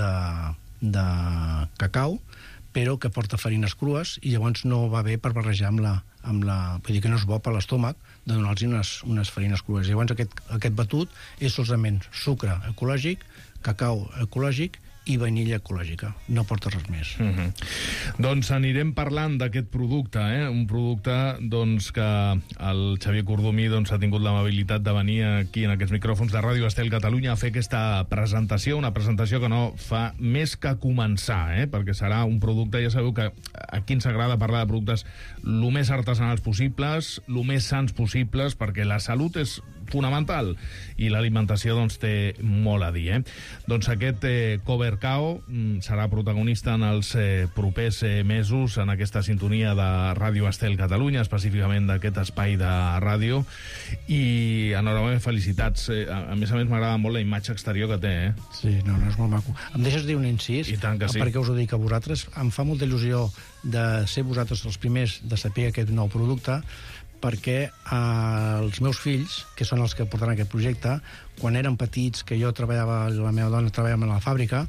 de cacau, però que porta farines crues, i llavors no va bé per barrejar amb la... Vull dir que no és bo per l'estómac de donar-los unes farines crues. Llavors aquest batut és solament sucre ecològic, cacau ecològic i vainilla ecològica. No porta res més. Doncs anirem parlant d'aquest producte, un producte que el Xavier Cordomí ha tingut l'amabilitat de venir aquí en aquests micròfons de Ràdio Estel Catalunya a fer aquesta presentació, una presentació que no fa més que començar, perquè serà un producte, ja sabeu que aquí ens agrada parlar de productes el més artesanals possibles, el més sants possibles, perquè la salut és fonamental i l'alimentació té molt a dir. Doncs aquest Covercao serà protagonista en els propers mesos en aquesta sintonia de Ràdio Estel Catalunya, específicament d'aquest espai de ràdio, i enhorabona, felicitats. A més m'agrada molt la imatge exterior que té. Sí, no, és molt maco. Em deixes dir un incís? I tant que sí. Perquè us ho dic a vosaltres. Em fa molta il·lusió de ser vosaltres els primers de saber aquest nou producte, perquè els meus fills, que són els que portaran aquest projecte, quan eren petits, que jo treballava, la meva dona treballava a la fàbrica,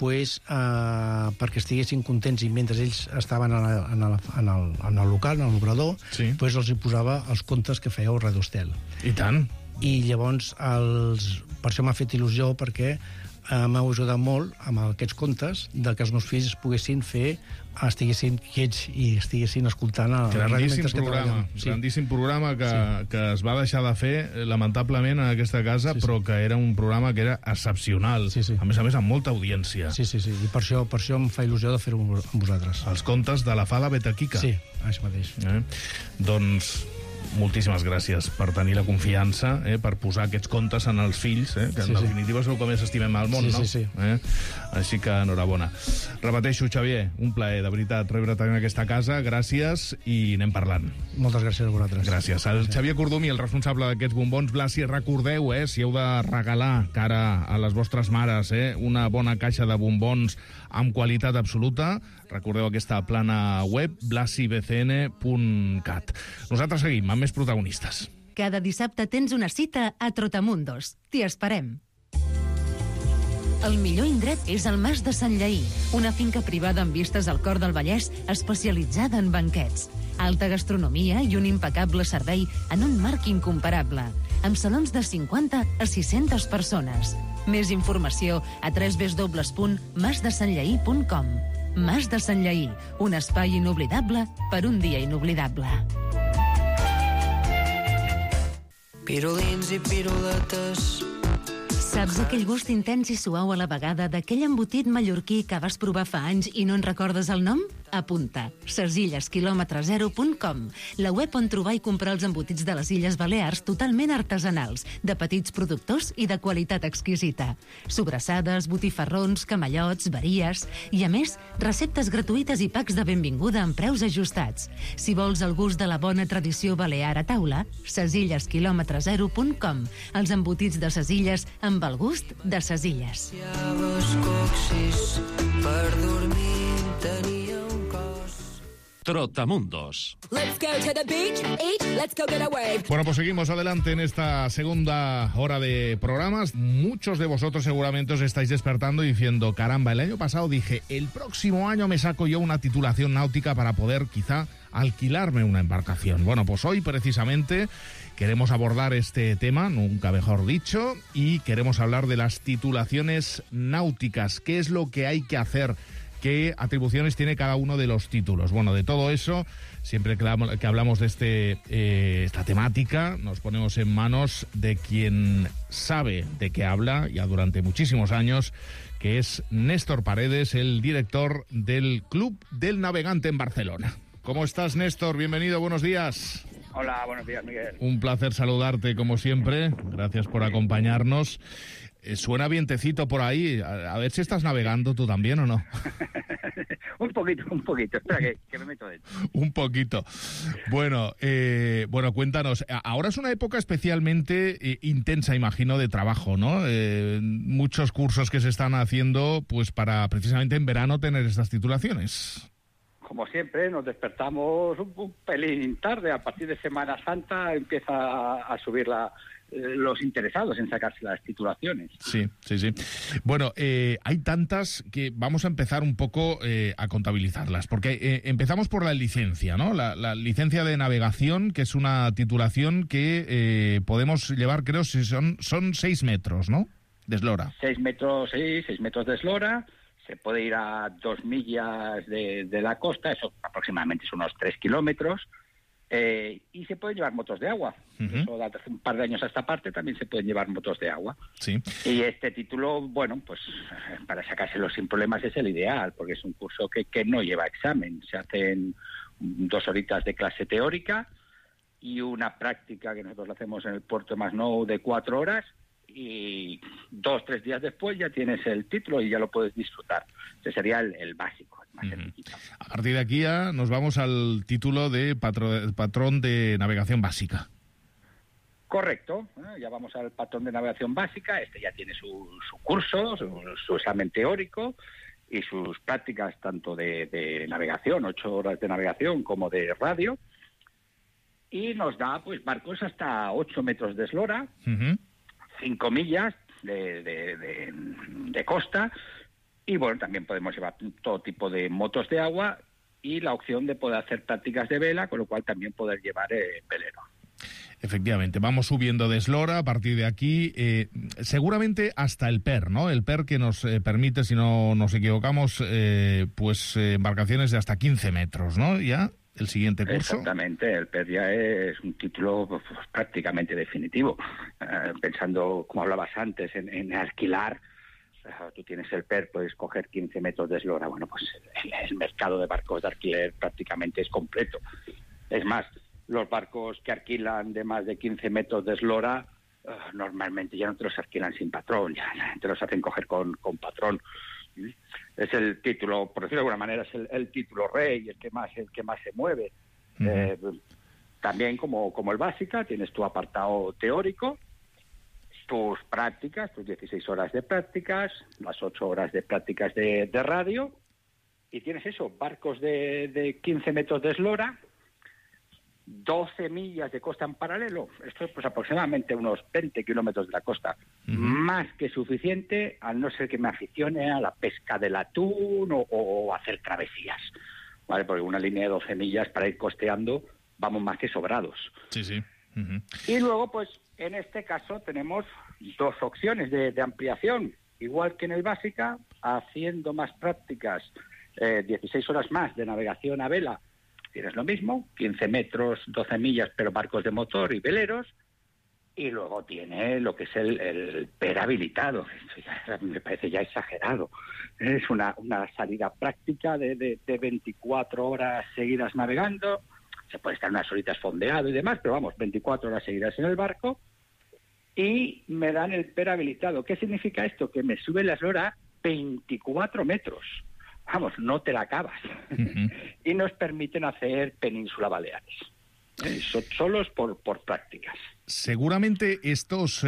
perquè estiguessin contents i mentre ells estaven en el local, en l'obrador, els hi posava els contes que fèieu a Ràdio Estel. I tant. I llavors, per això m'ha fet il·lusió, perquè m'heu ajudat molt amb aquests contes de que els meus fills poguessin estiguessin quiets i estiguessin escoltant a la ràdio mentre que treballen. Grandíssim programa que es va deixar de fer, lamentablement, en aquesta casa, però que era un programa que era excepcional. A més, amb molta audiència. Sí, i per això em fa il·lusió de fer-ho amb vosaltres. Els contes de la fada Betaquica. Sí, això mateix. Doncs moltíssimes gràcies per tenir la confiança, per posar aquests contes en els fills, que en definitiva és el que més estimem al món, no? Sí. Així que enhorabona. Repeteixo, Xavier, un plaer, de veritat, rebre't en aquesta casa. Gràcies i anem parlant. Moltes gràcies a vosaltres. Gràcies. El Xavier Cordomí, el responsable d'aquests bombons. Blasi, recordeu, si heu de regalar cara a les vostres mares una bona caixa de bombons amb qualitat absoluta, recordeu aquesta plana web, blasibcn.cat. Nosaltres seguim amb més protagonistes. Cada dissabte tens una cita a Trotamundos. T'hi esperem. El millor indret és el Mas de Sant Lleí, una finca privada amb vistes al cor del Vallès especialitzada en banquets. Alta gastronomia i un impecable servei en un marc incomparable, amb salons de 50 a 600 persones. Més informació a www.masdesantllaí.com. Mas de Sant Lleí, un espai inoblidable per un dia inoblidable. Pirulins i piruletes. Saps aquell gust intens i suau a la vegada d'aquell embotit mallorquí que vas provar fa anys i no en recordes el nom? Apunta, sesillesquilòmetre0.com, la web on trobar i comprar els embotits de les Illes Balears totalment artesanals, de petits productors i de qualitat exquisita. Sobrassades, botifarrons, camallots, varies i, a més, receptes gratuïtes i packs de benvinguda amb preus ajustats. Si vols el gust de la bona tradició balear a taula, sesillesquilòmetre0.com, els embotits de ses Illes amb el gust de ses Illes. Coxis, per dormir tenia un cos. Trotamundos. Let's go to the beach, eat, let's go get a wave. Bueno, pues seguimos adelante en esta segunda hora de programas. Muchos de vosotros seguramente os estáis despertando y diciendo, caramba, el año pasado dije, el próximo año me saco yo una titulación náutica para poder quizá alquilarme una embarcación. Bueno, pues hoy precisamente queremos abordar este tema, nunca mejor dicho, y queremos hablar de las titulaciones náuticas. ¿Qué es lo que hay que hacer? ¿Qué atribuciones tiene cada uno de los títulos? Bueno, de todo eso, siempre que hablamos de esta temática, nos ponemos en manos de quien sabe de qué habla, ya durante muchísimos años, que es Néstor Paredes, el director del Club del Navegante en Barcelona. ¿Cómo estás, Néstor? Bienvenido, buenos días. Hola, buenos días, Miguel. Un placer saludarte, como siempre. Gracias por acompañarnos. Suena vientecito por ahí. A ver si estás navegando tú también, ¿o no? Un poquito. Espera, que me meto dentro. Un poquito. Bueno, cuéntanos. Ahora es una época especialmente intensa, imagino, de trabajo, ¿no? Muchos cursos que se están haciendo, pues para precisamente en verano tener estas titulaciones. Como siempre, nos despertamos un pelín tarde. A partir de Semana Santa empieza a subir los interesados en sacarse las titulaciones. Sí. Bueno, hay tantas que vamos a empezar un poco a contabilizarlas, porque empezamos por la licencia, ¿no? La licencia de navegación, que es una titulación que podemos llevar, creo, si son 6 metros, ¿no? De eslora. 6 metros, sí, 6 metros de eslora. Se puede ir a 2 millas de la costa, eso aproximadamente son unos 3 kilómetros, y se pueden llevar motos de agua. Eso, hace un par de años a esta parte también se pueden llevar motos de agua. Sí. Y este título, bueno, pues para sacárselo sin problemas es el ideal, porque es un curso que no lleva examen. Se hacen 2 horitas de clase teórica y una práctica que nosotros hacemos en el puerto de Masnou de 4 horas, y 2-3 días después ya tienes el título y ya lo puedes disfrutar. Ese sería el básico, el más sencillito. A partir de aquí ya nos vamos al título de patrón de navegación básica. Correcto, ya vamos al patrón de navegación básica. Este ya tiene su curso, su examen teórico y sus prácticas tanto de navegación, 8 horas de navegación, como de radio. Y nos da pues barcos hasta 8 metros de eslora, 5 millas de costa, y bueno, también podemos llevar todo tipo de motos de agua y la opción de poder hacer prácticas de vela, con lo cual también poder llevar velero. Efectivamente, vamos subiendo de eslora a partir de aquí, seguramente hasta el PER, ¿no? El PER que nos permite, si no nos equivocamos, pues embarcaciones de hasta 15 metros, ¿no? Ya el siguiente curso. Exactamente, el PER ya es un título pues, prácticamente definitivo. Pensando, como hablabas antes, en alquilar, tú tienes el PER, puedes coger 15 metros de eslora. Bueno, pues el mercado de barcos de alquiler prácticamente es completo. Es más, los barcos que alquilan de más de 15 metros de eslora, normalmente ya no te los alquilan sin patrón, ya te los hacen coger con patrón. Es el título, por decirlo de alguna manera, es el título rey, el que más se mueve. También como el básica, tienes tu apartado teórico, tus prácticas, tus 16 horas de prácticas, las 8 horas de prácticas de radio, y tienes eso, barcos de 15 metros de eslora, 12 millas de costa en paralelo. Esto es pues aproximadamente unos 20 kilómetros de la costa. Más que suficiente, al no ser que me aficione a la pesca del atún o hacer travesías. ¿Vale? Porque una línea de 12 millas para ir costeando vamos más que sobrados. Sí. Y luego, pues, en este caso tenemos 2 opciones de ampliación. Igual que en el básica, haciendo más prácticas, 16 horas más de navegación a vela, tienes lo mismo, 15 metros, 12 millas, pero barcos de motor y veleros, y luego tiene lo que es el PER habilitado. Eso ya me parece ya exagerado. Es una salida práctica de 24 horas seguidas navegando, se puede estar unas horitas fondeado y demás, pero vamos, 24 horas seguidas en el barco, y me dan el PER habilitado. ¿Qué significa esto? Que me sube la eslora 24 metros. Vamos, no te la acabas. Y nos permiten hacer Península Baleares. Solos por prácticas. Seguramente estos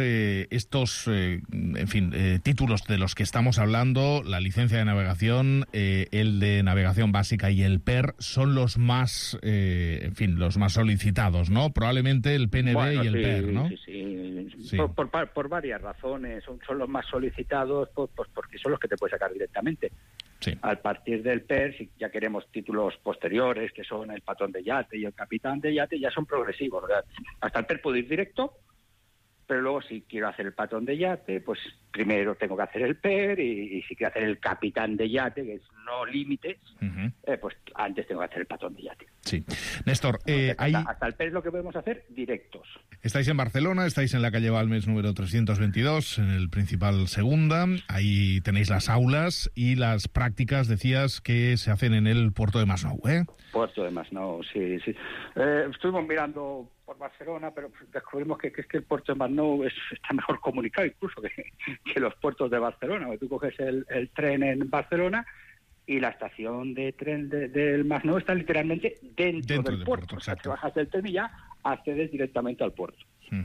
títulos de los que estamos hablando, la licencia de navegación, el de navegación básica y el PER, son los más, los más solicitados, ¿no? Probablemente el PNB y el PER, ¿no? Sí. Por varias razones. Son los más solicitados porque son los que te puedes sacar directamente. Sí. Al partir del PER, si ya queremos títulos posteriores, que son el patrón de yate y el capitán de yate, ya son progresivos, ¿verdad? Hasta el PER puedo ir directo, pero luego si quiero hacer el patrón de yate, pues primero tengo que hacer el PER, y si quiero hacer el capitán de yate, que es no límites, pues antes tengo que hacer el patrón de yate. Sí. Néstor, hasta el PER es lo que podemos hacer directos. Estáis en Barcelona, estáis en la calle Balmes número 322, en el Principal Segunda. Ahí tenéis las aulas y las prácticas, decías, que se hacen en el puerto de Masnou, ¿eh? Puerto de Masnou, sí. Estuvimos mirando por Barcelona, pero descubrimos que el puerto de Masnou está mejor comunicado incluso que los puertos de Barcelona. Tú coges el tren en Barcelona y la estación de tren del Masnou está literalmente dentro del puerto. O sea, te bajas del tren y ya accedes directamente al puerto.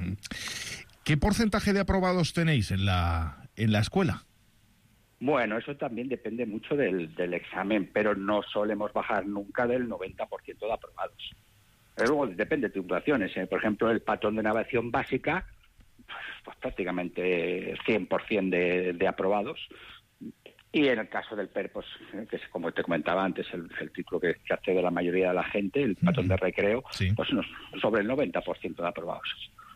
¿Qué porcentaje de aprobados tenéis en la escuela? Bueno, eso también depende mucho del examen, pero no solemos bajar nunca del 90% de aprobados. Pero luego depende de titulaciones. Por ejemplo, el patrón de navegación básica, pues prácticamente 100% de aprobados. Y en el caso del PER, pues, que es, como te comentaba antes, el título que accede la mayoría de la gente, el patrón de recreo, pues sobre el 90% de aprobados.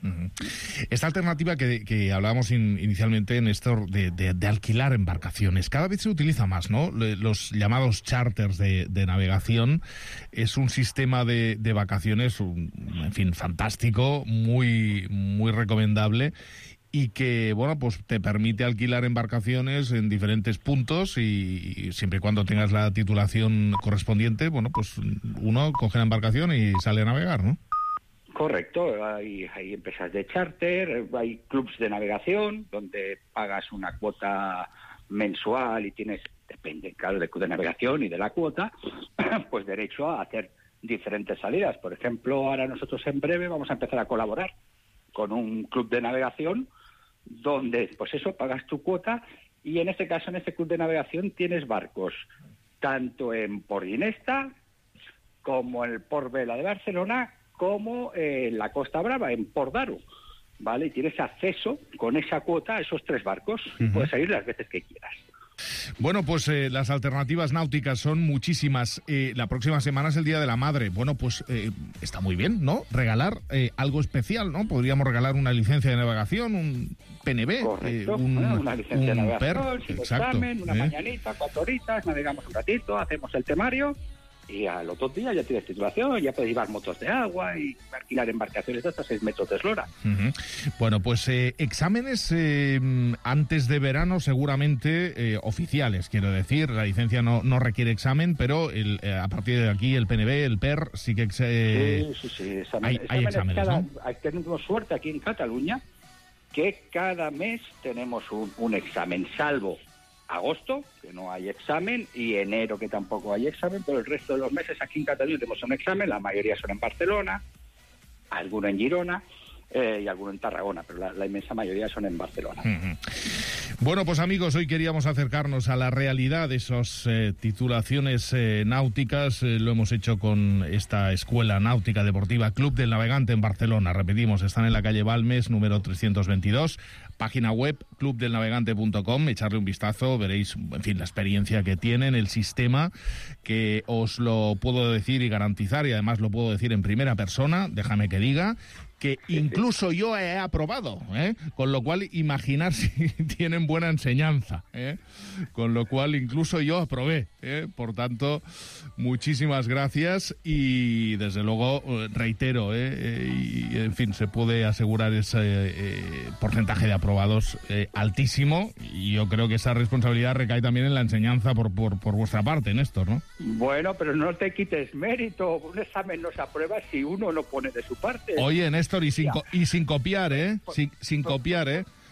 Esta alternativa que hablábamos inicialmente, Néstor, de alquilar embarcaciones, cada vez se utiliza más, ¿no? Los llamados charters de navegación es un sistema de vacaciones, en fin, fantástico, muy, muy recomendable, y que, bueno, pues te permite alquilar embarcaciones en diferentes puntos y siempre y cuando tengas la titulación correspondiente, bueno, pues uno coge la embarcación y sale a navegar, ¿no? Correcto, hay empresas de charter, hay clubs de navegación donde pagas una cuota mensual y tienes, depende, claro, del club de navegación y de la cuota, pues derecho a hacer diferentes salidas. Por ejemplo, ahora nosotros en breve vamos a empezar a colaborar con un club de navegación donde, pues eso, pagas tu cuota y en este caso, en este club de navegación tienes barcos tanto en Port Ginesta como en el Port Vela de Barcelona como en la Costa Brava, en Port d'Aro, ¿vale? Y tienes acceso con esa cuota a esos 3 barcos y puedes salir las veces que quieras. Bueno, pues las alternativas náuticas son muchísimas. La próxima semana es el Día de la Madre. Bueno, pues está muy bien, ¿no? Regalar algo especial, ¿no? Podríamos regalar una licencia de navegación, un PNB, una licencia de navegación, sin exacto, examen, una mañanita, 4 horitas, navegamos un ratito, hacemos el temario y a los 2 días ya tienes titulación, ya puedes llevar motos de agua y alquilar embarcaciones de hasta 6 metros de eslora. Bueno, pues exámenes antes de verano seguramente oficiales, quiero decir. La licencia no requiere examen, pero a partir de aquí el PNB, el PER, sí que sí, hay exámenes, ¿no? Tenemos suerte aquí en Cataluña que cada mes tenemos un examen, salvo agosto, que no hay examen, y enero, que tampoco hay examen, pero el resto de los meses aquí en Cataluña tenemos un examen, la mayoría son en Barcelona, alguno en Girona y alguno en Tarragona, pero la inmensa mayoría son en Barcelona. Bueno, pues amigos, hoy queríamos acercarnos a la realidad de esas titulaciones náuticas. Lo hemos hecho con esta Escuela Náutica Deportiva Club del Navegante en Barcelona. Repetimos, están en la calle Balmes, número 322. Página web clubdelnavegante.com, echarle un vistazo, veréis, en fin, la experiencia que tienen, el sistema, que os lo puedo decir y garantizar, y además lo puedo decir en primera persona, déjame que diga, que incluso yo he aprobado, con lo cual imaginar si tienen buena enseñanza, con lo cual incluso yo aprobé, por tanto, muchísimas gracias y desde luego reitero, y en fin, se puede asegurar ese porcentaje de aprobados altísimo, y yo creo que esa responsabilidad recae también en la enseñanza por vuestra parte, Néstor, ¿no? Bueno, pero no te quites mérito, un examen no se aprueba si uno no pone de su parte. Oye, Néstor, y sin copiar, sin copiar,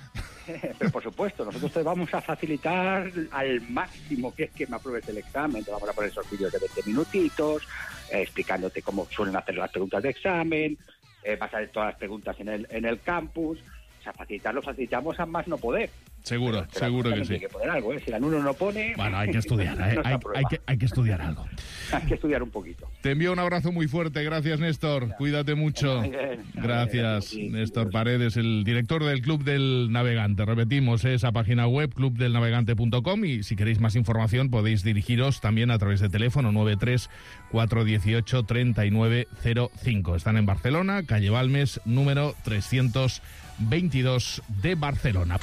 Pero por supuesto, nosotros te vamos a facilitar al máximo que me apruebes el examen. Te vamos a poner esos vídeos de 20 minutitos, explicándote cómo suelen hacer las preguntas de examen, vas a ver todas las preguntas en el campus. O sea, facilitamos a más no poder. Seguro que sí. Hay que poner algo, Si el alumno no pone... Bueno, hay que estudiar, hay que estudiar algo. Hay que estudiar un poquito. Te envío un abrazo muy fuerte. Gracias, Néstor. Cuídate mucho. Gracias, Néstor Paredes, el director del Club del Navegante. Repetimos, esa página web, clubdelnavegante.com, y si queréis más información podéis dirigiros también a través de teléfono 93 418 3905. Están en Barcelona, calle Balmes, número 322 de Barcelona.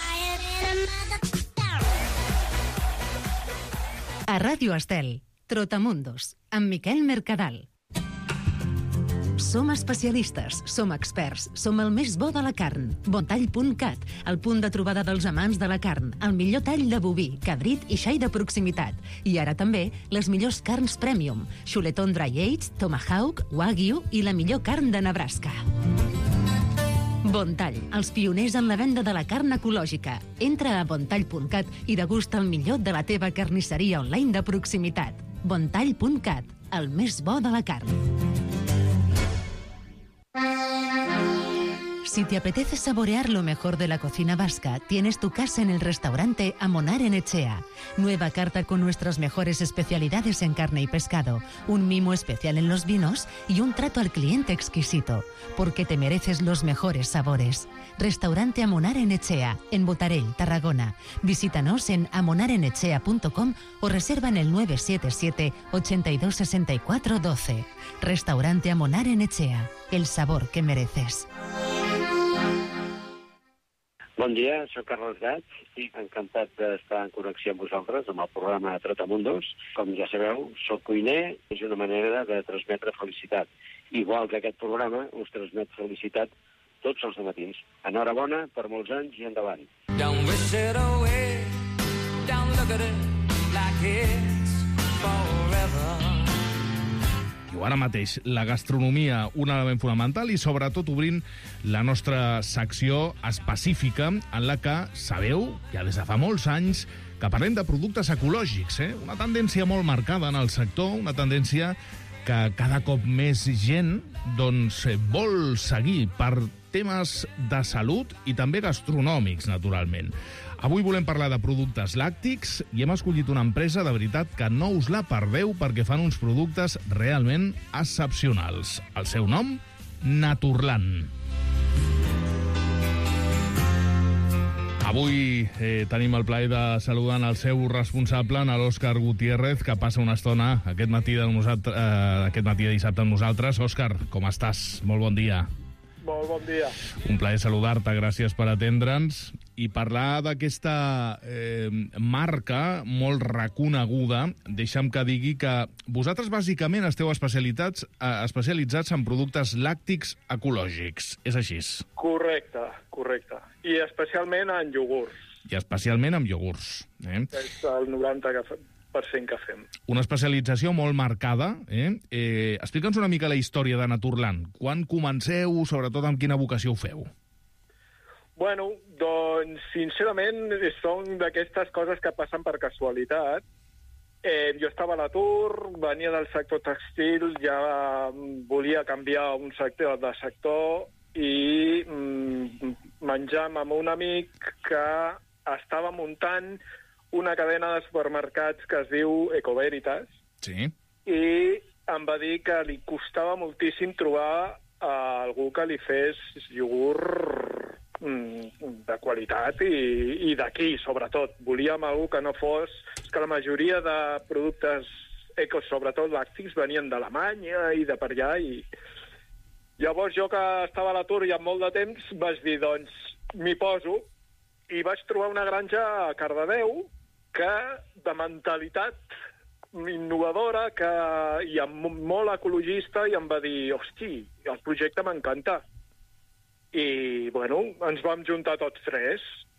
A Ràdio Estel, Trotamundos, amb Miquel Mercadal. Som especialistes, som experts, som el més bo de la carn. Bontall.cat, el punt de trobada dels amants de la carn, el millor tall de boví, cabrit i xai de proximitat. I ara també les millors carns premium, chuletón dry aged, tomahawk, wagyu i la millor carn de Nebraska. Bontall, els pioners en la venda de la carn ecològica. Entra a bontall.cat i degusta el millor de la teva carnisseria online de proximitat. Bontall.cat, el més bo de la carn. Si te apetece saborear lo mejor de la cocina vasca, tienes tu casa en el restaurante Amonar en Echea. Nueva carta con nuestras mejores especialidades en carne y pescado, un mimo especial en los vinos y un trato al cliente exquisito, porque te mereces los mejores sabores. Restaurante Amonar en Echea, en Botarell, Tarragona. Visítanos en amonarenechea.com o reserva en el 977 82 64 12. Restaurante Amonar en Echea, el sabor que mereces. Bon dia, soc Carles Gats i encantat d'estar en connexió amb vosaltres amb el programa Trotamundos. Com ja sabeu, soc cuiner, és una manera de transmetre felicitat. Igual que aquest programa us transmet felicitat tots els matins. Enhorabona per molts anys i endavant. Don't wish it away, don't look at it like it's forever. I ara mateix, la gastronomia, un element fonamental i sobretot obrint la nostra secció específica en la que sabeu, ja des de fa molts anys, que parlem de productes ecològics. Una tendència molt marcada en el sector, una tendència que cada cop més gent vol seguir per temes de salut i també gastronòmics, naturalment. Avui volem parlar de productes làctics i hem escollit una empresa de veritat que no us la perdeu perquè fan uns productes realment excepcionals. El seu nom? Naturland. Avui tenim el plaer de saludar el seu responsable, l'Òscar Gutiérrez, que passa una estona aquest matí de dissabte amb nosaltres. Òscar, com estàs? Molt bon dia. Molt bon dia. Un plaer saludar-te, gràcies per atendre'ns i parlar d'aquesta marca molt reconeguda. Deixa'm que digui que vosaltres bàsicament esteu especialitzats en productes làctics ecològics. És així? Correcte. I especialment en iogurts. I especialment en iogurts. És el 90% que fem. Una especialització molt marcada. Explica'ns una mica la història de Naturland. Quan comenceu, sobretot amb quina vocació ho feu? Bueno, doncs, sincerament, són d'aquestes coses que passen per casualitat. Jo estava a l'atur, venia del sector textil, ja volia canviar de sector i menjam amb un amic que estava muntant una cadena de supermercats que es diu Ecoveritas. Sí. I em va dir que li costava moltíssim trobar algú que li fes iogurt de qualitat i d'aquí, sobretot. Volíem algú que no fos... És que la majoria de productes ecos, sobretot làctics, venien d'Alemanya i de per allà. I llavors jo, que estava a l'atur i amb molt de temps, vaig dir, doncs, m'hi poso. I vaig trobar una granja a Cardedeu que, de mentalitat innovadora i molt ecologista, i em va dir, hosti, el projecte m'encanta. I, bueno, ens vam juntar tots tres.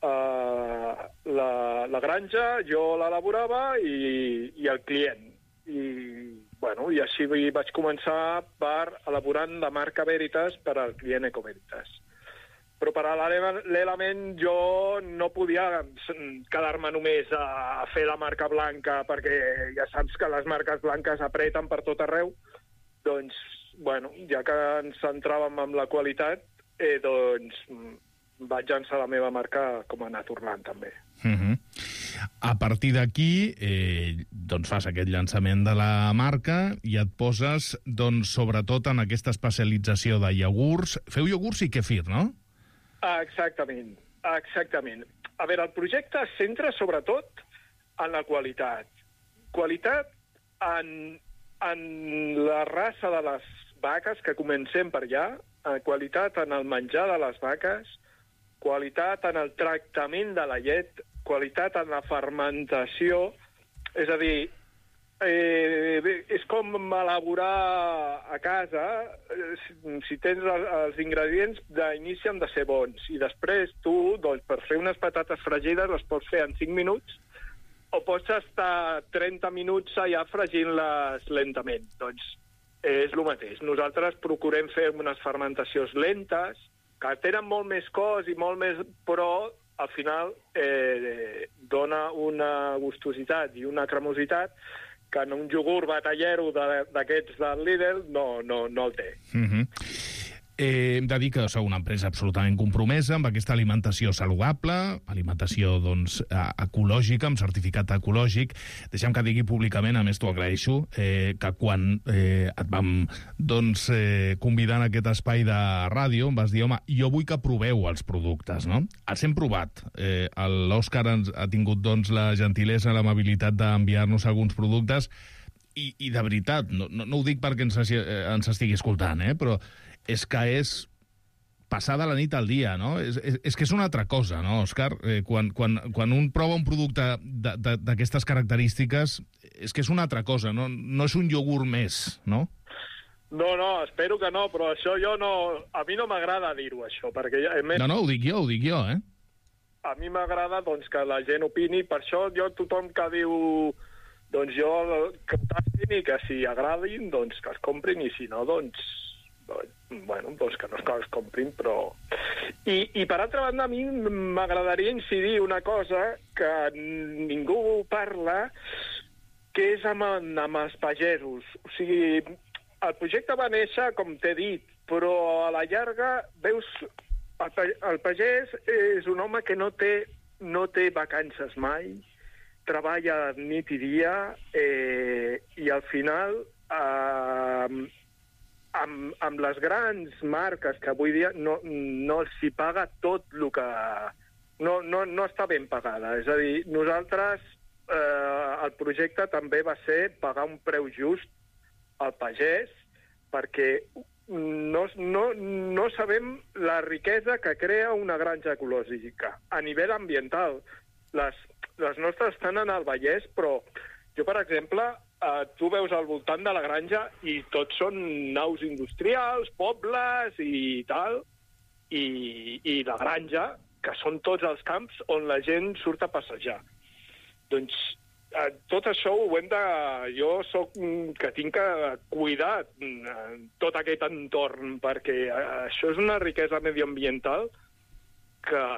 La granja, jo l'elaborava i el client. I així vaig començar elaborant la marca Veritas per al client Ecoveritas. Però paral·lelament jo no podia quedar-me només a fer la marca blanca, perquè ja saps que les marques blanques apreten per tot arreu. Doncs, bueno, ja que ens centràvem en la qualitat, doncs vaig llançar la meva marca com a Naturland, també. A partir d'aquí, doncs fas aquest llançament de la marca i et poses, doncs, sobretot en aquesta especialització de iogurts. Feu iogurts i kefir, no? Exactament. A veure, el projecte es centra sobretot en la qualitat. Qualitat en la raça de les vaques, que comencem per allà, qualitat en el menjar de les vaques, qualitat en el tractament de la llet, qualitat en la fermentació, és a dir, és com elaborar a casa. Si tens els ingredients d'inici han de ser bons, i després tu, doncs, per fer unes patates fregides les pots fer en 5 minuts o pots estar 30 minuts allà fregint-les lentament. Doncs és el mateix. Nosaltres procurem fer unes fermentacions lentes que tenen molt més cos i molt més... però al final dona una gustositat i una cremositat que en un iogurt batallero d'aquests del Lidl no el té. Hem de dir que sou una empresa absolutament compromesa amb aquesta alimentació saludable, alimentació doncs, ecològica, amb certificat ecològic. Deixa'm que digui públicament, a més t'ho agraeixo, que quan et vam convidar en aquest espai de ràdio, em vas dir, home, jo vull que proveu els productes, no? Els hem provat. L'Òscar ha tingut doncs, la gentilesa, l'amabilitat d'enviar-nos alguns productes i de veritat, no ho dic perquè ens estigui escoltant, però és que és passar de la nit al dia, no? És que és una altra cosa, no, Òscar? Quan un prova un producte d'aquestes característiques, és que és una altra cosa, no és un iogurt més, no? No, espero que no, però això a mi no m'agrada dir-ho, això, perquè... No, ho dic jo, eh? A mi m'agrada, doncs, que la gent opini, per això tothom que diu... Doncs jo, que tastin i que si agradin, doncs que els comprin, i si no, doncs que no es comprin, però... I per altra banda, a mi m'agradaria incidir una cosa que ningú parla, que és amb els pagesos. O sigui, el projecte va néixer, com t'he dit, però a la llarga, veus, el pagès és un home que no té vacances mai, treballa nit i dia, i al final... amb les grans marques que avui dia no els hi paga tot el que... No està ben pagada. És a dir, nosaltres, el projecte també va ser pagar un preu just al pagès perquè no sabem la riquesa que crea una granja ecològica a nivell ambiental. Les nostres estan en el Vallès, però jo, per exemple... tu veus al voltant de la granja i tots són naus industrials, pobles i tal, i la granja, que són tots els camps on la gent surt a passejar. Doncs tot això ho hem de... Jo soc que tinc que cuidar tot aquest entorn, perquè això és una riquesa medioambiental que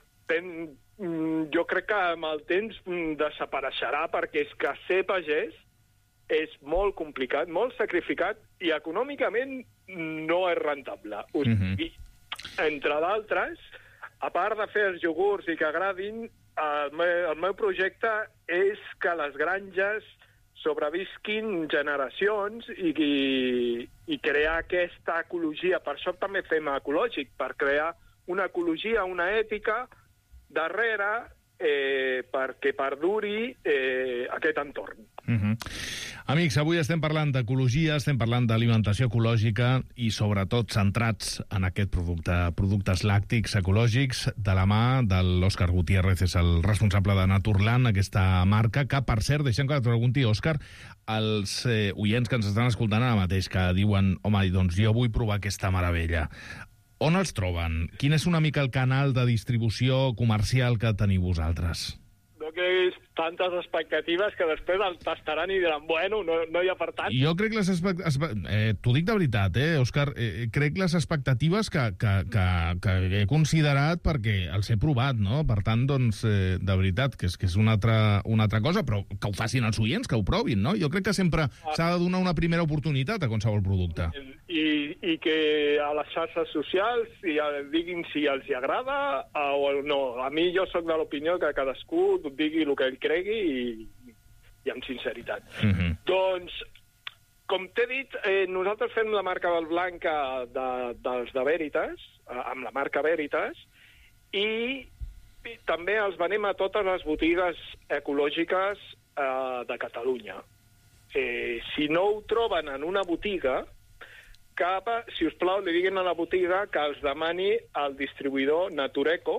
jo crec que amb el temps desapareixerà, perquè és que ser pagès és molt complicat, molt sacrificat i econòmicament no és rentable. I, entre d'altres, a part de fer els iogurts i que agradin, el meu projecte és que les granges sobrevisquin generacions i crear aquesta ecologia. Per això també fem ecològic, per crear una ecologia, una ètica darrere perquè perduri aquest entorn. Amics, avui estem parlant d'ecologia, estem parlant d'alimentació ecològica i sobretot centrats en aquest producte, productes làctics ecològics, de la mà de l'Òscar Gutiérrez, és el responsable de Naturland, aquesta marca, que, per cert, deixem que et pregunti, Òscar, els oients que ens estan escoltant ara mateix, que diuen, home, doncs jo vull provar aquesta meravella. On els troben? Quin és una mica el canal de distribució comercial que teniu vosaltres? No que he vist tantes expectatives que després el tastaran i diran, bueno, no hi ha per tant. Jo crec les t'ho dic de veritat, Òscar, crec les expectatives que he considerat perquè els he provat, no? Per tant, doncs, de veritat, que és una altra cosa, però que ho facin els oients, que ho provin, no? Jo crec que sempre s'ha de donar una primera oportunitat a qualsevol producte. I que a les xarxes socials diguin si els hi agrada o no. A mi jo sóc de l'opinió que cadascú digui el que ell cregui i amb sinceritat. Doncs, com t'he dit, nosaltres fem la marca del Blanca dels de Veritas, amb la marca Veritas, i també els venem a totes les botigues ecològiques de Catalunya. Si no ho troben en una botiga, si us plau, li diguin a la botiga que els demani al distribuïdor Natureco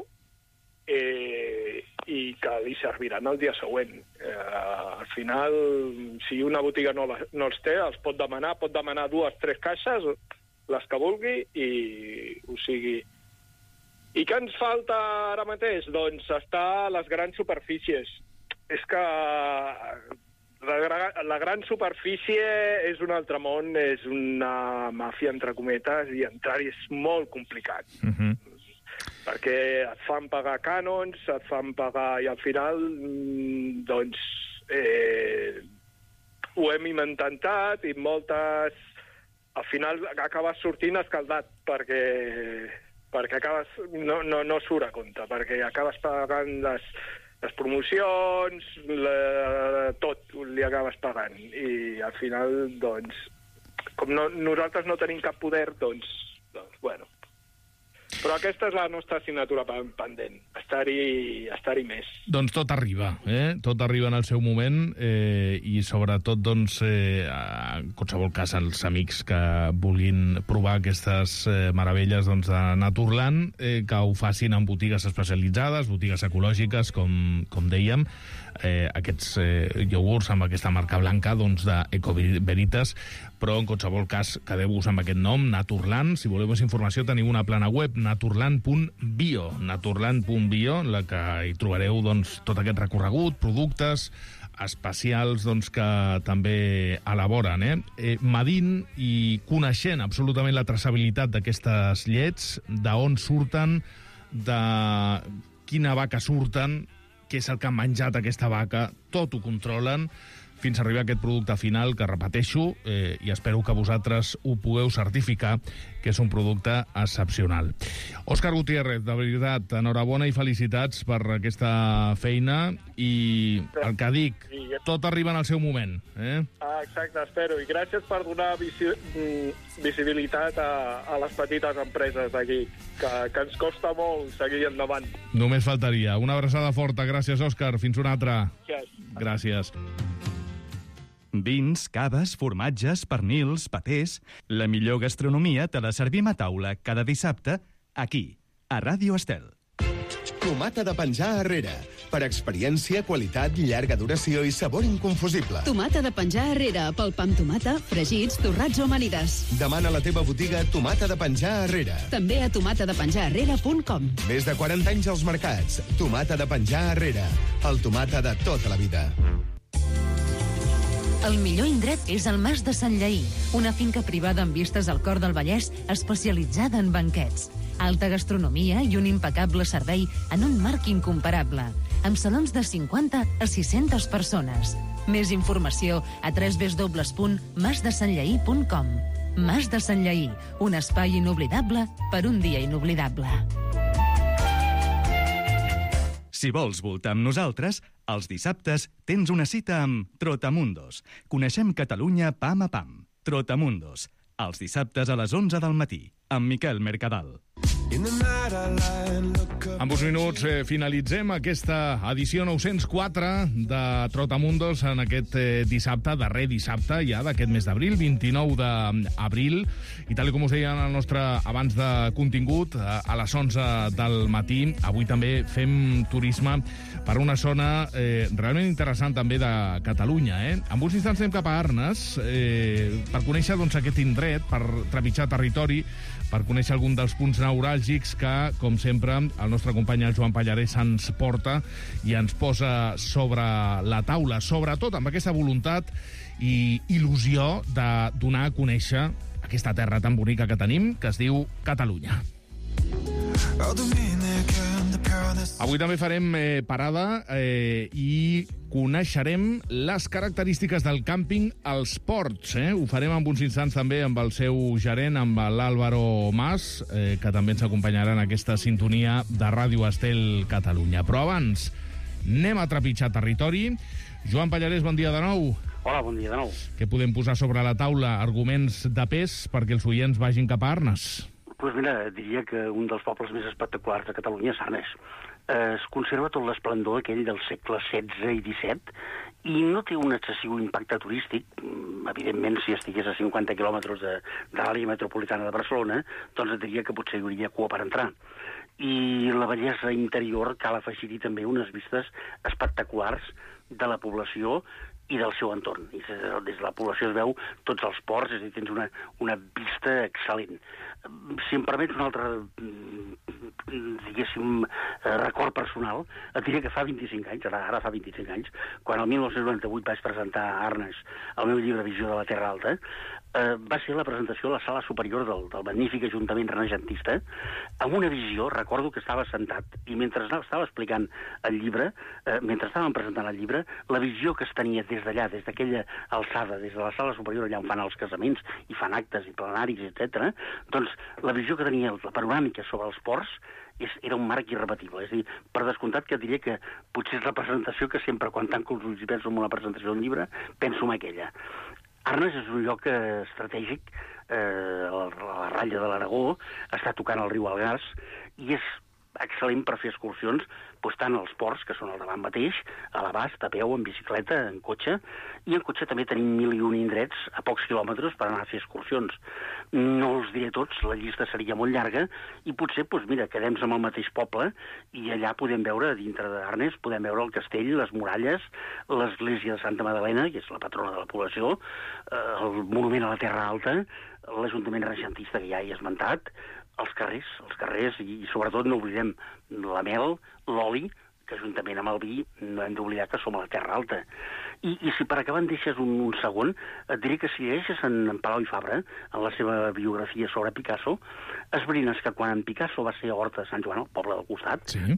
i que li serviran el dia següent. Al final, si una botiga no els té, els pot demanar 2 o 3 caixes, les que vulgui, o sigui... I què ens falta ara mateix? Doncs està a les grans superfícies. És que La gran superfície és un altre món, és una màfia, entre cometes, i entrar-hi és molt complicat. Perquè et fan pagar cànons, et fan pagar... I al final, doncs, ho hem intentat i moltes... Al final acabes sortint escaldat perquè acabes... No surt a compte, perquè acabes pagant les promocions, tot li acabes pagant. I al final, doncs, com nosaltres no tenim cap poder, doncs bueno. Però aquesta és la nostra assignatura pendent, estar-hi més. Doncs tot arriba, tot arriba en el seu moment i sobretot, doncs, en qualsevol cas, els amics que vulguin provar aquestes meravelles doncs, de Naturland, que ho facin en botigues especialitzades, botigues ecològiques, com dèiem, aquests iogurts amb aquesta marca blanca doncs, d'Ecoveritas, però en qualsevol cas quedeu-vos amb aquest nom, Naturland. Si voleu més informació teniu una plana web, naturland.bio, en la que hi trobareu doncs, tot aquest recorregut, productes especials doncs, que també elaboren. Medint i coneixent absolutament la traçabilitat d'aquestes llets, d'on surten, de quina vaca surten, què és el que ha menjat aquesta vaca, tot ho controlen, fins a arribar a aquest producte final, que repeteixo, i espero que vosaltres ho pugueu certificar, que és un producte excepcional. Òscar Gutiérrez, de veritat, enhorabona i felicitats per aquesta feina, i el que dic, tot arriba en el seu moment. Exacte, espero, i gràcies per donar visibilitat a les petites empreses d'aquí, que ens costa molt seguir endavant. Només faltaria. Una abraçada forta. Gràcies, Òscar. Fins una altra. Gràcies. Vins, caves, formatges, pernils, patés... La millor gastronomia te la servim a taula cada dissabte aquí, a Ràdio Estel. Tomata de penjar a Herrera. Per experiència, qualitat, llarga duració i sabor inconfusible. Tomata de penjar a Herrera, pel pa amb tomata, fregits, torrats o amanides. Demana a la teva botiga Tomata de penjar a Herrera. També a tomatadepenjarherrera.com. Més de 40 anys als mercats. Tomata de penjar a Herrera. El tomata de tota la vida. El millor indret és el Mas de Sant Lleí, una finca privada amb vistes al cor del Vallès especialitzada en banquets. Alta gastronomia i un impecable servei en un marc incomparable, amb salons de 50 a 600 persones. Més informació a www.masdesantlleí.com. Mas de Sant Lleí, un espai inoblidable per un dia inoblidable. Si vols voltar amb nosaltres, els dissabtes tens una cita amb Trotamundos. Coneixem Catalunya pam a pam. Trotamundos, els dissabtes a les 11 del matí, amb Miquel Mercadal. En uns minuts finalitzem aquesta edició 904 de Trotamundos en aquest dissabte, darrer dissabte ja d'aquest mes d'abril, 29 d'abril, i tal com us deia en el nostre abans de contingut, a les 11 del matí, avui també fem turisme per una zona realment interessant també de Catalunya. En uns instants anem cap a Arnes per conèixer doncs, aquest indret, per trepitjar territori, per conèixer algun dels punts neuràlgics que, com sempre, el nostre company el Joan Pallarès ens porta i ens posa sobre la taula, sobretot amb aquesta voluntat i il·lusió de donar a conèixer aquesta terra tan bonica que tenim, que es diu Catalunya. Avui també farem parada i coneixerem les característiques del càmping als Ports. Ho farem en uns instants també amb el seu gerent, amb l'Àlvaro Mas, que també ens acompanyarà en aquesta sintonia de Ràdio Estel Catalunya. Però abans, anem a trepitjar territori. Joan Pallarès, bon dia de nou. Hola, bon dia de nou. Què podem posar sobre la taula? Arguments de pes perquè els oients vagin cap a Arnes. Doncs mira, diria que un dels pobles més espectaculars de Catalunya és Arnes. Es conserva tot l'esplendor aquell del segle XVI i XVII i no té un excessiu impacte turístic. Evidentment, si estigués a 50 quilòmetres de l'àrea metropolitana de Barcelona, doncs et diria que potser hi hauria cua per entrar. I la bellesa interior cal afegir-hi també unes vistes espectaculars de la població i del seu entorn. I des de la població es veu tots els ports, és a dir, tens una vista excel·lent. Si em permets un altre diguéssim, record personal, et diré que fa 25 anys, ara fa 25 anys, quan el 1998 vaig presentar a Arnes el meu llibre Visió de la Terra Alta, va ser la presentació a la sala superior del magnífic Ajuntament Renaixentista, amb una visió, recordo que estava sentat, i mentre estava explicant el llibre, mentre estàvem presentant el llibre, la visió que es tenia des d'allà, des d'aquella alçada, des de la sala superior, allà on fan els casaments, i fan actes i plenaris, etc., doncs la visió que tenia, la panoràmica sobre els ports, era un marc irrebatible. És a dir, per descomptat que diria que potser és la presentació que sempre, quan tanco els ulls i penso en una presentació d'un llibre, penso en aquella. Arnes és un lloc estratègic, a la ratlla de l'Aragó, està tocant el riu Algars, i és excel·lent per fer excursions, tant als ports, que són al davant mateix, a l'abast, a peu, en bicicleta, en cotxe, i en cotxe també tenim 1001 indrets a pocs quilòmetres per anar a fer excursions. No els diré tots, la llista seria molt llarga, i potser, quedem-nos amb el mateix poble, i allà podem veure, dintre d'Arnes, podem veure el castell, les muralles, l'església de Santa Magdalena, que és la patrona de la població, el monument a la Terra Alta, l'Ajuntament Renaixentista que ja he esmentat, els carrers, i sobretot no oblidem la mel, l'oli, que juntament amb el vi no hem d'oblidar que som a la Terra Alta. I si per acabar en deixes un segon, et diré que si llegeixes en Palau i Fabra, en la seva biografia sobre Picasso, esbrines que quan en Picasso va ser a Horta de Sant Joan, el poble del costat, el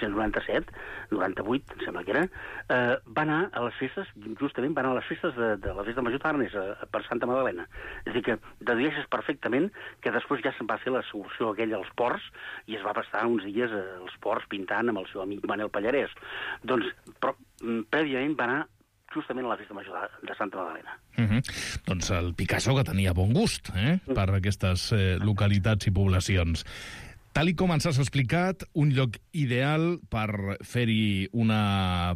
1897, 98, em sembla que era, va anar a les festes, justament va anar a les festes de la festa major d'Arnes, per Santa Magdalena. És a dir, que dedueixes perfectament que després ja se'n va fer l'excursió aquella als ports i es va passar uns dies als ports pintant amb el seu amic Manel Pallarès. Doncs, però prèviament va anar justament a la festa major de Santa Magdalena. Doncs el Picasso, que tenia bon gust per aquestes localitats i poblacions. Tal i com ens has explicat, un lloc ideal per fer-hi una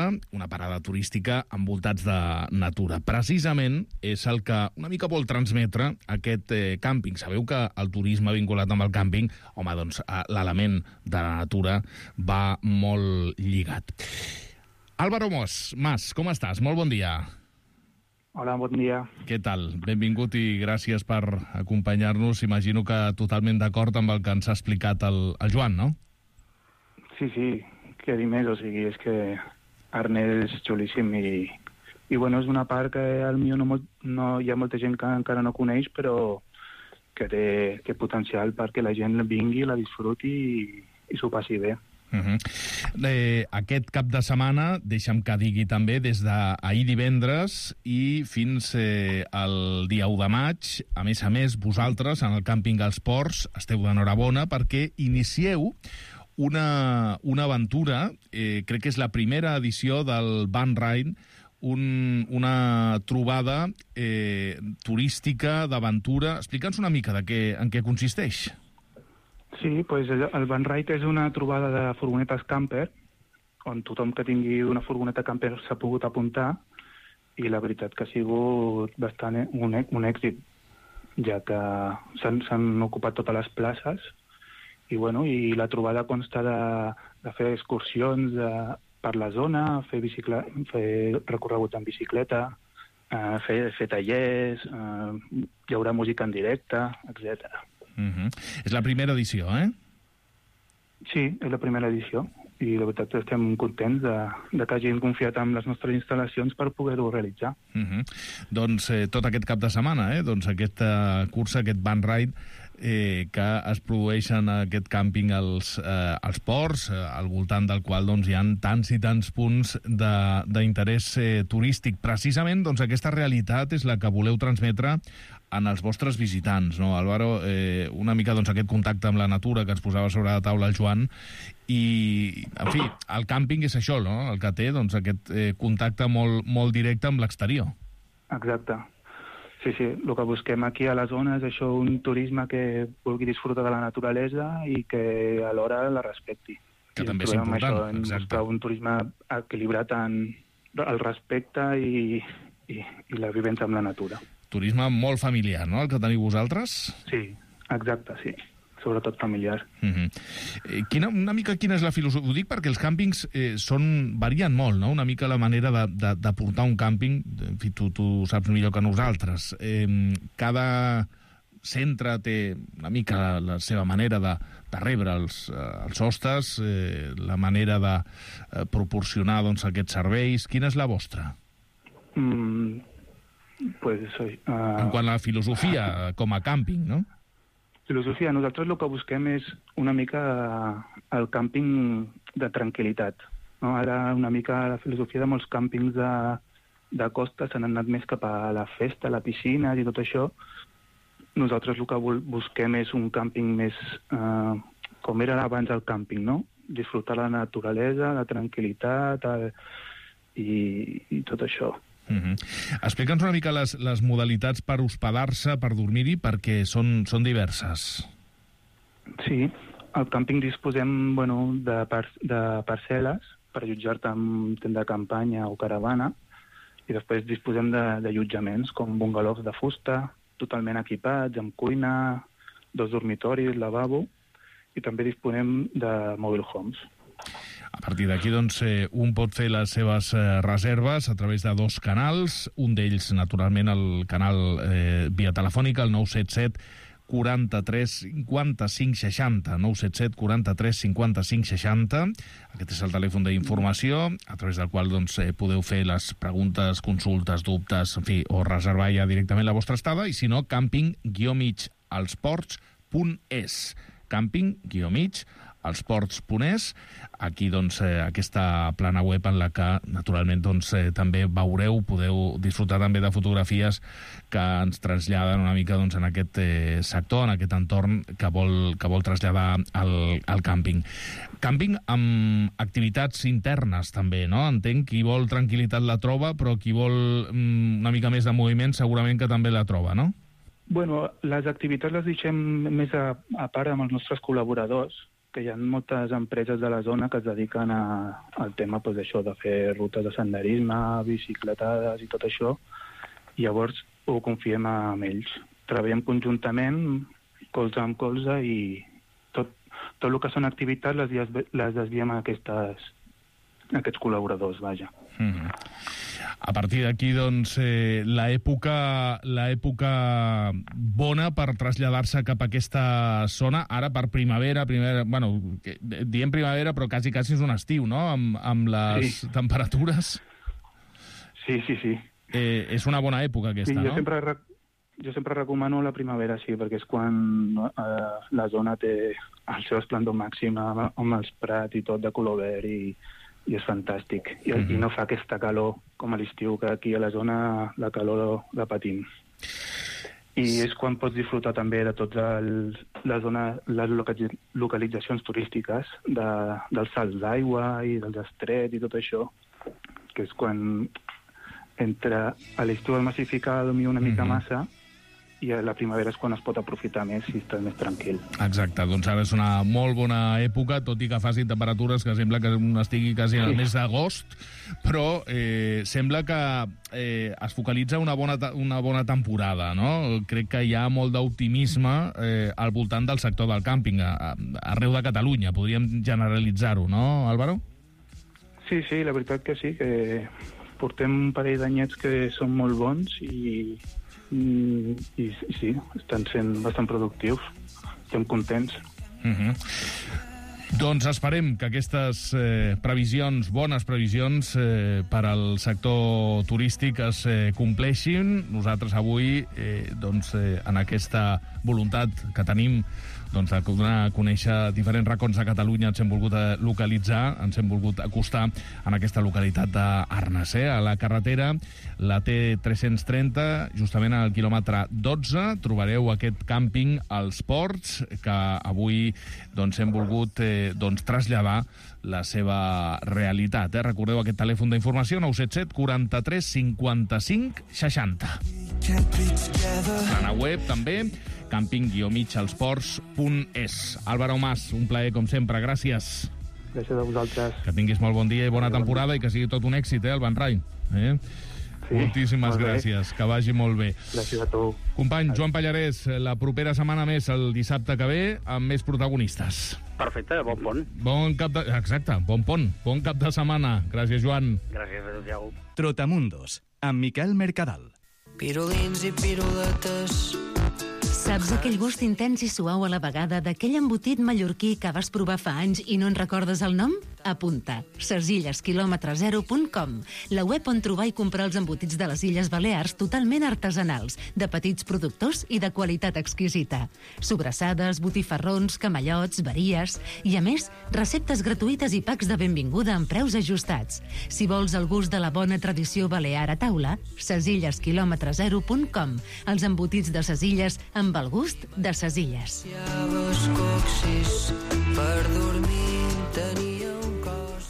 parada turística envoltats de natura. Precisament és el que una mica vol transmetre aquest càmping. Sabeu que el turisme vinculat amb el càmping, home, doncs l'element de la natura va molt lligat. Álvaro Mas, com estàs? Molt bon dia. Hola, bon dia. Què tal? Benvingut i gràcies per acompanyar-nos. Imagino que totalment d'acord amb el que ens ha explicat el Joan, no? Sí, què dir més, o sigui, és que Arnes és xulíssim i bueno, és una part que potser no hi ha molta gent que encara no coneix, però que té potencial perquè la gent vingui, la disfruti i s'ho passi bé. Aquest cap de setmana, deixa'm que digui també, des d'ahir divendres i fins al dia 1 de maig, a més, vosaltres, en el càmping als Ports, esteu d'enhorabona perquè inicieu una aventura, crec que és la primera edició del Van Ride, una trobada turística, d'aventura. Explica'ns una mica en què consisteix. Sí, pues el Van Ride és una trobada de furgonetes camper, on tothom que tingui una furgoneta camper s'ha pogut apuntar, i la veritat que ha sigut bastant un èxit, ja que s'han ocupat totes les places, i la trobada consta de fer excursions per la zona, fer recorregut en bicicleta, fer tallers, hi haurà música en directe, etc. És la primera edició, Sí, és la primera edició. I la veritat estem contents de que hagin confiat en les nostres instal·lacions per poder-ho realitzar. Doncs tot aquest cap de setmana, doncs aquesta cursa, aquest Van Ride, que es produeix en aquest càmping als ports, al voltant del qual hi ha tants i tants punts d'interès turístic. Precisament aquesta realitat és la que voleu transmetre en els vostres visitants, no, Álvaro? Una mica aquest contacte amb la natura que ens posava sobre la taula el Joan, i, en fi, el càmping és això, no?, el que té aquest contacte molt directe amb l'exterior. Exacte. Sí, el que busquem aquí a la zona és això, un turisme que vulgui disfrutar de la naturalesa i que alhora la respecti. Que també és important, exacte. Un turisme equilibrat en el respecte i la vivència amb la natura. Turisme molt familiar, no?, el que teniu vosaltres? Sí, exacte, sí. Sobretot familiar. Una mica quina és la filosofia? Ho dic perquè els càmpings varien molt, no?, una mica la manera de portar un càmping. En fi, tu saps millor que nosaltres. Cada centre té una mica la seva manera de rebre els hostes, la manera de proporcionar doncs, aquests serveis. Quina és la vostra? Pues, en quant a la filosofia com a càmping, no? Filosofia, nosaltres el que busquem és una mica el càmping de tranquil·litat. No? Ara una mica la filosofia de molts càmpings de costa s'han anat més cap a la festa, la piscina i tot això. Nosaltres el que busquem és un càmping més com era abans el càmping, no? Disfrutar la naturalesa, la tranquil·litat i tot això. Explica'ns una mica les modalitats per hospedar-se, per dormir-hi, perquè són diverses. Sí, al càmping disposem de parcel·les per allotjar-te en tenda de campanya o caravana, i després disposem d'allotjaments com bungalows de fusta, totalment equipats, amb cuina, 2 dormitoris, lavabo, i també disposem de mobile homes. A partir d'aquí, doncs, un pot fer les seves reserves a través de 2 canals, un d'ells, naturalment, el canal via telefònica, el 977 43 55 60, 977 43 55 60. Aquest és el telèfon d'informació, a través del qual doncs, podeu fer les preguntes, consultes, dubtes, en fi, o reservar ja directament la vostra estada, i si no, camping-alsports.es. camping-alsports.es. Aquí, doncs, aquesta plana web en la que, naturalment, doncs, també podeu disfrutar també de fotografies que ens traslladen una mica doncs, en aquest sector, en aquest entorn que vol traslladar al càmping. Càmping amb activitats internes, també, no? Entenc qui vol tranquil·litat la troba, però qui vol una mica més de moviment segurament que també la troba, no? Bueno, les activitats les deixem més a part amb els nostres col·laboradors, que hi ha moltes empreses de la zona que es dediquen al tema d'això, de fer rutes de senderisme, bicicletades i tot això, i llavors ho confiem en ells. Treballem conjuntament, colze amb colze, i tot el que són activitats les desviem a aquests col·laboradors, vaja. A partir d'aquí, doncs, l'època bona per traslladar-se cap a aquesta zona, ara per primavera, bueno, diem primavera, però quasi és un estiu, no?, amb les temperatures. Sí. És una bona època aquesta, no? Jo sempre recomano la primavera, sí, perquè és quan la zona té el seu esplendor màxim amb els prats i tot de color verd, i és fantàstic. I no fa aquesta calor com a l'estiu, que aquí a la zona la calor la patim. I és quan pots disfrutar també de totes les localitzacions turístiques, dels salts d'aigua i dels estrets i tot això, que és quan entre a l'estiu el massificar dormir una mica massa, i a la primavera és quan es pot aprofitar més i estàs més tranquil. Exacte, doncs ara és una molt bona època, tot i que facin temperatures que sembla que estigui quasi al mes d'agost, però sembla que es focalitza una bona temporada, no? Crec que hi ha molt d'optimisme al voltant del sector del càmping, arreu de Catalunya, podríem generalitzar-ho, no, Álvaro? Sí, la veritat que sí, que portem un parell d'anyets que són molt bons i sí, estan sent bastant productius. Estem contents. Doncs esperem que aquestes bones previsions per al sector turístic es compleixin. Nosaltres avui, en aquesta voluntat que tenim de donar a conèixer diferents racons de Catalunya, ens hem volgut localitzar, ens hem volgut acostar en aquesta localitat d'Arnes, a la carretera, la T330, justament al quilòmetre 12, trobareu aquest càmping als Ports, que avui hem volgut traslladar la seva realitat. Recordeu aquest telèfon d'informació, 977 43 55 60. La web també, camping-alsports.es. Álvaro Mas, un plaer com sempre, gràcies. Gràcies a vosaltres. Que tinguis molt bon dia i bona temporada i que sigui tot un èxit, el Van Rai. Sí, moltíssimes gràcies, que vagi molt bé. Gràcies a tu. Company, Joan Pallarès, la propera setmana més, el dissabte que ve, amb més protagonistes. Perfecte, bon pont. Exacte, bon pont, bon cap de setmana. Gràcies, Joan. Gràcies, adéu. Trotamundos, amb Miquel Mercadal. Pirulins i piruletes Saps aquell gust intens i suau a la vegada d'aquell embotit mallorquí que vas provar fa anys i no en recordes el nom? Apunta. SesillesKilometre0.com, la web on trobar i comprar els embotits de les Illes Balears totalment artesanals, de petits productors i de qualitat exquisita. Sobrassades, botifarrons, camallots, varies i, a més, receptes gratuïtes i packs de benvinguda amb preus ajustats. Si vols el gust de la bona tradició balear a taula, SesillesKilometre0.com, els embotits de ses Illes amb el gust de ses Illes. Coxis, per dormir tenia un cos.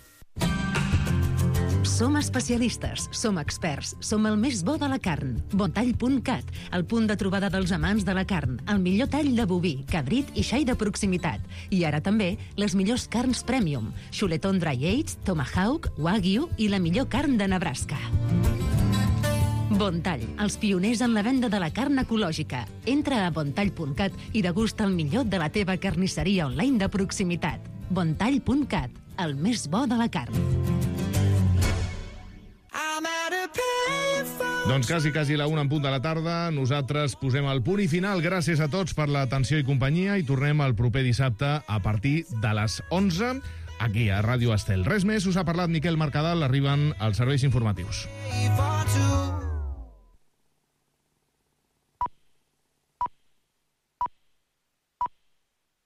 Som especialistes, som experts, som el més bo de la carn. Bontall.cat, el punt de trobada dels amants de la carn, el millor tall de boví, cabrit i xai de proximitat. I ara també les millors carns premium, xuletón dry aged, tomahawk, wagyu i la millor carn de Nebraska. Bontall, els pioners en la venda de la carn ecològica. Entra a bontall.cat i degusta el millor de la teva carnisseria online de proximitat. Bontall.cat, el més bo de la carn. Doncs quasi la 1 en punt de la tarda. Nosaltres posem el punt i final. Gràcies a tots per l'atenció i companyia i tornem el proper dissabte a partir de les 11 aquí a Ràdio Estel. Res més, us ha parlat Miquel Mercadal. Arriben els serveis informatius.